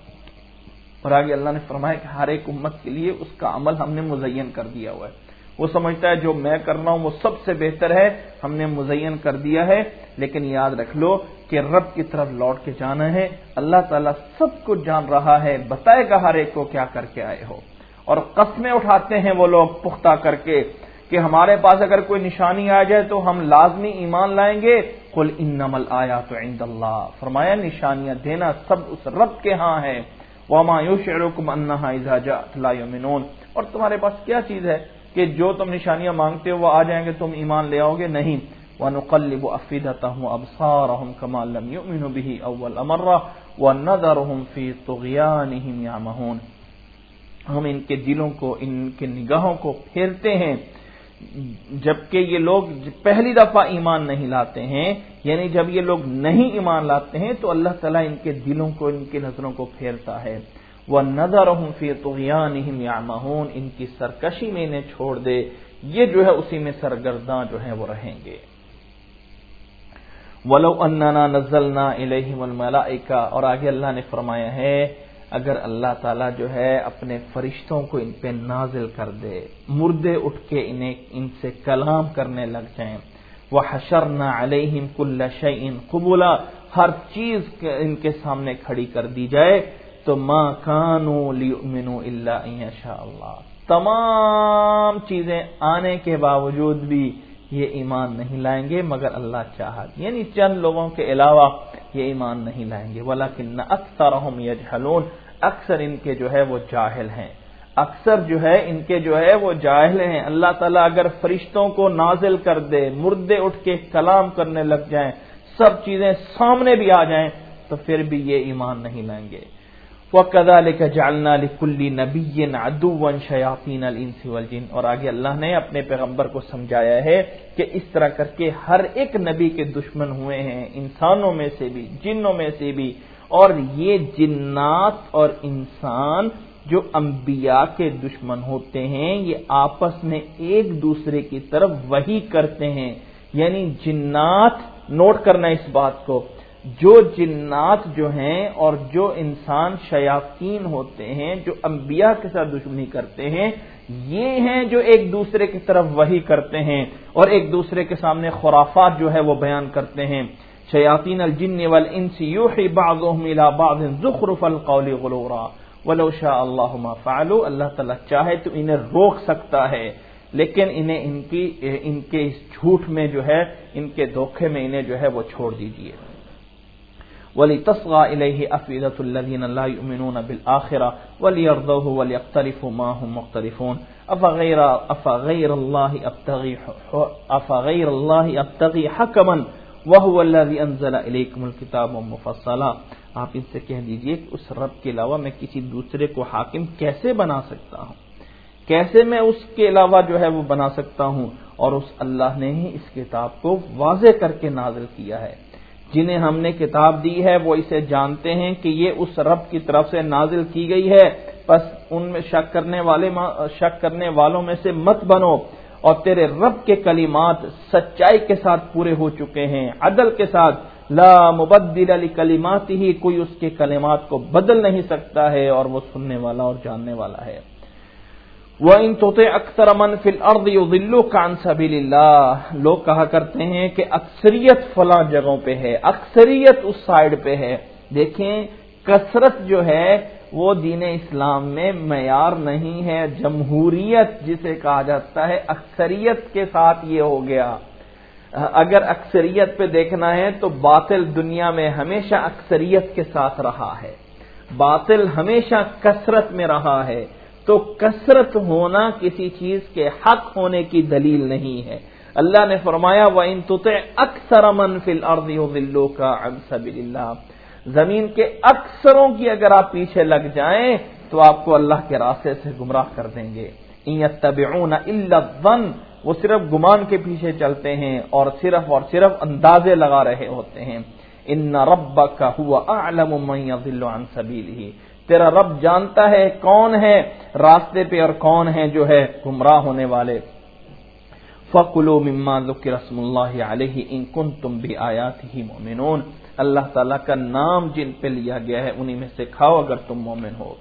اور آگے اللہ نے فرمایا کہ ہر ایک امت کے لیے اس کا عمل ہم نے مزین کر دیا ہوا ہے. وہ سمجھتا ہے جو میں کر رہا ہوں وہ سب سے بہتر ہے، ہم نے مزین کر دیا ہے. لیکن یاد رکھ لو کہ رب کی طرف لوٹ کے جانا ہے. اللہ تعالیٰ سب کچھ جان رہا ہے، بتائے گا ہر ایک کو کیا کر کے آئے ہو. اور قسمیں اٹھاتے ہیں وہ لوگ پختہ کر کے کہ ہمارے پاس اگر کوئی نشانی آ جائے تو ہم لازمی ایمان لائیں گے. قل انما الآیات عند اللہ. فرمایا نشانیاں دینا سب اس رب کے ہاں ہے. وما یشعرکم انہا اذا جاءت لا یؤمنون. اور تمہارے پاس کیا چیز ہے کہ جو تم نشانیاں مانگتے ہو وہ آ جائیں گے تم ایمان لے آؤ گے؟ نہیں. وَنُقَلِّبُ أَفْئِدَتَهُمْ وَأَبْصَارَهُمْ كَمَا لَمْ يُؤْمِنُوا بِهِ أَوَّلَ مَرَّةٍ وَنَذَرُهُمْ فِي طُغْيَانِهِمْ يَعْمَهُونَ. ہم ان کے دلوں کو، ان کے نگاہوں کو پھیرتے ہیں جبکہ یہ لوگ پہلی دفعہ ایمان نہیں لاتے ہیں. یعنی جب یہ لوگ نہیں ایمان لاتے ہیں تو اللہ تعالیٰ ان کے دلوں کو، ان کی نظروں کو پھیرتا ہے. وَنَذَرُهُمْ فِي طُغْيَانِهِمْ يَعْمَهُونَ. ان کی سرکشی میں انہیں چھوڑ دے، یہ جو ہے اسی میں سرگرداں جو ہے وہ رہیں گے. وَلَوْ أَنَّنَا نَزَّلْنَا إِلَيْهِمُ الْمَلَائِكَةَ. اور آگے اللہ نے فرمایا ہے اگر اللہ تعالیٰ جو ہے اپنے فرشتوں کو ان پہ نازل کر دے، مردے اٹھ کے ان سے کلام کرنے لگ جائیں. وَحَشَرْنَا عَلَيْهِمْ كُلَّ شَيْءٍ قُبُلًا. ہر چیز ان کے سامنے کھڑی کر دی جائے تو مَا كَانُوا لِيُؤْمِنُوا إِلَّا إِن يَشَاءَ اللَّهُ. تمام چیزیں آنے کے باوجود بھی یہ ایمان نہیں لائیں گے مگر اللہ چاہت، یعنی چند لوگوں کے علاوہ یہ ایمان نہیں لائیں گے۔ وَلَكِنَّ أَكْثَرَهُمْ يَجْهَلُونَ، اکثر ان کے جو ہے وہ جاہل ہیں، اکثر جو ہے ان کے جو ہے وہ جاہل ہیں۔ اللہ تعالیٰ اگر فرشتوں کو نازل کر دے، مردے اٹھ کے کلام کرنے لگ جائیں، سب چیزیں سامنے بھی آ جائیں، تو پھر بھی یہ ایمان نہیں لائیں گے۔ وَكَذَلِكَ جَعَلْنَا لِكُلِّ نَبِيٍّ عَدُوًّا شَيَاطِينَ الْإِنسِ وَالْجِنِّ، اور آگے اللہ نے اپنے پیغمبر کو سمجھایا ہے کہ اس طرح کر کے ہر ایک نبی کے دشمن ہوئے ہیں، انسانوں میں سے بھی، جنوں میں سے بھی، اور یہ جنات اور انسان جو انبیاء کے دشمن ہوتے ہیں یہ آپس میں ایک دوسرے کی طرف وحی کرتے ہیں، یعنی جنات، نوٹ کرنا اس بات کو، جو جنات جو ہیں اور جو انسان شیاطین ہوتے ہیں جو انبیاء کے ساتھ دشمنی کرتے ہیں، یہ ہیں جو ایک دوسرے کی طرف وحی کرتے ہیں اور ایک دوسرے کے سامنے خرافات جو ہے وہ بیان کرتے ہیں۔ شیاطین الجن والانس یوحی بعضهم الى بعض زخرف القول غرورا ولو شاء اللہ ما فعلوا، اللہ تعالیٰ چاہے تو انہیں روک سکتا ہے، لیکن انہیں ان کے اس جھوٹ میں جو ہے، ان کے دھوکے میں انہیں جو ہے وہ چھوڑ دیجیے۔ وَلِتَصْغَى إِلَيْهِ أَفْئِدَةُ الَّذِينَ لَا يُؤْمِنُونَ بِالْآخِرَةِ وَلِيَرْضَوْهُ وَلِيَقْتَرِفُوا مَا هُمْ مُقْتَرِفُونَ أَفَغَيْرَ اللَّهِ أَبْتَغِي حَكَمًا وَهُوَ الَّذِي أَنزَلَ إِلَيْكُمُ الْكِتَابَ مُفَصَّلًا، آپ ان سے کہہ دیجئے کہ اس رب کے علاوہ میں کسی دوسرے کو حاکم کیسے بنا سکتا ہوں، کیسے میں اس کے علاوہ جو ہے وہ بنا سکتا ہوں، اور اس اللہ نے ہی اس کتاب کو واضح کر کے نازل کیا ہے۔ جنہیں ہم نے کتاب دی ہے وہ اسے جانتے ہیں کہ یہ اس رب کی طرف سے نازل کی گئی ہے، پس ان میں شک کرنے والوں میں سے مت بنو، اور تیرے رب کے کلمات سچائی کے ساتھ پورے ہو چکے ہیں، عدل کے ساتھ، لا مبدل لکلماتہ، کوئی اس کے کلمات کو بدل نہیں سکتا ہے، اور وہ سننے والا اور جاننے والا ہے۔ وَإِن تُطِعْ أَكْثَرَ مَنْ فِي الْأَرْضِ يُضِلُّوكَ عَنْ سَبِيلِ اللَّهِ، لوگ کہا کرتے ہیں کہ اکثریت فلاں جگہوں پہ ہے، اکثریت اس سائیڈ پہ ہے۔ دیکھیں کثرت جو ہے وہ دین اسلام میں معیار نہیں ہے، جمہوریت جسے کہا جاتا ہے اکثریت کے ساتھ یہ ہو گیا۔ اگر اکثریت پہ دیکھنا ہے تو باطل دنیا میں ہمیشہ اکثریت کے ساتھ رہا ہے، باطل ہمیشہ کثرت میں رہا ہے، تو کثرت ہونا کسی چیز کے حق ہونے کی دلیل نہیں ہے۔ اللہ نے فرمایا وَإِن تُطِعْ أَكْثَرَ مَنْ فِي الْأَرْضِ يُضِلُّوكَ عَنْ سَبِيلِ اللَّهِ، زمین کے اکثروں کی اگر آپ پیچھے لگ جائیں تو آپ کو اللہ کے راستے سے گمراہ کر دیں گے۔ إِن يَتَّبِعُونَ إِلَّا الظَّنَّ، وہ صرف گمان کے پیچھے چلتے ہیں اور صرف اندازے لگا رہے ہوتے ہیں۔ إِنَّ رَبَّكَ هُوَ أَعْلَمُ مَن يَضِلُّ عَن سَبِيلِهِ، تیرا رب جانتا ہے کون ہے راستے پہ اور کون ہے جو ہے گمراہ ہونے والے۔ فَكُلُوا مِمَّا ذُكِرَ اسْمُ اللَّهِ عَلَيْهِ إِن كُنتُم بِآيَاتِهِ مُؤْمِنُونَ، اللہ تعالیٰ کا نام جن پہ لیا گیا ہے انہی میں سے کھاؤ اگر تم مومن ہو۔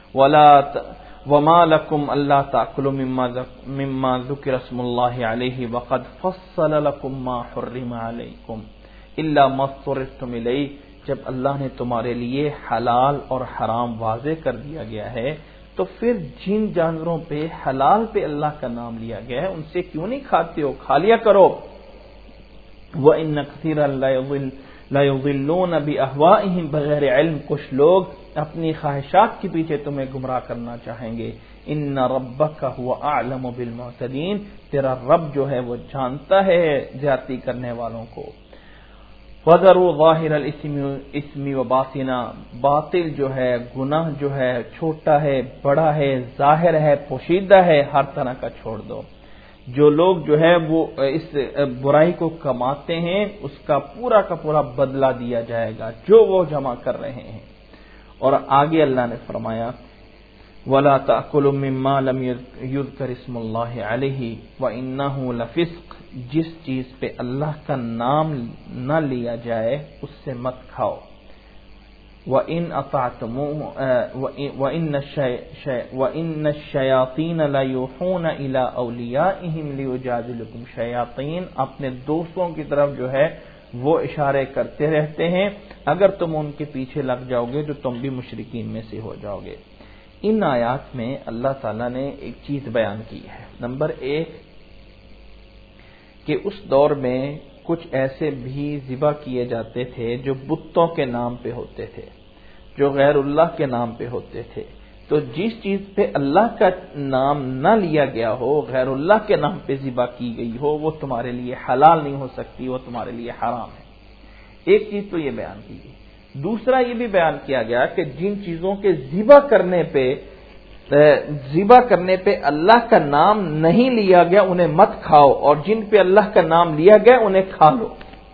وَمَا لَكُمْ أَلَّا تَأْكُلُوا مِمَّا ذُكِرَ اسْمُ اللَّهِ عَلَيْهِ وَقَدْ فَصَّلَ لَكُم مَّا حُرِّمَ عَلَيْكُمْ إِلَّا مَا اضْطُرِرْتُمْ إِلَيْهِ، جب اللہ نے تمہارے لیے حلال اور حرام واضح کر دیا گیا ہے تو پھر جن جانوروں پہ حلال پہ اللہ کا نام لیا گیا ہے ان سے کیوں نہیں کھاتے ہو، کھا لیا کرو۔ وَإِنَّ كَثِيرًا لَا يُضِلُّونَ بِأَهْوَائِهِمْ بغیر علم، کچھ لوگ اپنی خواہشات کے پیچھے تمہیں گمراہ کرنا چاہیں گے۔ إِنَّ رَبَّكَ هُوَ أَعْلَمُ بِالْمُعْتَدِينَ، تیرا رب جو ہے وہ جانتا ہے زیادتی کرنے والوں کو۔ وَذَرُوا ظَاهِرَ الْإِثْمِ وَبَاطِنَهُ، باطل جو ہے، گناہ جو ہے، چھوٹا ہے، بڑا ہے، ظاہر ہے، پوشیدہ ہے، ہر طرح کا چھوڑ دو۔ جو لوگ جو ہے وہ اس برائی کو کماتے ہیں اس کا پورا بدلہ دیا جائے گا جو وہ جمع کر رہے ہیں۔ اور آگے اللہ نے فرمایا وَلَا تَأْكُلُوا مِمَّا لَمْ يُذْكَرِ اسْمُ اللَّهِ عَلَيْهِ وَإِنَّهُ لَفِسْقٌ، جس چیز پہ اللہ کا نام نہ لیا جائے اس سے مت کھاؤ۔ وَإِنْ أَطَعْتُمُوهُ وَإِنَّ الشَّيَاطِينَ لَيُوحُونَ إِلَىٰ أَوْلِيَائِهِمْ لِيُجَادِلُكُمْ، شیاطین اپنے دوستوں کی طرف جو ہے وہ اشارے کرتے رہتے ہیں، اگر تم ان کے پیچھے لگ جاؤ گے تو تم بھی مشرکین میں سے ہو جاؤ گے۔ ان آیات میں اللہ تعالیٰ نے ایک چیز بیان کی ہے۔ نمبر ایک کہ اس دور میں کچھ ایسے بھی ذبح کیے جاتے تھے جو بتوں کے نام پہ ہوتے تھے، جو غیر اللہ کے نام پہ ہوتے تھے۔ تو جس چیز پہ اللہ کا نام نہ لیا گیا ہو، غیر اللہ کے نام پہ ذبح کی گئی ہو، وہ تمہارے لیے حلال نہیں ہو سکتی، وہ تمہارے لیے حرام ہے۔ ایک چیز تو یہ بیان کی گئی۔ دوسرا یہ بھی بیان کیا گیا کہ جن چیزوں کے ذبح کرنے پہ اللہ کا نام نہیں لیا گیا انہیں مت کھاؤ، اور جن پہ اللہ کا نام لیا گیا انہیں کھا لو۔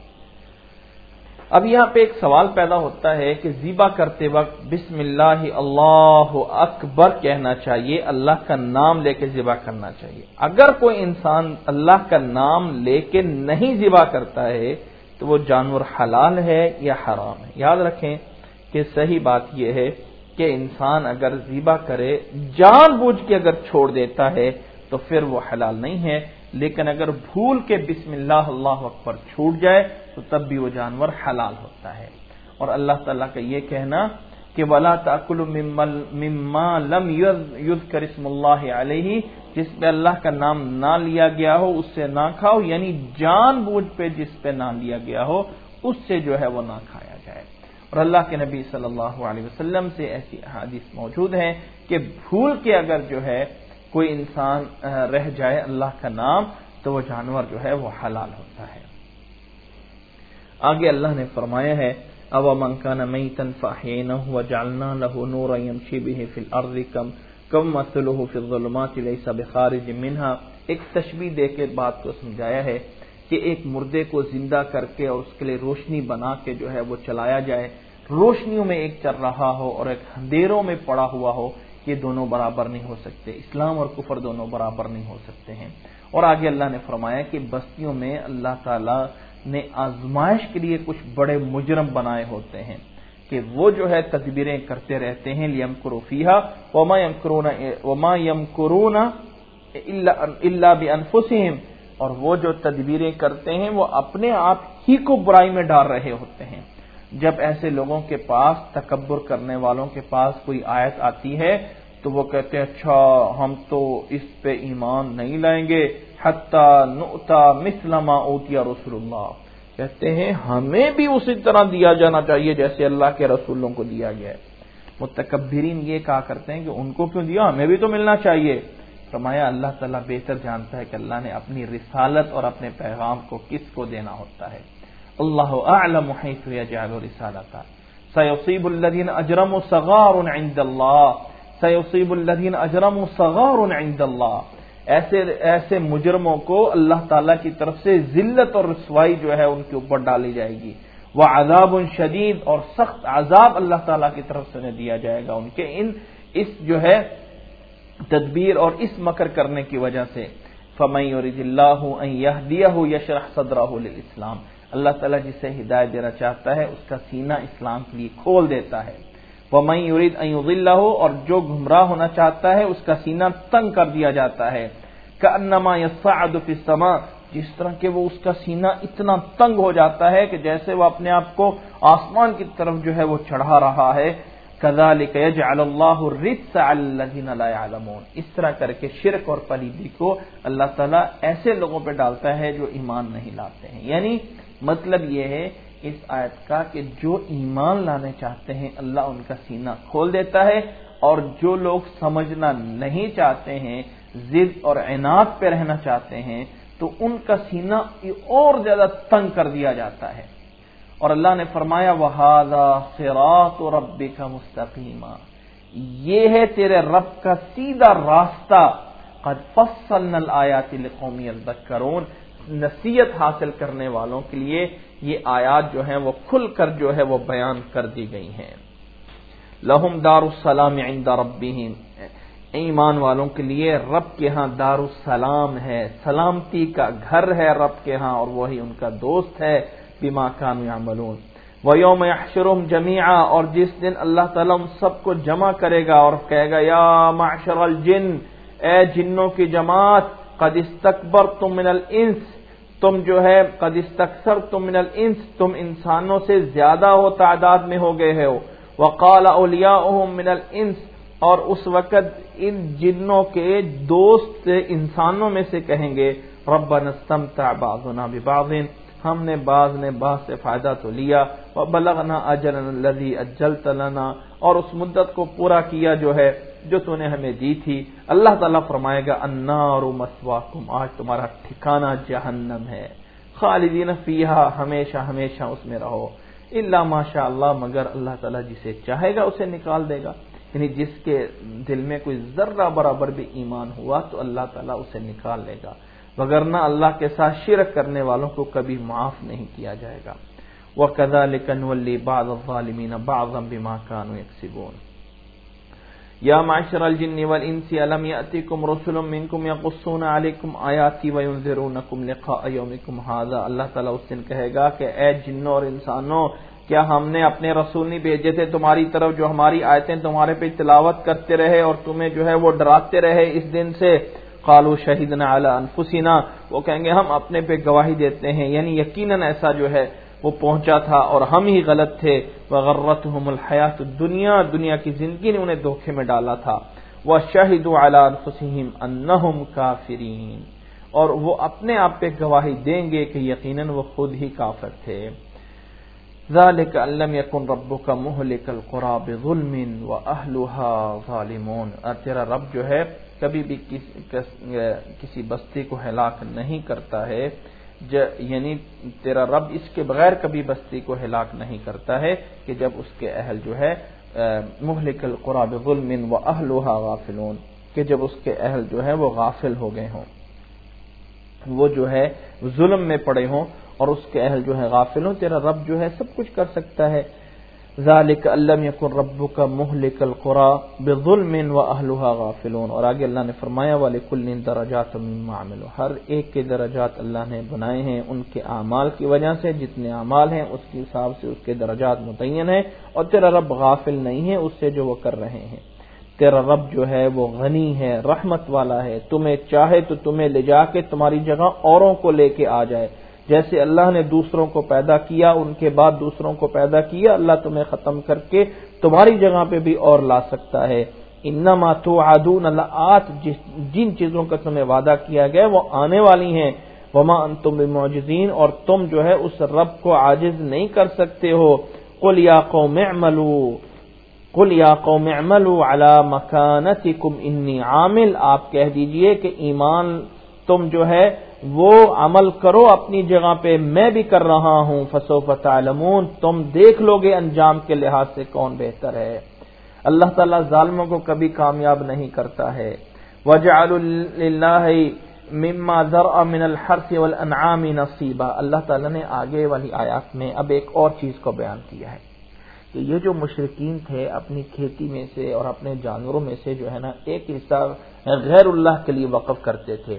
اب یہاں پہ ایک سوال پیدا ہوتا ہے کہ ذبح کرتے وقت بسم اللہ اللہ اکبر کہنا چاہیے، اللہ کا نام لے کے ذبح کرنا چاہیے۔ اگر کوئی انسان اللہ کا نام لے کے نہیں ذبح کرتا ہے تو وہ جانور حلال ہے یا حرام ہے؟ یاد رکھیں کہ صحیح بات یہ ہے کہ انسان اگر ذبح کرے جان بوجھ کے اگر چھوڑ دیتا ہے تو پھر وہ حلال نہیں ہے، لیکن اگر بھول کے بسم اللہ اللہ اکبر چھوٹ جائے تو تب بھی وہ جانور حلال ہوتا ہے۔ اور اللہ تعالیٰ کا یہ کہنا کہ وَلَا تَأْكُلُوا مِمَّا لَمْ يُذْكَرِ اسْمُ اللَّهِ عَلَيْهِ، جس پہ اللہ کا نام نہ لیا گیا ہو اس سے نہ کھاؤ، یعنی جان بوجھ پہ جس پہ نہ لیا گیا ہو اس سے جو ہے وہ نہ کھایا جائے۔ اور اللہ کے نبی صلی اللہ علیہ وسلم سے ایسی احادیث موجود ہیں کہ بھول کے اگر جو ہے کوئی انسان رہ جائے اللہ کا نام تو وہ جانور جو ہے وہ حلال ہوتا ہے۔ آگے اللہ نے فرمایا ہے أَوَمَنْ كَانَ مَيْتًا فَأَحْيَيْنَاهُ وَجَعَلْنَا لَهُ نُورًا يَمْشِي بِهِ فِي الْأَرْضِ كَمَّثَلُهُ فِي الظُّلُمَاتِ لَيْسَ بِخَارِجٍ مِنْهَا۔ ایک تشبیہ دے کے بات کو سمجھایا ہے کہ ایک مردے کو زندہ کر کے اور اس کے لیے روشنی بنا کے جو ہے وہ چلایا جائے، روشنیوں میں ایک چل رہا ہو اور ایک اندھیروں میں پڑا ہوا ہو، یہ دونوں برابر نہیں ہو سکتے۔ اسلام اور کفر دونوں برابر نہیں ہو سکتے ہیں۔ اور آگے اللہ نے فرمایا کہ بستیوں میں اللہ تعالی نے آزمائش کے لیے کچھ بڑے مجرم بنائے ہوتے ہیں کہ وہ جو ہے تدبیریں کرتے رہتے ہیں، لیمکروا فیہا وما یمکرون الا بانفسہم، اور وہ جو تدبیریں کرتے ہیں وہ اپنے آپ ہی کو برائی میں ڈال رہے ہوتے ہیں۔ جب ایسے لوگوں کے پاس، تکبر کرنے والوں کے پاس کوئی آیت آتی ہے تو وہ کہتے ہیں اچھا ہم تو اس پہ ایمان نہیں لائیں گے، حتی نؤتا مثل ما اوتی رسول اللہ، کہتے ہیں ہمیں بھی اسی طرح دیا جانا چاہیے جیسے اللہ کے رسولوں کو دیا گیا ہے۔ متکبرین یہ کہا کرتے ہیں کہ ان کو کیوں دیا، ہمیں بھی تو ملنا چاہیے۔ فرمایا اللہ تعالیٰ بہتر جانتا ہے کہ اللہ نے اپنی رسالت اور اپنے پیغام کو کس کو دینا ہوتا ہے۔ اللہ اعلم حیث یجعل رسالتہ، سیصیب الذین اجرموا صغار عند اللہ، سیصیب الذین اجرموا صغار عند اللہ۔ ایسے مجرموں کو اللہ تعالیٰ کی طرف سے ذلت اور رسوائی جو ہے ان کے اوپر ڈالی جائے گی، وعذاب شدید، اور سخت عذاب اللہ تعالیٰ کی طرف سے انہیں دیا جائے گا ان کے اس جو ہے تدبیر اور اس مکر کرنے کی وجہ سے۔ فَمَن يُرِدِ اللَّهُ أَن يَهْدِيَهُ يَشْرَحْ صَدْرَهُ لِلْإِسْلَامِ، اللہ تعالیٰ جسے ہدایت دینا چاہتا ہے اس کا سینہ اسلام کے لیے کھول دیتا ہے۔ وَمَن يُرِدْ أَن يُضِلَّهُ، اور جو گمراہ ہونا چاہتا ہے اس کا سینہ تنگ کر دیا جاتا ہے۔ كَأَنَّمَا يَصَّعَّدُ فِي السَّمَاءِ، جس طرح کہ وہ اس کا سینہ اتنا تنگ ہو جاتا ہے کہ جیسے وہ اپنے آپ کو آسمان کی طرف جو ہے وہ چڑھا رہا ہے۔ كَذَلِكَ يَجْعَلُ اللَّهُ الرِّجْسَ عَلَى الَّذِينَ لَا يَعْلَمُونَ، اس طرح کر کے شرک اور پلیدی کو اللہ تعالیٰ ایسے لوگوں پہ ڈالتا ہے جو ایمان نہیں لاتے ہیں۔ یعنی مطلب یہ ہے اس آیت کا کہ جو ایمان لانے چاہتے ہیں اللہ ان کا سینہ کھول دیتا ہے، اور جو لوگ سمجھنا نہیں چاہتے ہیں، ضد اور عناد پہ رہنا چاہتے ہیں، تو ان کا سینہ اور زیادہ تنگ کر دیا جاتا ہے۔ اور اللہ نے فرمایا وَهَذَا صِرَاطُ رَبِّكَ مُسْتَقِيمًا، یہ ہے تیرے رب کا سیدھا راستہ، قَدْ فَصَّلْنَا الْآيَاتِ لِقَوْمٍ يَذَّكَّرُونَ، نصیحت حاصل کرنے والوں کے لیے یہ آیات جو ہیں وہ کھل کر جو ہے وہ بیان کر دی گئی ہیں۔ لَهُمْ دَارُ السَّلَامِ عِنْدَ رَبِّهِمْ، ایمان والوں کے لیے رب کے ہاں دار السلام ہے، سلامتی کا گھر ہے رب کے ہاں، اور وہی ان کا دوست ہے۔ بما كانوا يعملون، وَيَوْمَ يَحْشُرُهُمْ جَمِيعًا، اور جس دن اللہ تعالیٰ سب کو جمع کرے گا اور کہے گا یا معشر الجن، اے جنوں کی جماعت، قد استکبرتم من الانس، تم جو ہے قد استکثرتم من الانس، تم انسانوں سے زیادہ ہو تعداد میں ہو گئے ہو، وقال اولیاؤہم من الانس، اور اس وقت ان جنوں کے دوست انسانوں میں سے کہیں گے ربنا استمتع بعضنا ببعض، ہم نے بعض سے فائدہ تو لیا، وبلغنا اجلنا الذی اجلت لنا، اور اس مدت کو پورا کیا جو تو نے ہمیں دی تھی۔ اللہ تعالیٰ فرمائے گا النار مثواکم، آج تمہارا ٹھکانہ جہنم ہے، خالدین فیہا، ہمیشہ ہمیشہ اس میں رہو، الا ما شاء اللہ، مگر اللہ تعالیٰ جسے چاہے گا اسے نکال دے گا، یعنی جس کے دل میں کوئی ذرہ برابر بھی ایمان ہوا تو اللہ تعالیٰ اسے نکال لے گا، وگرنہ اللہ کے ساتھ شرک کرنے والوں کو کبھی معاف نہیں کیا جائے گا۔ وَكَذَلِكَ نُوَلِّي بَعْضَ الظَّالِمِينَ بَعْضًا بِمَا كَانُوا يَكْسِبُونَ۔ یا معشر الجن والانس الم یأتکم رسل منکم یقصون علیکم آیاتی وینذرونکم لقاء یومکم ھذا، اللہ تعالیٰ اس دن کہے گا کہ اے جنوں اور انسانوں، کیا ہم نے اپنے رسول نہیں بھیجے تھے تمہاری طرف جو ہماری آیتیں تمہارے پہ تلاوت کرتے رہے اور تمہیں وہ ڈراتے رہے اس دن سے؟ قالوا شہدنا علی انفسنا، وہ کہیں گے ہم اپنے پہ گواہی دیتے ہیں، یعنی یقیناً ایسا وہ پہنچا تھا اور ہم ہی غلط تھے۔ وغرتهم الحیات الدنیا، دنیا کی زندگی نے انہیں دھوکے میں ڈالا تھا۔ وشہدوا علی انفسہم انہم کافرین، اور وہ اپنے آپ پہ گواہی دیں گے کہ یقیناً وہ خود ہی کافر تھے۔ ذالک ان لم یکن ربک مہلک القری بظلم واہلھا ظالمون، اور تیرا رب کبھی بھی کسی بستی کو ہلاک نہیں کرتا ہے، یعنی تیرا رب اس کے بغیر کبھی بستی کو ہلاک نہیں کرتا ہے کہ جب اس کے اہل مہلک القری بظلم واہلھا غافلون، کہ جب اس کے اہل وہ غافل ہو گئے ہوں، وہ ظلم میں پڑے ہوں اور اس کے اہل غافل ہوں، تیرا رب سب کچھ کر سکتا ہے۔ ذالک ان لم یکن ربک مہلک القری بظلم واہلھا غافلون، اور آگے اللہ نے فرمایا وَلِكُلٍّ دَرَجَاتٌ مِّمَّا عَمِلُوا، ہر ایک کے درجات اللہ نے بنائے ہیں ان کے اعمال کی وجہ سے، جتنے اعمال ہیں اس کے حساب سے اس کے درجات متعین ہیں، اور تیرا رب غافل نہیں ہے اس سے جو وہ کر رہے ہیں۔ تیرا رب وہ غنی ہے، رحمت والا ہے، تمہیں چاہے تو تمہیں لے جا کے تمہاری جگہ اوروں کو لے کے آ جائے، جیسے اللہ نے دوسروں کو پیدا کیا ان کے بعد دوسروں کو پیدا کیا، اللہ تمہیں ختم کر کے تمہاری جگہ پہ بھی اور لا سکتا ہے۔ انما توعدون لآت، جن چیزوں کا تمہیں وعدہ کیا گیا وہ آنے والی ہیں، وما انتم بمعجزین، اور تم اس رب کو عاجز نہیں کر سکتے ہو۔ قل یا قوم اعملوا علی مکانتکم انی عامل، آپ کہہ دیجئے کہ ایمان تم وہ عمل کرو اپنی جگہ پہ، میں بھی کر رہا ہوں، فسوف تعلمون، تم دیکھ لو گے انجام کے لحاظ سے کون بہتر ہے۔ اللہ تعالیٰ ظالموں کو کبھی کامیاب نہیں کرتا ہے۔ وَجَعَلُوا لِلَّهِ مِمَّا ذَرَأَ مِنَ الْحَرْثِ وَالْأَنْعَامِ نَصِيبًا، اللہ تعالیٰ نے آگے والی آیات میں اب ایک اور چیز کو بیان کیا ہے کہ یہ جو مشرکین تھے اپنی کھیتی میں سے اور اپنے جانوروں میں سے ایک حصہ غیر اللہ کے لیے وقف کرتے تھے،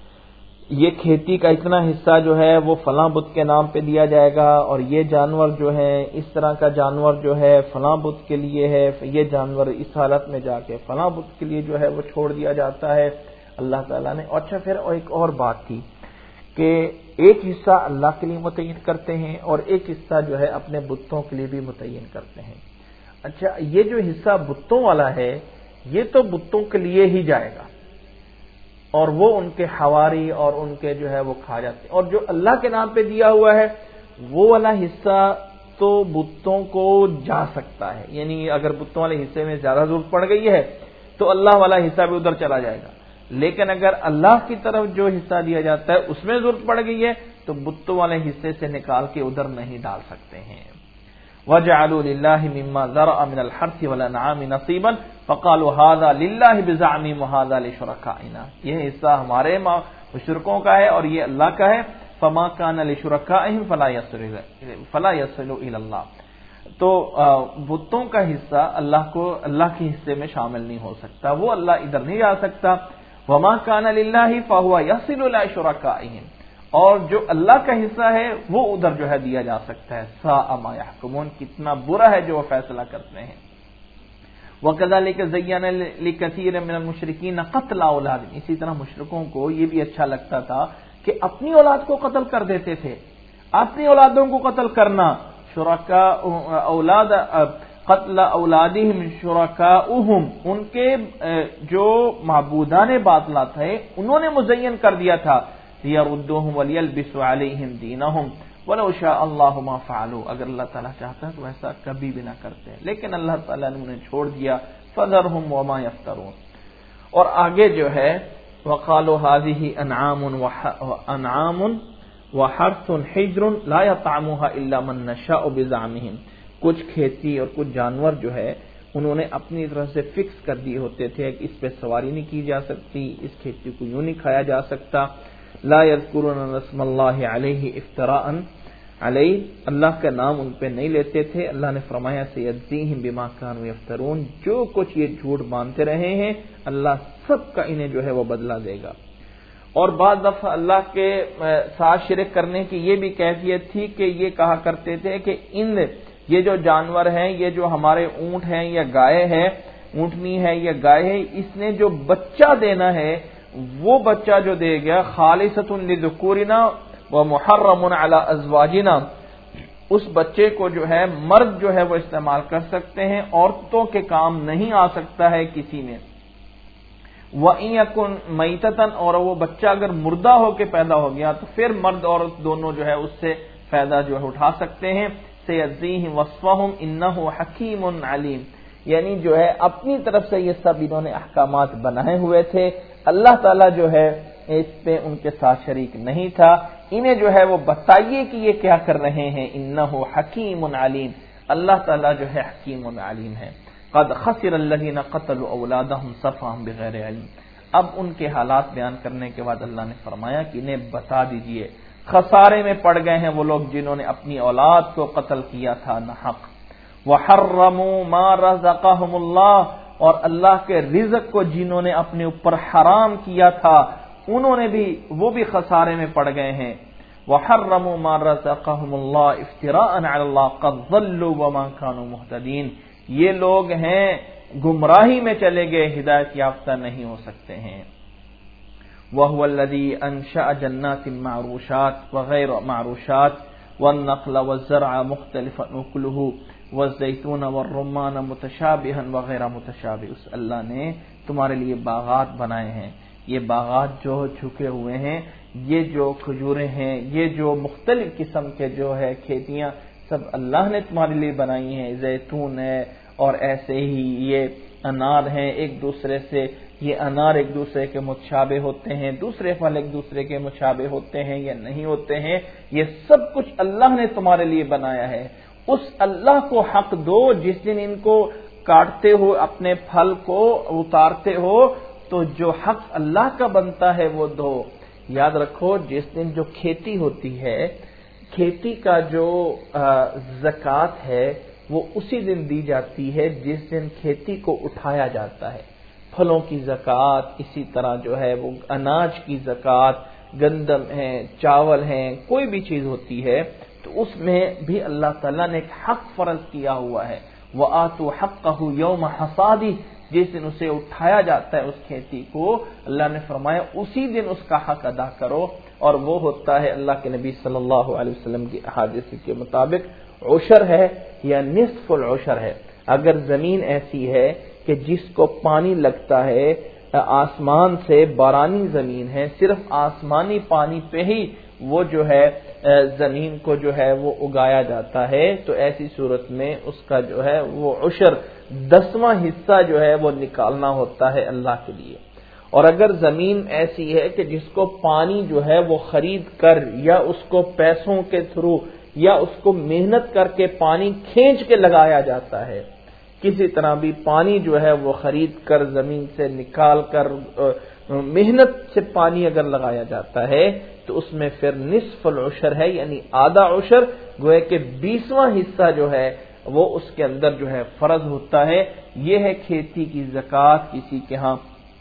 یہ کھیتی کا اتنا حصہ وہ فلاں بت کے نام پہ دیا جائے گا، اور یہ جانور اس طرح کا جانور فلاں بت کے لیے ہے، یہ جانور اس حالت میں جا کے فلاں بت کے لیے وہ چھوڑ دیا جاتا ہے۔ اللہ تعالیٰ نے اچھا پھر ایک اور بات تھی کہ ایک حصہ اللہ کے لیے متعین کرتے ہیں اور ایک حصہ اپنے بتوں کے لیے بھی متعین کرتے ہیں۔ اچھا، یہ جو حصہ بتوں والا ہے یہ تو بتوں کے لیے ہی جائے گا، اور وہ ان کے حواری اور ان کے وہ کھا جاتے ہیں، اور جو اللہ کے نام پہ دیا ہوا ہے وہ والا حصہ تو بتوں کو جا سکتا ہے، یعنی اگر بتوں والے حصے میں زیادہ ضرورت پڑ گئی ہے تو اللہ والا حصہ بھی ادھر چلا جائے گا، لیکن اگر اللہ کی طرف جو حصہ دیا جاتا ہے اس میں ضرورت پڑ گئی ہے تو بتوں والے حصے سے نکال کے ادھر نہیں ڈال سکتے ہیں۔ وَجَعَلُوا لِلَّهِ مِمَّا ذَرَأَ مِنَ الْحَرْثِ وَالْأَنْعَامِ نَصِيبًا فَقَالُوا هَذَا لِلَّهِ بِزَعْمِهِمْ وَهَذَا لِشُرَكَائِنَا، یہ حصہ ہمارے مشرکوں کا ہے اور یہ اللہ کا ہے۔ فَمَا كَانَ لِشُرَكَائِهِمْ فَلَا يَصِلُ إِلَى اللَّهِ، تو بتوں کا حصہ اللہ کے حصے میں شامل نہیں ہو سکتا، وہ اللہ ادھر نہیں جا سکتا۔ وَمَا كَانَ لِلَّهِ فَهُوَ يَصِلُ إِلَى شُرَكَائِهِمْ، اور جو اللہ کا حصہ ہے وہ ادھر دیا جا سکتا ہے۔ سَاءَ مَا يَحْكُمُونَ، کتنا برا ہے جو وہ فیصلہ کرتے ہیں۔ وَكَذَلِكَ زَيَّنَ لِكَثِيرٍ مِّنَ الْمُشْرِكِينَ قَتْلَ أَوْلَادِهِمْ، اسی طرح مشرکوں کو یہ بھی اچھا لگتا تھا کہ اپنی اولاد کو قتل کر دیتے تھے، اپنی اولادوں کو قتل کرنا، شرکا اولاد قتل اولادہم شرکاؤہم، ان کے جو معبودان باطلہ تھے انہوں نے مزین کر دیا تھا، لیردوہم ولیلبسوا علیہم دینہم ولو شاء اللہ ما فعلوا، اگر اللہ تعالیٰ چاہتا تو ایسا کبھی بھی نہ کرتے، لیکن اللہ تعالیٰ نے انہیں چھوڑ دیا، فذرہم وما یفترون۔ اور آگے جو ہے وقالوا هذه انعام وحرث حجر لا يطعمها الا من نشاء بزعمهم، کچھ کھیتی اور کچھ جانور جو ہے انہوں نے اپنی طرف سے فکس کر دیے ہوتے تھے کہ اس پہ سواری نہیں کی جا سکتی، اس کھیتی کو یوں نہیں کھایا جا سکتا۔ لا یذکرون اسم اللہ علیہ افتراء علیہ، اللہ کا نام ان پہ نہیں لیتے تھے۔ اللہ نے فرمایا سیجزیہم بما کانوا یفترون، جو کچھ یہ جھوٹ باندھتے رہے ہیں اللہ سب کا انہیں جو ہے وہ بدلہ دے گا۔ اور بعض دفعہ اللہ کے ساتھ شرک کرنے کی یہ بھی کیفیت تھی کہ یہ کہا کرتے تھے کہ یہ جو جانور ہیں، یہ جو ہمارے اونٹ ہیں یا گائے ہے، اونٹنی ہے یا گائے ہے، اس نے جو بچہ دینا ہے وہ بچہ جو دے گیا خالصۃ لذکورنا ومحرم علی ازواجنا، اس بچے کو جو ہے مرد جو ہے وہ استعمال کر سکتے ہیں، عورتوں کے کام نہیں آ سکتا ہے کسی میں۔ وَإِن يَكُن مَيْتَةً، اور وہ بچہ اگر مردہ ہو کے پیدا ہو گیا تو پھر مرد عورت دونوں جو ہے اس سے فائدہ جو ہے اٹھا سکتے ہیں۔ سَيَجْزِيهِمْ وَصْفَهُمْ إِنَّهُ حَكِيمٌ عَلِيمٌ، یعنی جو ہے اپنی طرف سے یہ سب انہوں نے احکامات بنائے ہوئے تھے، اللہ تعالیٰ جو ہے اس پہ ان کے ساتھ شریک نہیں تھا، انہیں جو ہے وہ بتائیے کہ یہ کیا کر رہے ہیں۔ إِنَّهُ حَكِيمٌ عَلِيمٌ، اللہ تعالیٰ جو ہے حکیم علیم ہے۔ قد خسر الذین قتلوا اولادہم سفہا بغیر علم، اب ان کے حالات بیان کرنے کے بعد اللہ نے فرمایا کہ انہیں بتا دیجئے خسارے میں پڑ گئے ہیں وہ لوگ جنہوں نے اپنی اولاد کو قتل کیا تھا ناحق۔ وحرموا ما رزقهم اللہ، اور اللہ کے رزق کو جنہوں نے اپنے اوپر حرام کیا تھا انہوں نے بھی وہ بھی خسارے میں پڑ گئے ہیں۔ وحرموا ما رزقهم اللہ افتراء علی اللہ قد ضلوا وما كانوا مهتدین، یہ لوگ ہیں گمراہی میں چلے گئے، ہدایت یافتہ نہیں ہو سکتے ہیں۔ وَهُوَ الَّذِي أَنشَأَ جَنَّاتٍ مَّعْرُوشَاتٍ وَغَيْرَ مَعْرُوشَاتٍ وَالنَّخْلَ وَالزَّرْعَ مُخْتَلِفًا أُكُلُهُ وَالزَّيْتُونَ وَالرُّمَّانَ مُتَشَابِهًا وَغَيْرَ مُتَشَابِهٍ، اس اللہ نے تمہارے لیے باغات بنائے ہیں، یہ باغات جو جھکے ہوئے ہیں، یہ جو کھجوریں ہیں، یہ جو مختلف قسم کے جو ہے کھیتیاں سب اللہ نے تمہارے لیے بنائی ہیں، زیتون ہے اور ایسے ہی یہ انار ہیں، ایک دوسرے سے یہ انار ایک دوسرے کے متشابہ ہوتے ہیں، دوسرے پھل ایک دوسرے کے متشابہ ہوتے ہیں یا نہیں ہوتے ہیں، یہ سب کچھ اللہ نے تمہارے لیے بنایا ہے۔ اس اللہ کو حق دو، جس دن ان کو کاٹتے ہو اپنے پھل کو اتارتے ہو تو جو حق اللہ کا بنتا ہے وہ دو۔ یاد رکھو جس دن جو کھیتی ہوتی ہے، کھیتی کا جو زکوٰۃ ہے وہ اسی دن دی جاتی ہے جس دن کھیتی کو اٹھایا جاتا ہے۔ پھلوں کی زکوٰۃ، اسی طرح جو ہے وہ اناج کی زکوٰۃ، گندم ہے، چاول ہیں، کوئی بھی چیز ہوتی ہے تو اس میں بھی اللہ تعالیٰ نے ایک حق فرض کیا ہوا ہے۔ وَآتُوا حَقَّهُ يَوْمَ حَصَادِهِ، جس دن اسے اٹھایا جاتا ہے اس کھیتی کو، اللہ نے فرمایا اسی دن اس کا حق ادا کرو، اور وہ ہوتا ہے اللہ کے نبی صلی اللہ علیہ وسلم کی احادیث کے مطابق عشر ہے یا نصف العشر ہے۔ اگر زمین ایسی ہے کہ جس کو پانی لگتا ہے، آسمان سے بارانی زمین ہے، صرف آسمانی پانی پہ ہی وہ جو ہے زمین کو جو ہے وہ اگایا جاتا ہے، تو ایسی صورت میں اس کا جو ہے وہ عشر 10واں حصہ جو ہے وہ نکالنا ہوتا ہے اللہ کے لیے۔ اور اگر زمین ایسی ہے کہ جس کو پانی جو ہے وہ خرید کر یا اس کو پیسوں کے تھرو یا اس کو محنت کر کے پانی کھینچ کے لگایا جاتا ہے، کسی طرح بھی پانی جو ہے وہ خرید کر زمین سے نکال کر محنت سے پانی اگر لگایا جاتا ہے تو اس میں پھر نصف العشر ہے، یعنی آدھا عشر، گویا کہ 20واں حصہ جو ہے وہ اس کے اندر جو ہے فرض ہوتا ہے۔ یہ ہے کھیتی کی زکوٰۃ۔ کسی کے ہاں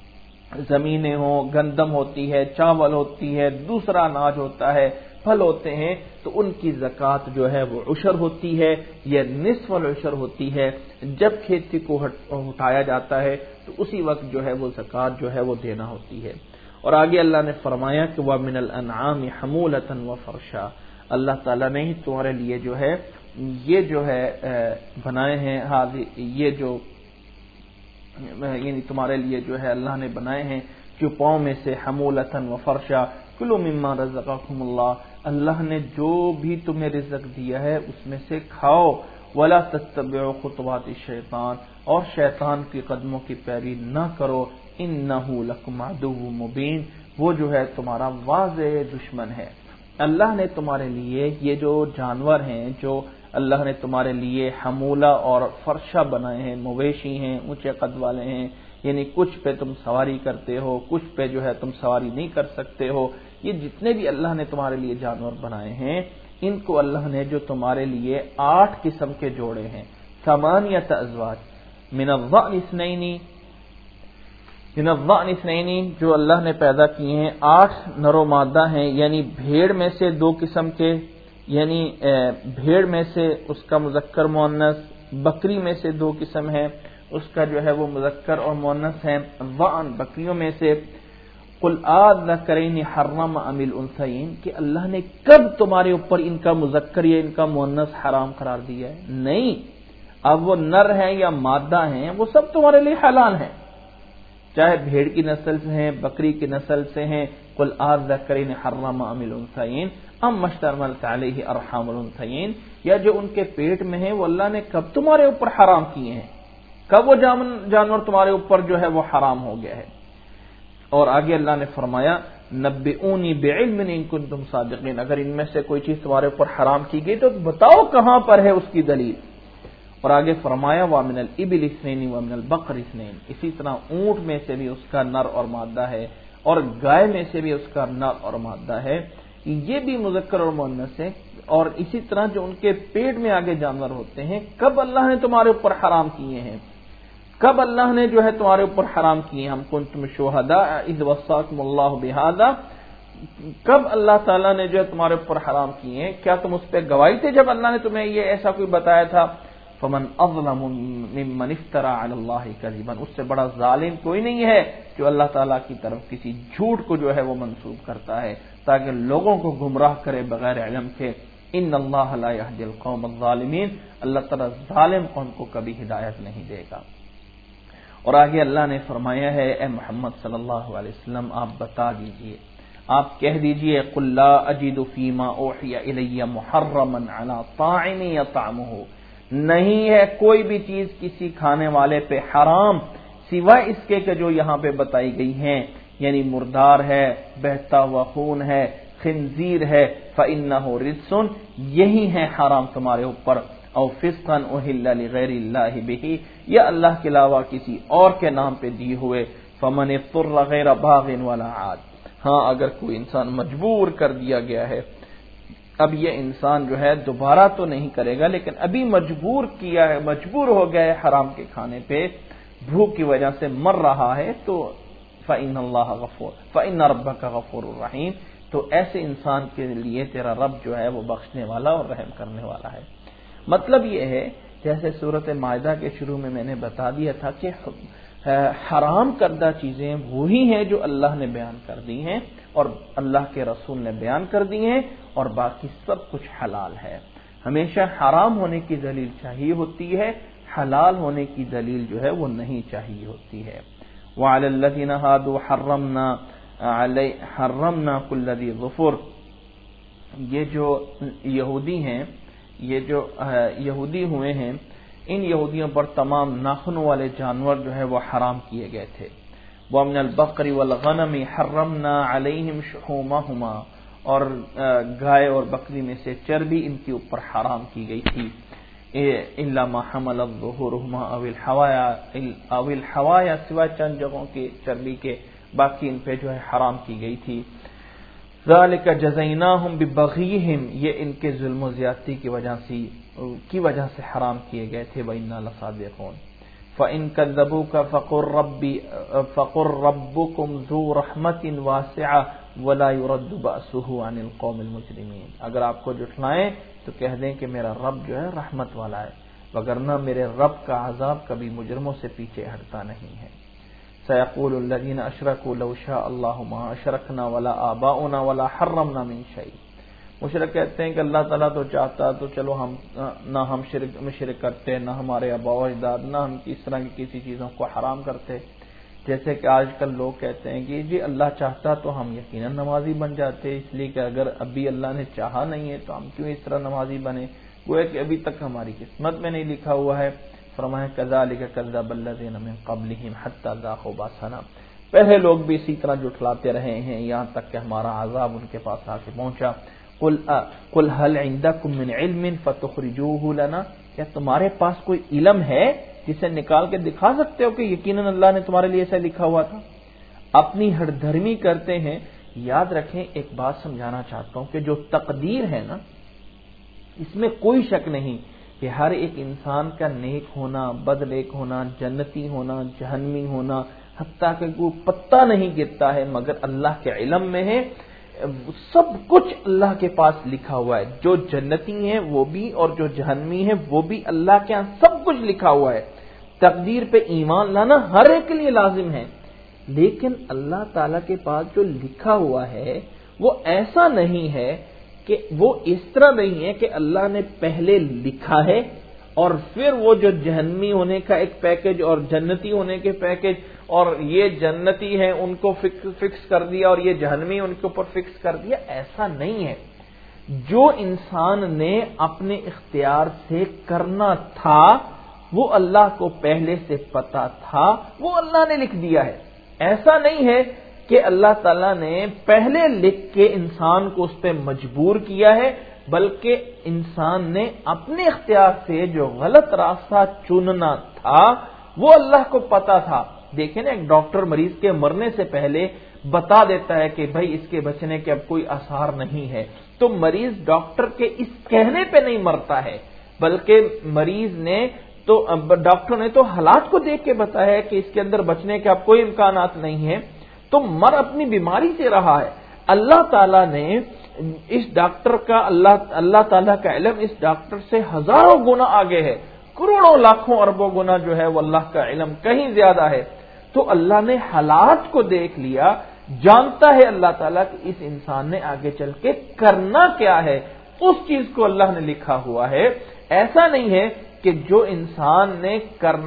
زمینیں ہوں، گندم ہوتی ہے، چاول ہوتی ہے، دوسرا اناج ہوتا ہے، پھل ہوتے ہیں، تو ان کی زکوٰۃ جو ہے وہ عشر ہوتی ہے، یہ نصف العشر ہوتی ہے۔ جب کھیتی کو اٹھایا جاتا ہے تو اسی وقت جو ہے وہ زکوٰۃ جو ہے وہ دینا ہوتی ہے۔ اور آگے اللہ نے فرمایا کہ وَمِنَ الْأَنْعَامِ حَمُولَةً وَفَرْشًا، اللہ تعالیٰ نے ہی تمہارے لیے جو ہے یہ جو ہے بنائے ہیں، یہ جو یعنی تمہارے لیے جو ہے اللہ نے بنائے ہیں چوپاؤں میں سے، حمولتن و فرشا، کلوا مما رزقکم اللہ، اللہ نے جو بھی تمہیں رزق دیا ہے اس میں سے کھاؤ، ولا تتبعوا خطوات الشیطان، اور شیطان کے قدموں کی پیروی نہ کرو، انہ لکم عدو مبین، وہ جو ہے تمہارا واضح دشمن ہے۔ اللہ نے تمہارے لیے یہ جو جانور ہیں، جو اللہ نے تمہارے لیے حمولہ اور فرشہ بنائے ہیں، مویشی ہیں، اونچے قد والے ہیں، یعنی کچھ پہ تم سواری کرتے ہو، کچھ پہ جو ہے تم سواری نہیں کر سکتے ہو، یہ جتنے بھی اللہ نے تمہارے لیے جانور بنائے ہیں، ان کو اللہ نے جو تمہارے لیے 8 قسم کے جوڑے ہیں، 8 ازواج، من الضأن اثنین، جو اللہ نے پیدا کیے ہیں 8 نر و مادہ ہیں، یعنی بھیڑ میں سے 2 قسم کے، یعنی بھیڑ میں سے اس کا مذکر مؤنث، بکری میں سے 2 قسم ہے، اس کا جو ہے وہ مذکر اور مؤنث ہے، ضأن بکریوں میں سے، قل آذکرین حرم ام الانثیین، کہ اللہ نے کب تمہارے اوپر ان کا مذکر یا ان کا مؤنث حرام قرار دیا ہے؟ نہیں، اب وہ نر ہیں یا مادہ ہیں وہ سب تمہارے لیے حلال ہیں، چاہے بھیڑ کی نسل سے ہیں، بکری کی نسل سے ہیں، قل آذکرین حرم ام الانثیین ام اشتملت علیہ ارحام الانثیین، یا جو ان کے پیٹ میں ہیں وہ اللہ نے کب تمہارے اوپر حرام کیے ہیں، کب وہ جانور تمہارے اوپر جو ہے وہ حرام ہو گیا ہے۔ اور آگے اللہ نے فرمایا نبئونی بعلم ان کنتم صادقین، اگر ان میں سے کوئی چیز تمہارے اوپر حرام کی گئی تو بتاؤ کہاں پر ہے اس کی دلیل۔ اور آگے فرمایا وَمِنَ الْإِبِلِ اثْنَيْنِ وَمِنَ الْبَقْرِ اثْنَيْنِ، اسی طرح اونٹ میں سے بھی اس کا نر اور مادہ ہے، اور گائے میں سے بھی اس کا نر اور مادہ ہے، یہ بھی مذکر اور مؤنث ہے۔ اور اسی طرح جو ان کے پیٹ میں آگے جانور ہوتے ہیں، کب اللہ نے تمہارے اوپر حرام کیے ہیں، کب اللہ نے جو ہے تمہارے اوپر حرام کیے ہیں، ہم کنتم شہداء اذ وصاکم اللہ بہذا، کب اللہ تعالیٰ نے جو ہے تمہارے اوپر حرام کیے ہیں، کیا تم اس پہ گواہی تھے جب اللہ نے تمہیں یہ ایسا کوئی بتایا تھا؟ فمن اظلم ممن افترى علی اللہ کذبا، اس سے بڑا ظالم کوئی نہیں ہے جو اللہ تعالیٰ کی طرف کسی جھوٹ کو جو ہے وہ منسوب کرتا ہے تاکہ لوگوں کو گمراہ کرے بغیر علم کے۔ ان اللہ لا یہدی القوم الظالمین، اللہ تعالیٰ ظالم قوم کو کبھی ہدایت نہیں دے گا۔ اور آگے اللہ نے فرمایا ہے اے محمد صلی اللہ علیہ وسلم آپ بتا دیجئے، آپ کہہ دیجئے قل لا اجد فیما اوحی الی محرما علی طاعم یطعمہ، نہیں ہے کوئی بھی چیز کسی کھانے والے پہ حرام سوائے اس کے کہ جو یہاں پہ بتائی گئی ہیں، یعنی مردار ہے، بہتا ہوا خون ہے، خنزیر ہے، فإنہ رجس، یہی ہے حرام تمہارے اوپر، او فسقا اہل لغیر اللہ بہ، یا اللہ کے علاوہ کسی اور کے نام پہ دی ہوئے، فمن اضطر غیر باغ ولا عاد، ہاں اگر کوئی انسان مجبور کر دیا گیا ہے، اب یہ انسان جو ہے دوبارہ تو نہیں کرے گا لیکن ابھی مجبور کیا ہے، مجبور ہو گیا ہے حرام کے کھانے پہ، بھوک کی وجہ سے مر رہا ہے، تو فإن اللہ غفور فإن ربک غفور الرحیم، تو ایسے انسان کے لیے تیرا رب جو ہے وہ بخشنے والا اور رحم کرنے والا ہے۔ مطلب یہ ہے جیسے سورۃ مائدہ کے شروع میں نے بتا دیا تھا کہ حرام کردہ چیزیں وہی ہیں جو اللہ نے بیان کر دی ہیں اور اللہ کے رسول نے بیان کر دی ہیں، اور باقی سب کچھ حلال ہے۔ ہمیشہ حرام ہونے کی دلیل چاہیے ہوتی ہے، حلال ہونے کی دلیل جو ہے وہ نہیں چاہیے ہوتی ہے۔ وعلی الذین ہادوا حرمنا کل ذی ظفر، یہ جو یہودی ہیں، یہ جو یہودی ہوئے ہیں، ان یہودیوں پر تمام ناخنوں والے جانور جو ہے وہ حرام کیے گئے تھے۔ وَمِنَ الْبَقْرِ وَالْغَنَمِ حَرَّمْنَا عَلَيْهِمْ شُحُومَهُمَا، اور گائے اور بکری میں سے چربی ان کے اوپر حرام کی گئی تھی، إِلَّا مَا حَمَلَتْ ظُهُورُهُمَا أَوِ الْحَوَايَا، سوائے چند جگہوں کے چربی کے، باقی ان پہ جو ہے حرام کی گئی تھی۔ ذَلِكَ جَزَيْنَاهُمْ بِبَغْيِهِمْ، یہ ان کے ظلم و زیادتی کی وجہ سے حرام کیے گئے تھے، وَإِنَّا لَصَادِقُونَ۔ فَإِن كَذَّبُوكَ فَقُل رَّبُّكُمْ ذُو رَحْمَةٍ وَاسِعَةٍ وَلَا يُرَدُّ بَأْسُهُ عَنِ الْقَوْمِ الْمُجْرِمِينَ، اگر آپ کو جھٹلائیں تو کہہ دیں کہ میرا رب جو ہے رحمت والا ہے، وگرنہ میرے رب کا عذاب کبھی مجرموں سے پیچھے ہٹتا نہیں ہے۔ سَيَقُولُ الَّذِينَ أَشْرَكُوا لَوْ شَاءَ اللَّهُ مَا أَشْرَكْنَا وَلَا آبَاؤُنَا وَلَا حَرَّمْنَا مِن شَيْءٍ، مشرک کہتے ہیں کہ اللہ تعالیٰ تو چاہتا تو چلو ہم نہ ہم شرک میں شرک کرتے، نہ ہمارے آباء و اجداد، نہ ہم اس طرح کی کسی چیزوں کو حرام کرتے. جیسے کہ آج کل لوگ کہتے ہیں کہ جی اللہ چاہتا تو ہم یقیناً نمازی بن جاتے، اس لیے کہ اگر ابھی اللہ نے چاہا نہیں ہے تو ہم کیوں اس طرح نمازی بنے، گویا کہ ابھی تک ہماری قسمت میں نہیں لکھا ہوا ہے. فرمایا کذالک کذب الذین من قبلہم حتی ذاقوا باسنا، پہلے لوگ بھی اسی طرح جھٹلاتے رہے ہیں یہاں تک کہ ہمارا عذاب ان کے پاس آ کے پہنچا. قل هل عندکم من علم فتخرجوه لنا، کیا تمہارے پاس کوئی علم ہے جسے نکال کے دکھا سکتے ہو کہ یقیناً اللہ نے تمہارے لیے ایسا لکھا ہوا تھا. اپنی ہر دھرمی کرتے ہیں. یاد رکھیں ایک بات سمجھانا چاہتا ہوں کہ جو تقدیر ہے نا، اس میں کوئی شک نہیں کہ ہر ایک انسان کا نیک ہونا، بد نیک ہونا، جنتی ہونا، جہنمی ہونا، حتیٰ کہ کوئی پتہ نہیں گرتا ہے مگر اللہ کے علم میں ہے. سب کچھ اللہ کے پاس لکھا ہوا ہے، جو جنتی ہیں وہ بھی اور جو جہنمی ہیں وہ بھی اللہ کے ہاں سب کچھ لکھا ہوا ہے. تقدیر پہ ایمان لانا ہر ایک کے لیے لازم ہے، لیکن اللہ تعالی کے پاس جو لکھا ہوا ہے وہ ایسا نہیں ہے کہ وہ اس طرح نہیں ہے کہ اللہ نے پہلے لکھا ہے اور پھر وہ جو جہنمی ہونے کا ایک پیکج اور جنتی ہونے کے پیکج، اور یہ جنتی ہیں ان کو فکس کر دیا اور یہ جہنمی ان کے اوپر فکس کر دیا. ایسا نہیں ہے. جو انسان نے اپنے اختیار سے کرنا تھا وہ اللہ کو پہلے سے پتا تھا، وہ اللہ نے لکھ دیا ہے. ایسا نہیں ہے کہ اللہ تعالیٰ نے پہلے لکھ کے انسان کو اس پہ مجبور کیا ہے، بلکہ انسان نے اپنے اختیار سے جو غلط راستہ چننا تھا وہ اللہ کو پتا تھا. دیکھیں نا، ایک ڈاکٹر مریض کے مرنے سے پہلے بتا دیتا ہے کہ بھائی اس کے بچنے کے اب کوئی آثار نہیں ہے، تو مریض ڈاکٹر کے اس کہنے پہ نہیں مرتا ہے، بلکہ مریض نے تو ڈاکٹر نے تو حالات کو دیکھ کے بتایا ہے کہ اس کے اندر بچنے کے اب کوئی امکانات نہیں ہیں، تو مر اپنی بیماری سے رہا ہے. اللہ تعالیٰ نے اس ڈاکٹر کا اللہ تعالیٰ کا علم اس ڈاکٹر سے ہزاروں گنا آگے ہے، کروڑوں لاکھوں اربوں گنا جو ہے وہ اللہ کا علم کہیں زیادہ ہے. تو اللہ نے حالات کو دیکھ لیا، جانتا ہے اللہ تعالیٰ کہ اس انسان نے آگے چل کے کرنا کیا ہے، اس چیز کو اللہ نے لکھا ہوا ہے. ایسا نہیں ہے کہ جو انسان نے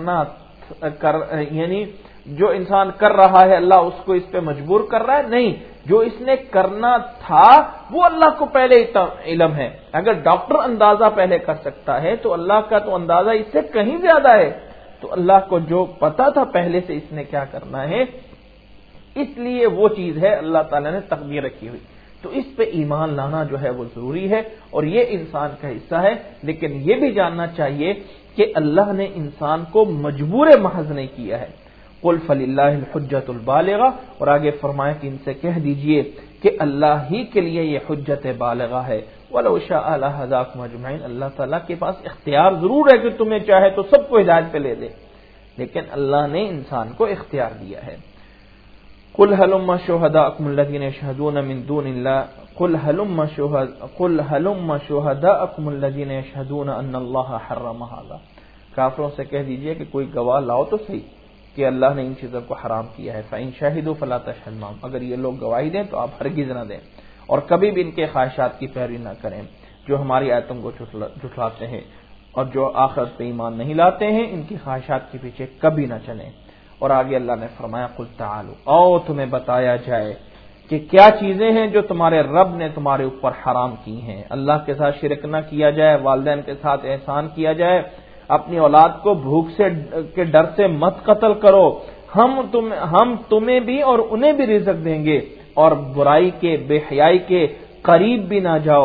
یعنی جو انسان کر رہا ہے اللہ اس کو اس پہ مجبور کر رہا ہے، نہیں، جو اس نے کرنا تھا وہ اللہ کو پہلے علم ہے. اگر ڈاکٹر اندازہ پہلے کر سکتا ہے تو اللہ کا تو اندازہ اس سے کہیں زیادہ ہے. تو اللہ کو جو پتا تھا پہلے سے اس نے کیا کرنا ہے، اس لیے وہ چیز ہے اللہ تعالیٰ نے تقدیر رکھی ہوئی. تو اس پہ ایمان لانا جو ہے وہ ضروری ہے اور یہ انسان کا حصہ ہے. لیکن یہ بھی جاننا چاہیے کہ اللہ نے انسان کو مجبور محض نہیں کیا ہے. قل فللہ الحجۃ البالغہ، اور آگے فرمایا کہ ان سے کہہ دیجئے کہ اللہ ہی کے لیے یہ حجت بالغہ ہے. ولو شاء لہداکم اجمعین، اللہ تعالیٰ کے پاس اختیار ضرور ہے کہ تمہیں چاہے تو سب کو ہدایت پہ لے دے، لیکن اللہ نے انسان کو اختیار دیا ہے. قل هلم شهداءكم الذين يشهدون من دون الله قل هلم شهداءكم الذين يشهدون ان الله حرم هذا. کافروں سے کہہ دیجئے کہ کوئی گواہ لاؤ تو صحیح کہ اللہ نے ان چیزوں کو حرام کیا ہے. فإن شهدوا فلا تشهد معهم، اگر یہ لوگ گواہی دیں تو آپ ہرگز نہ دیں اور کبھی بھی ان کے خواہشات کی پیروی نہ کریں جو ہماری آیتوں کو جھٹلاتے ہیں اور جو آخرت پہ ایمان نہیں لاتے ہیں، ان کی خواہشات کے پیچھے کبھی نہ چلیں. اور آگے اللہ نے فرمایا قل تعالوا، اور تمہیں بتایا جائے کہ کیا چیزیں ہیں جو تمہارے رب نے تمہارے اوپر حرام کی ہیں. اللہ کے ساتھ شرک نہ کیا جائے، والدین کے ساتھ احسان کیا جائے، اپنی اولاد کو بھوک سے کے ڈر سے مت قتل کرو، ہم تمہیں بھی اور انہیں بھی رزق دیں گے، اور برائی کے بے حیائی کے قریب بھی نہ جاؤ،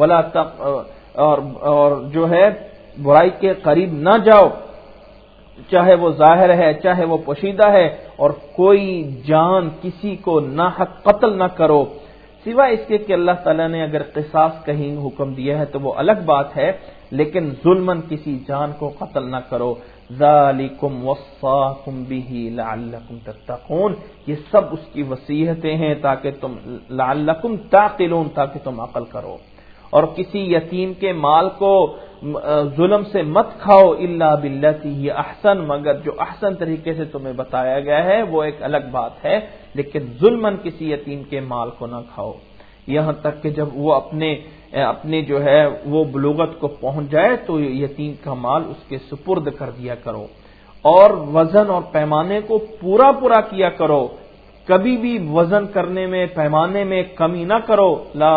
اور جو ہے برائی کے قریب نہ جاؤ، چاہے وہ ظاہر ہے چاہے وہ پوشیدہ ہے، اور کوئی جان کسی کو ناحق قتل نہ کرو، سوائے اس کے کہ اللہ تعالیٰ نے اگر قصاص کہیں حکم دیا ہے تو وہ الگ بات ہے، لیکن ظلماً کسی جان کو قتل نہ کرو. ذالکم وصاکم بہ لعلکم تتقون، یہ سب اس کی وصیتیں ہیں تاکہ تم لعلکم تعقلون، تاکہ تم عقل کرو. اور کسی یتیم کے مال کو ظلم سے مت کھاؤ الا باللتی ہی احسن، مگر جو احسن طریقے سے تمہیں بتایا گیا ہے وہ ایک الگ بات ہے، لیکن ظلماً کسی یتیم کے مال کو نہ کھاؤ. یہاں تک کہ جب وہ اپنے جو ہے وہ بلوغت کو پہنچ جائے تو یتیم کا مال اس کے سپرد کر دیا کرو، اور وزن اور پیمانے کو پورا کیا کرو، کبھی بھی وزن کرنے میں پیمانے میں کمی نہ کرو۔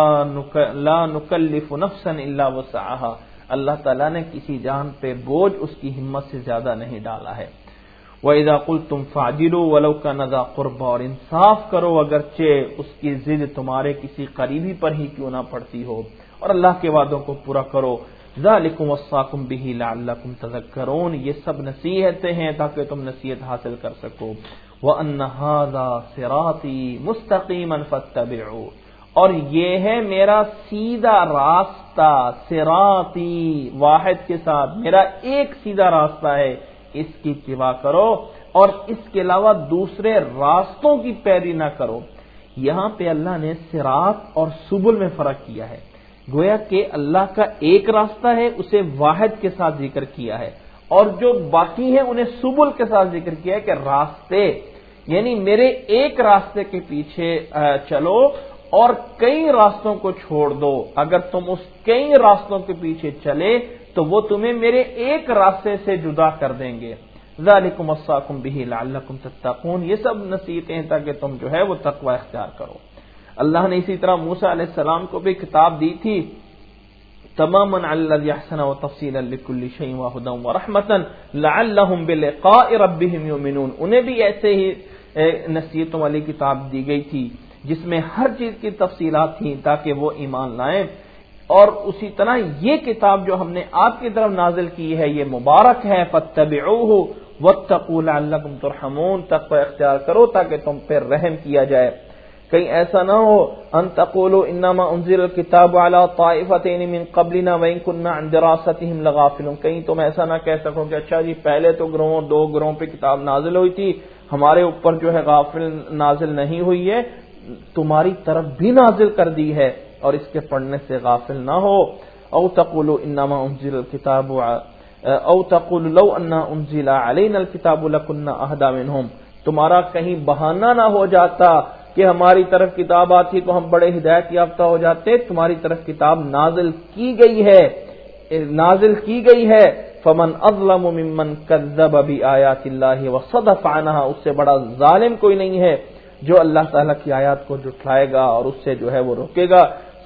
لا نکلف نفسا الا وسعها، اللہ تعالیٰ نے کسی جان پہ بوجھ اس کی ہمت سے زیادہ نہیں ڈالا ہے۔ وَإِذَا قُلْتُمْ فَاعْدِلُوا وَلَوْ كَانَ ذَا قُرْبَىٰ، اور انصاف کرو اگرچہ اس کی ضد تمہارے کسی قریبی پر ہی کیوں نہ پڑتی ہو، اور اللہ کے وعدوں کو پورا کرو۔ ذَلِكُمْ وَصَّاكُمْ بِهِ لَعَلَّكُمْ تَذَكَّرُونَ، یہ سب نصیحتیں ہیں تاکہ تم نصیحت حاصل کر سکو۔ وَأَنَّ هَٰذَا صِرَاطِي مُسْتَقِيمًا فَاتَّبِعُوهُ، اور یہ ہے میرا سیدھا راستہ، صراطی واحد کے ساتھ، میرا ایک سیدھا راستہ ہے، اس کی اتباع کرو اور اس کے علاوہ دوسرے راستوں کی پیروی نہ کرو۔ یہاں پہ اللہ نے صراط اور سبل میں فرق کیا ہے، گویا کہ اللہ کا ایک راستہ ہے اسے واحد کے ساتھ ذکر کیا ہے، اور جو باقی ہیں انہیں سبل کے ساتھ ذکر کیا ہے کہ راستے، یعنی میرے ایک راستے کے پیچھے چلو اور کئی راستوں کو چھوڑ دو۔ اگر تم اس کئی راستوں کے پیچھے چلے تو وہ تمہیں میرے ایک راستے سے جدا کر دیں گے۔ ذالکم وصاکم بہ لعلکم تتقون، یہ سب نصیحتیں تاکہ تم جو ہے وہ تقوی اختیار کرو۔ اللہ نے اسی طرح موسیٰ علیہ السلام کو بھی کتاب دی تھی، تماما علی الذی احسن وتفصیلا لکل شیء وہدی ورحمۃ لعلہم بلقاء ربہم یؤمنون، انہیں بھی ایسے ہی نصیحتوں والی کتاب دی گئی تھی جس میں ہر چیز کی تفصیلات تھیں تاکہ وہ ایمان لائیں۔ اور اسی طرح یہ کتاب جو ہم نے آپ کی طرف نازل کی ہے یہ مبارک ہے، فاتبعوہ واتقوا لعلکم ترحمون، تقوی اختیار کرو تاکہ تم پر رحم کیا جائے۔ کہیں ایسا نہ ہو ان تقولوا انما انزل الكتاب على طائفتين من قبلنا وان كنا عن دراستهم لغافلون، کہیں تم ایسا نہ کہہ سکو کہ اچھا جی پہلے تو دو گروہوں پہ کتاب نازل ہوئی تھی، ہمارے اوپر جو ہے غافل نازل نہیں ہوئی ہے، تمہاری طرف بھی نازل کر دی ہے اور اس کے پڑھنے سے غافل نہ ہو۔ او تقولوا انما انزل الكتاب او تقولوا لو ان انزل علينا الكتاب لكنا اهدى منهم، تمہارا کہیں بہانہ نہ ہو جاتا کہ ہماری طرف کتاب آتی تو ہم بڑے ہدایت یافتہ ہو جاتے، تمہاری طرف کتاب نازل کی گئی ہے۔ فمن اظلم ممن كذب بآيات الله وصدف عنها، اس سے بڑا ظالم کوئی نہیں ہے جو اللہ تعالیٰ کی آیات کو جھٹلائے گا اور اس سے جو ہے وہ روکے گا۔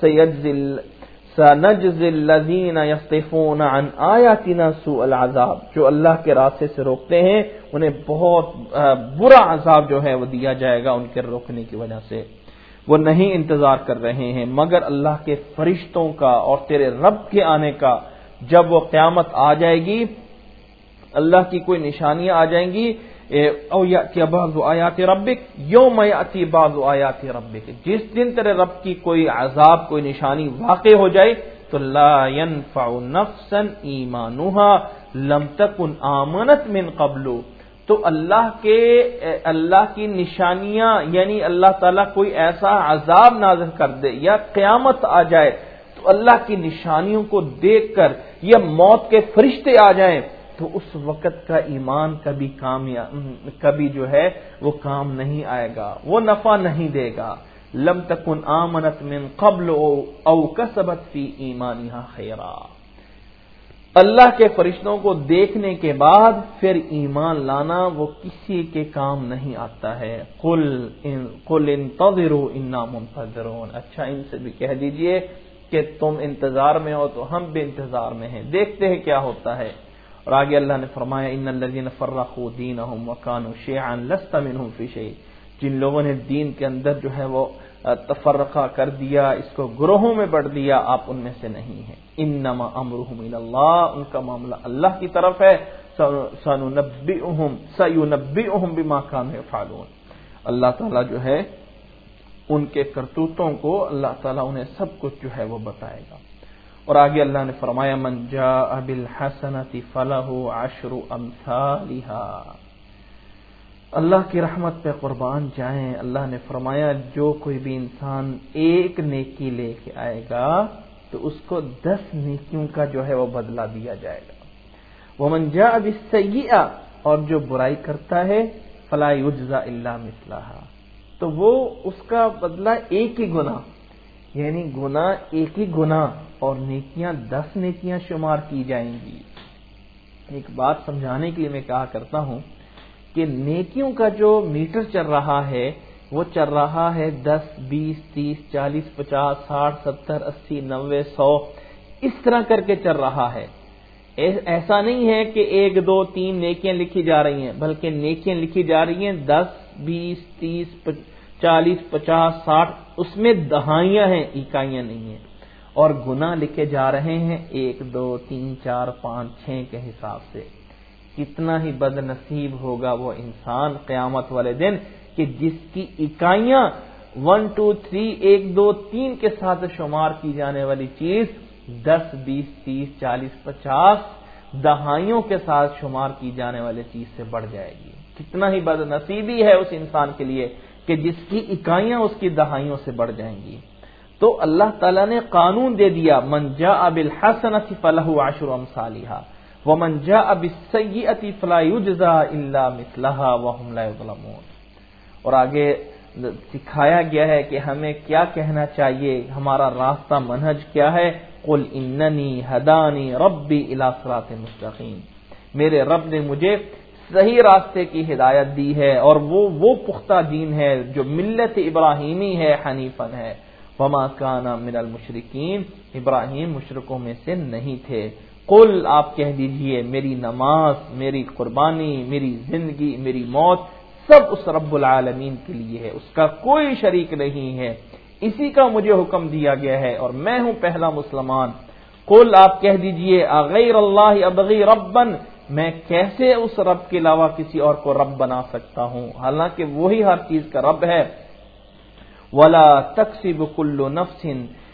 سنجزی الذین یصدفون عن آیاتنا سوء العذاب، جو اللہ کے راستے سے روکتے ہیں انہیں بہت برا عذاب جو ہے وہ دیا جائے گا ان کے روکنے کی وجہ سے۔ وہ نہیں انتظار کر رہے ہیں مگر اللہ کے فرشتوں کا اور تیرے رب کے آنے کا، جب وہ قیامت آ جائے گی، اللہ کی کوئی نشانیاں آ جائیں گی، او یاتی بعض آیات ربک یوم یاتی بعض آیات ربک، جس دن تیرے رب کی کوئی عذاب کوئی نشانی واقع ہو جائے تو لا ينفع نفسا ایمانها لم تکن آمنت من قبل، تو اللہ کی نشانیاں یعنی اللہ تعالیٰ کوئی ایسا عذاب نازل کر دے یا قیامت آ جائے تو اللہ کی نشانیوں کو دیکھ کر یا موت کے فرشتے آ جائیں تو اس وقت کا ایمان کبھی جو ہے وہ کام نہیں آئے گا، وہ نفع نہیں دے گا۔ لم تکن آمنت من قبل او کسبت فی ایمانها خیرا، اللہ کے فرشتوں کو دیکھنے کے بعد پھر ایمان لانا وہ کسی کے کام نہیں آتا ہے۔ قل انتظروا انا منتظرون، اچھا ان سے بھی کہہ دیجئے کہ تم انتظار میں ہو تو ہم بھی انتظار میں ہیں، دیکھتے ہیں کیا ہوتا ہے۔ اور آگے اللہ نے فرمایا ان الذين فرقوا دينهم وكانوا شيعا لست منهم في شيء، جن لوگوں نے دین کے اندر جو ہے وہ تفرقہ کر دیا، اس کو گروہوں میں بڑھ دیا، آپ ان میں سے نہیں ہیں۔ انما امرهم الى الله، ان کا معاملہ اللہ کی طرف ہے۔ سينبئهم بما كانوا يفعلون، اللہ تعالیٰ جو ہے ان کے کرتوتوں کو اللہ تعالیٰ انہیں سب کچھ جو ہے وہ بتائے گا۔ اور آگے اللہ نے فرمایا من جاء بالحسنۃ فلہ عشر امثالها، اللہ کی رحمت پہ قربان جائیں، اللہ نے فرمایا جو کوئی بھی انسان ایک نیکی لے کے آئے گا تو اس کو 10 نیکیوں کا جو ہے وہ بدلہ دیا جائے گا۔ ومن جاء بالسیئۃ، اور جو برائی کرتا ہے فلا یجزى الا مثلها، تو وہ اس کا بدلہ ایک ہی گناہ یعنی گناہ ایک ہی گناہ اور نیکیاں 10 نیکیاں شمار کی جائیں گی۔ ایک بات سمجھانے کے لیے میں کہا کرتا ہوں کہ نیکیوں کا جو میٹر چل رہا ہے وہ چل رہا ہے 10 20 30 40 50 60 70 80 90 100 اس طرح کر کے چل رہا ہے۔ ایسا نہیں ہے کہ 1 2 3 نیکیاں لکھی جا رہی ہیں، بلکہ نیکیاں لکھی جا رہی ہیں 10 20 30 40 50 60، اس میں دہائیاں ہیں، اکائیاں نہیں ہیں، اور گناہ لکھے جا رہے ہیں 1 2 3 4 5 6 کے حساب سے۔ کتنا ہی بد نصیب ہوگا وہ انسان قیامت والے دن کہ جس کی اکائیاں 1 2 3 1 2 3 کے ساتھ شمار کی جانے والی چیز 10 20 30 40 50 دہائیوں کے ساتھ شمار کی جانے والی چیز سے بڑھ جائے گی۔ کتنا ہی بد نصیبی ہے اس انسان کے لیے کہ جس کی اکائیاں اس کی دہائیوں سے بڑھ جائیں گی۔ تو اللہ تعالیٰ نے قانون دے دیا، من جاء بالحسنۃ فلہ عشر امثالھا ومن جاء بالسیئۃ فلا یجزى الا مثلھا وهم لا یظلمون۔ اور آگے سکھایا گیا ہے کہ ہمیں کیا کہنا چاہیے، ہمارا راستہ منہج کیا ہے، قل اننی ہدانی ربی الی صراط مستقیم، میرے رب نے مجھے صحیح راستے کی ہدایت دی ہے، اور وہ پختہ دین ہے جو ملت ابراہیمی ہے، حنیفاً ہے، وما کان من المشرکین، ابراہیم مشرکوں میں سے نہیں تھے۔ قل، آپ کہہ دیجئے، میری نماز، میری قربانی، میری زندگی، میری موت سب اس رب العالمین کے لیے ہے، اس کا کوئی شریک نہیں ہے، اسی کا مجھے حکم دیا گیا ہے اور میں ہوں پہلا مسلمان۔ قل، آپ کہہ دیجئے، اغیر اللہ ابغی ربا، میں کیسے اس رب کے علاوہ کسی اور کو رب بنا سکتا ہوں، حالانکہ وہی ہر چیز کا رب ہے۔ ولا تکسب کل نفس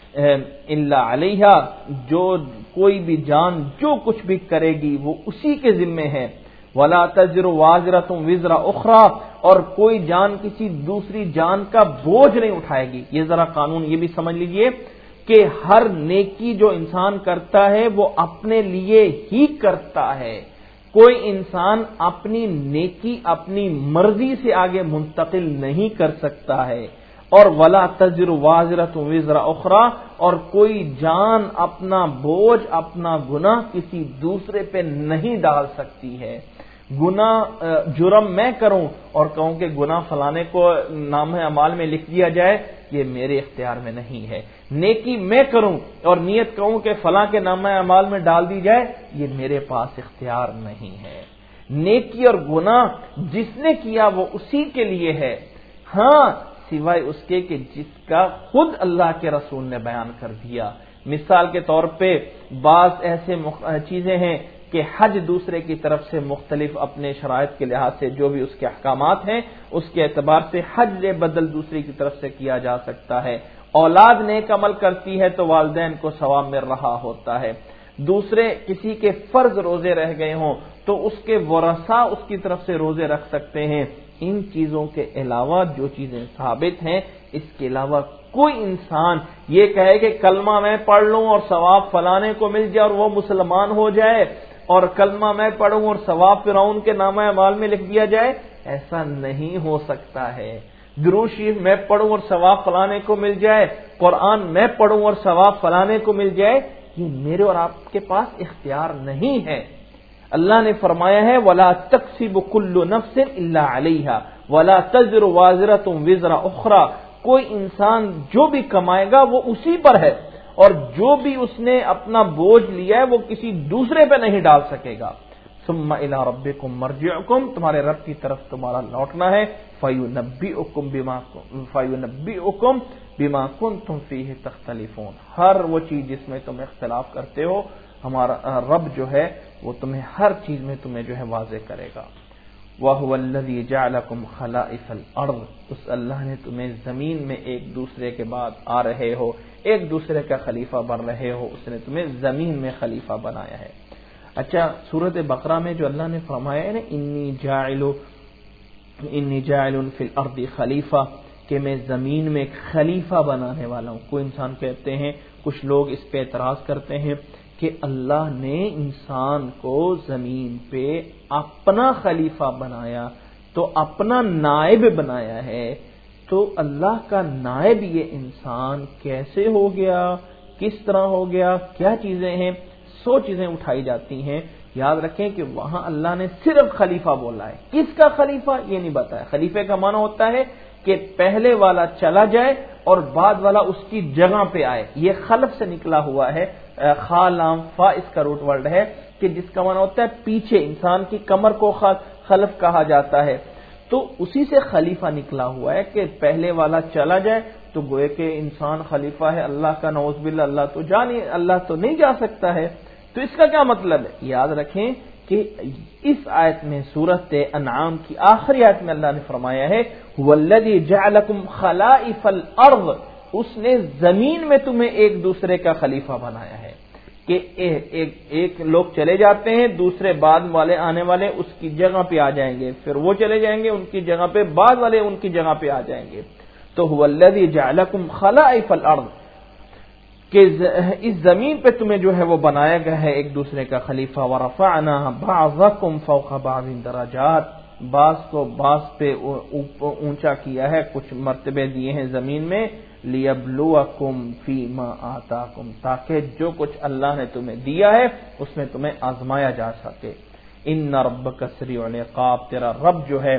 الا علیہا، جو کوئی بھی جان جو کچھ بھی کرے گی وہ اسی کے ذمے ہے۔ ولا تزر وازرۃ وزر اخرى، اور کوئی جان کسی دوسری جان کا بوجھ نہیں اٹھائے گی۔ یہ ذرا قانون یہ بھی سمجھ لیجئے کہ ہر نیکی جو انسان کرتا ہے وہ اپنے لیے ہی کرتا ہے، کوئی انسان اپنی نیکی اپنی مرضی سے آگے منتقل نہیں کر سکتا ہے۔ اور ولا تزر وازرۃ وزر اخرى، اور کوئی جان اپنا بوجھ اپنا گناہ کسی دوسرے پہ نہیں ڈال سکتی ہے۔ گناہ جرم میں کروں اور کہوں کہ گناہ فلانے کو نامہ اعمال میں لکھ دیا جائے، یہ میرے اختیار میں نہیں ہے۔ نیکی میں کروں اور نیت کہوں کہ فلاں کے نامہ اعمال میں ڈال دی جائے، یہ میرے پاس اختیار نہیں ہے۔ نیکی اور گناہ جس نے کیا وہ اسی کے لیے ہے، ہاں سوائے اس کے کہ جس کا خود اللہ کے رسول نے بیان کر دیا۔ مثال کے طور پہ بعض ایسے چیزیں ہیں کہ حج دوسرے کی طرف سے مختلف اپنے شرائط کے لحاظ سے جو بھی اس کے احکامات ہیں اس کے اعتبار سے حج بدل دوسری کی طرف سے کیا جا سکتا ہے۔ اولاد نیک عمل کرتی ہے تو والدین کو ثواب مل رہا ہوتا ہے۔ دوسرے کسی کے فرض روزے رہ گئے ہوں تو اس کے ورثاء اس کی طرف سے روزے رکھ سکتے ہیں۔ ان چیزوں کے علاوہ جو چیزیں ثابت ہیں، اس کے علاوہ کوئی انسان یہ کہے کہ کلمہ میں پڑھ لوں اور ثواب فلانے کو مل جائے اور وہ مسلمان ہو جائے، اور کلمہ میں پڑھوں اور ثواب فرعون کے نامہ اعمال میں لکھ دیا جائے، ایسا نہیں ہو سکتا ہے۔ درود شریف میں پڑھوں اور ثواب فلانے کو مل جائے، قرآن میں پڑھوں اور ثواب فلانے کو مل جائے، یہ میرے اور آپ کے پاس اختیار نہیں ہے۔ اللہ نے فرمایا ہے وَلَا تَكْسِبُ كُلُّ نَفْسٍ إِلَّا عَلَيْهَا وَلَا تَزِرُ وَازِرَةٌ وِزْرَ أُخْرَى، کوئی انسان جو بھی کمائے گا وہ اسی پر ہے، اور جو بھی اس نے اپنا بوجھ لیا ہے وہ کسی دوسرے پہ نہیں ڈال سکے گا۔ ثُمَّ إِلَىٰ رَبِّكُمْ مَرْجِعُكُمْ، تمہارے رب کی طرف تمہارا لوٹنا ہے، فَيُنَبِّئُكُم بِمَا كُنتُمْ فِيهِ تَخْتَلِفُونَ، ہر وہ چیز جس میں تم اختلاف کرتے ہو ہمارا رب جو ہے وہ تمہیں ہر چیز میں تمہیں جو ہے واضح کرے گا۔ وَهُوَ الَّذِي جَعَلَكُمْ خَلَائِفَ الْأَرْضِ، اس اللہ نے تمہیں زمین میں ایک دوسرے کے بعد آ رہے ہو، ایک دوسرے کا خلیفہ بن رہے ہو، اس نے تمہیں زمین میں خلیفہ بنایا ہے۔ اچھا، سورۃ بقرہ میں جو اللہ نے فرمایا ہے نا انی جاعل فی الارض خلیفہ، کہ میں زمین میں ایک خلیفہ بنانے والا ہوں۔ کوئی انسان کہتے ہیں، کچھ لوگ اس پہ اعتراض کرتے ہیں کہ اللہ نے انسان کو زمین پہ اپنا خلیفہ بنایا تو اپنا نائب بنایا ہے، تو اللہ کا نائب یہ انسان کیسے ہو گیا، کس طرح ہو گیا، کیا چیزیں ہیں، 100 چیزیں اٹھائی جاتی ہیں. یاد رکھیں کہ وہاں اللہ نے صرف خلیفہ بولا ہے. کس کا خلیفہ یہ نہیں بتایا. خلیفے کا معنی ہوتا ہے کہ پہلے والا چلا جائے اور بعد والا اس کی جگہ پہ آئے. یہ خلف سے نکلا ہوا ہے، خالام فا اس کا روٹ ورڈ ہے کہ جس کا معنی ہوتا ہے پیچھے. انسان کی کمر کو خلف کہا جاتا ہے. تو اسی سے خلیفہ نکلا ہوا ہے کہ پہلے والا چلا جائے تو گوئے کہ انسان خلیفہ ہے. اللہ کا نعوذ باللہ، اللہ تو نہیں جا سکتا ہے. تو اس کا کیا مطلب ہے؟ یاد رکھیں کہ اس آیت میں سورۃ انعام کی آخری آیت میں اللہ نے فرمایا ہے وَالَّذِي جَعَلَكُمْ خَلَائِفَ الْأَرْضِ، اس نے زمین میں تمہیں ایک دوسرے کا خلیفہ بنایا ہے کہ ایک لوگ چلے جاتے ہیں، دوسرے بعد والے آنے والے اس کی جگہ پہ آ جائیں گے، پھر وہ چلے جائیں گے ان کی جگہ پہ، بعد والے ان کی جگہ پہ آ جائیں گے. تو وَالَّذِي جَعَلَكُمْ خَلَائِفَ الْأَرْضِ کہ اس زمین پہ تمہیں جو ہے وہ بنایا گیا ہے ایک دوسرے کا خلیفہ. وَرَفَعْنَا بَعْضَكُمْ فَوْقَ بَعْضٍ دَرَجَاتٍ، بعض کو بعض پہ اونچا کیا ہے، کچھ مرتبے دیے ہیں زمین میں. لِيَبْلُوَكُمْ فِي مَا آتَاكُمْ، تاکہ جو کچھ اللہ نے تمہیں دیا ہے اس میں تمہیں آزمایا جا سکے. إِنَّ رَبَّكَ سَرِيعُ الْعِقَابِ، تیرا رب جو ہے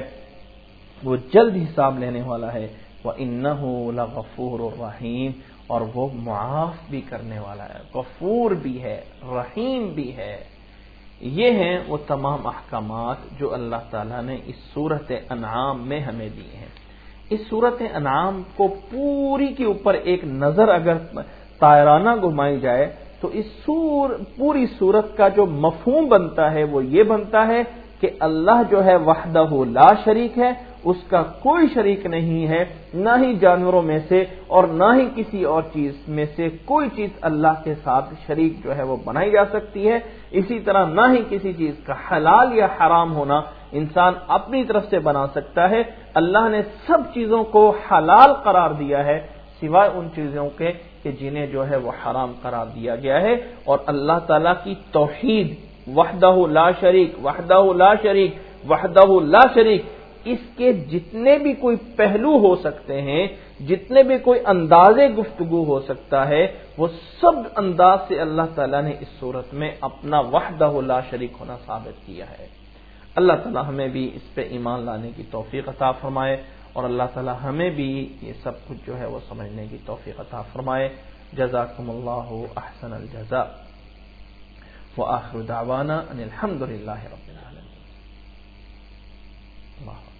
وہ جلد حساب لینے والا ہے. وَإِنَّهُ لَغَفُورٌ رَحِيمٌ، اور وہ معاف بھی کرنے والا ہے، غفور بھی ہے، رحیم بھی ہے. یہ ہیں وہ تمام احکامات جو اللہ تعالیٰ نے اس سورۃ انعام میں ہمیں دیے ہیں. اس سورۃ انعام کو پوری کے اوپر ایک نظر اگر طائرانہ گھمائی جائے تو اس پوری سورت کا جو مفہوم بنتا ہے وہ یہ بنتا ہے کہ اللہ جو ہے وحدہ لا شریک ہے، اس کا کوئی شریک نہیں ہے، نہ ہی جانوروں میں سے اور نہ ہی کسی اور چیز میں سے کوئی چیز اللہ کے ساتھ شریک جو ہے وہ بنائی جا سکتی ہے. اسی طرح نہ ہی کسی چیز کا حلال یا حرام ہونا انسان اپنی طرف سے بنا سکتا ہے. اللہ نے سب چیزوں کو حلال قرار دیا ہے سوائے ان چیزوں کے کہ جنہیں جو ہے وہ حرام قرار دیا گیا ہے. اور اللہ تعالیٰ کی توحید، وحدہ لا شریک، وحدہ لا شریک، وحدہ لا شریک، اس کے جتنے بھی کوئی پہلو ہو سکتے ہیں، جتنے بھی کوئی انداز گفتگو ہو سکتا ہے، وہ سب انداز سے اللہ تعالیٰ نے اس صورت میں اپنا وحدہ لا شریک ہونا ثابت کیا ہے. اللہ تعالیٰ ہمیں بھی اس پہ ایمان لانے کی توفیق عطا فرمائے اور اللہ تعالیٰ ہمیں بھی یہ سب کچھ جو ہے وہ سمجھنے کی توفیق عطا فرمائے. جزاکم اللہ احسن الجزاء وآخر دعوانا ان الحمد للہ رب العالمین. اللہ